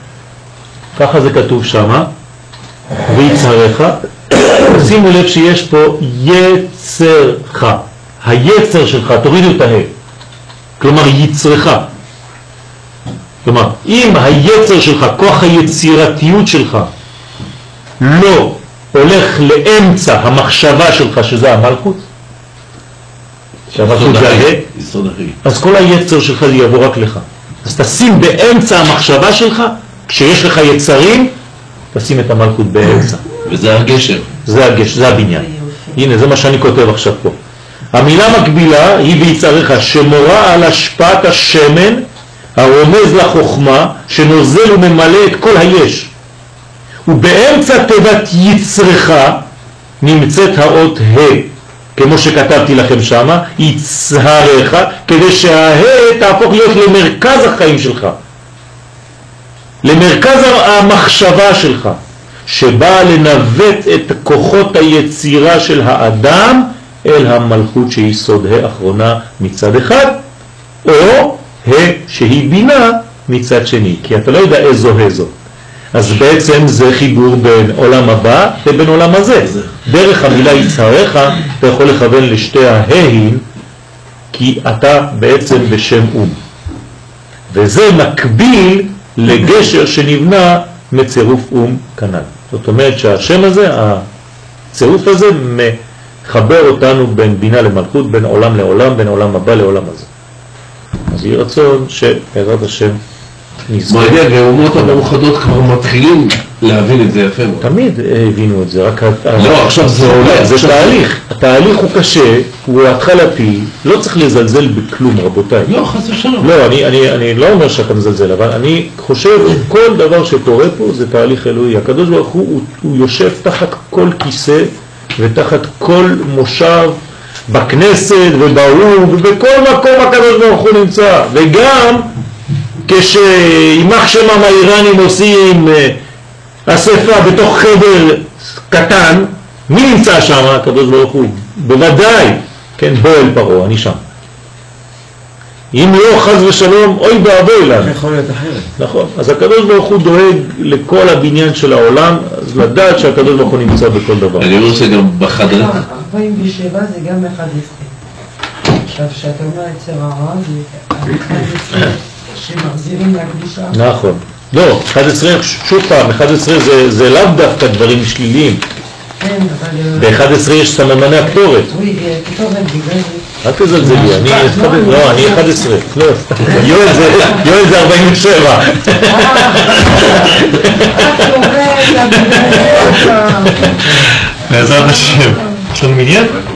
ככה זה כתוב שמה, ויצהרך, שימו לב שיש פה יצרך, היצר שלך, תורידו את הה, כלומר יצרך. כלומר, אם היצר שלך, כוח היצירתיות שלך, לא הולך לאמצע המחשבה שלך, שזה המלכות, שהמלכות זה הה, אז כל היצר שלך יבוא רק לך. אז תשים באמצע המחשבה שלך, כשיש לך יצרים, תשים את המלכות באמצע. וזה הגשר. זה הגשר, זה הבניין. הנה, זה מה שאני כותב עכשיו פה. המילה מקבילה היא ביצריך, שמורה על השפעת השמן, הרומז לחוכמה שנוזל וממלא את כל היש. ובאמצע תיבת יצרך נמצאת האות ה', כמו שכתבתי לכם שמה, יצהרך, כדי שהה תהפוך להיות למרכז החיים שלך, למרכז המחשבה שלך, שבא לנווט את כוחות היצירה של האדם אל המלכות שהיא סוד ה' אחרונה מצד אחד, או ה' שהיא בינה מצד שני, כי אתה לא יודע איזו ה' זו. אז בעצם זה חיבור בין עולם הבא ובין עולם הזה. דרך המילה יצהרך אתה יכול לכוון לשתי ההים, כי אתה בעצם בשם אום. וזה מקביל לגשר שנבנה מצירוף אום כנ"ל. זאת אומרת שהשם הזה, הצירוף הזה, מחבר אותנו בין בינה למלכות, בין עולם לעולם, בין עולם הבא לעולם הזה. אז יהיה רצון שבעזרת השם נזכה. מעניין, והאומות המאוחדות כבר מתחילים להבין את זה יפה מאוד. תמיד הבינו את זה, רק לא, עכשיו זה עולה. זה תהליך. התהליך הוא קשה, הוא התחלתי, לא צריך לזלזל בכלום, רבותיי. לא, חס ושלום. לא, אני, אני, אני לא אומר שאתה מזלזל, אבל אני חושב כל דבר שקורה פה זה תהליך אלוהי. הקדוש ברוך הוא, הוא, הוא יושב תחת כל כיסא ותחת כל מושב בכנסת ובאום ובכל מקום הקדוש ברוך הוא נמצא. וגם כשימח שמם האיראנים עושים אספה בתוך חדר קטן, מי נמצא שם? הקדוש ברוך הוא. בוודאי, כן, בוא אל פרעה, אני שם. אם לא חז ושלום, אוי ואבוי לנו. יכול להיות אחרת. נכון. אז הקדוש ברוך הוא דואג לכל הבניין של העולם, אז לדעת שהקדוש ברוך הוא נמצא בכל דבר. אני רוצה גם בחדרי. ארבעים ושבע זה גם אחד עשרה. עכשיו, שאתה אומר יצר הרע, זה אחד עשרה שמחזירים לקדושה. נכון. לא, אחד עשרה, שוב פעם, אחד עשרה זה, זה לאו דווקא דברים שליליים. כן, אבל... ב-אחד עשרה יש סממני הקטורת. oui, כתובת בגלל זה. אל תזלזלי, אני לא, אני אחד עשרה. לא, יואל זה יואל זה ארבעים ושבע. בעזרת השם. יש לנו מניין?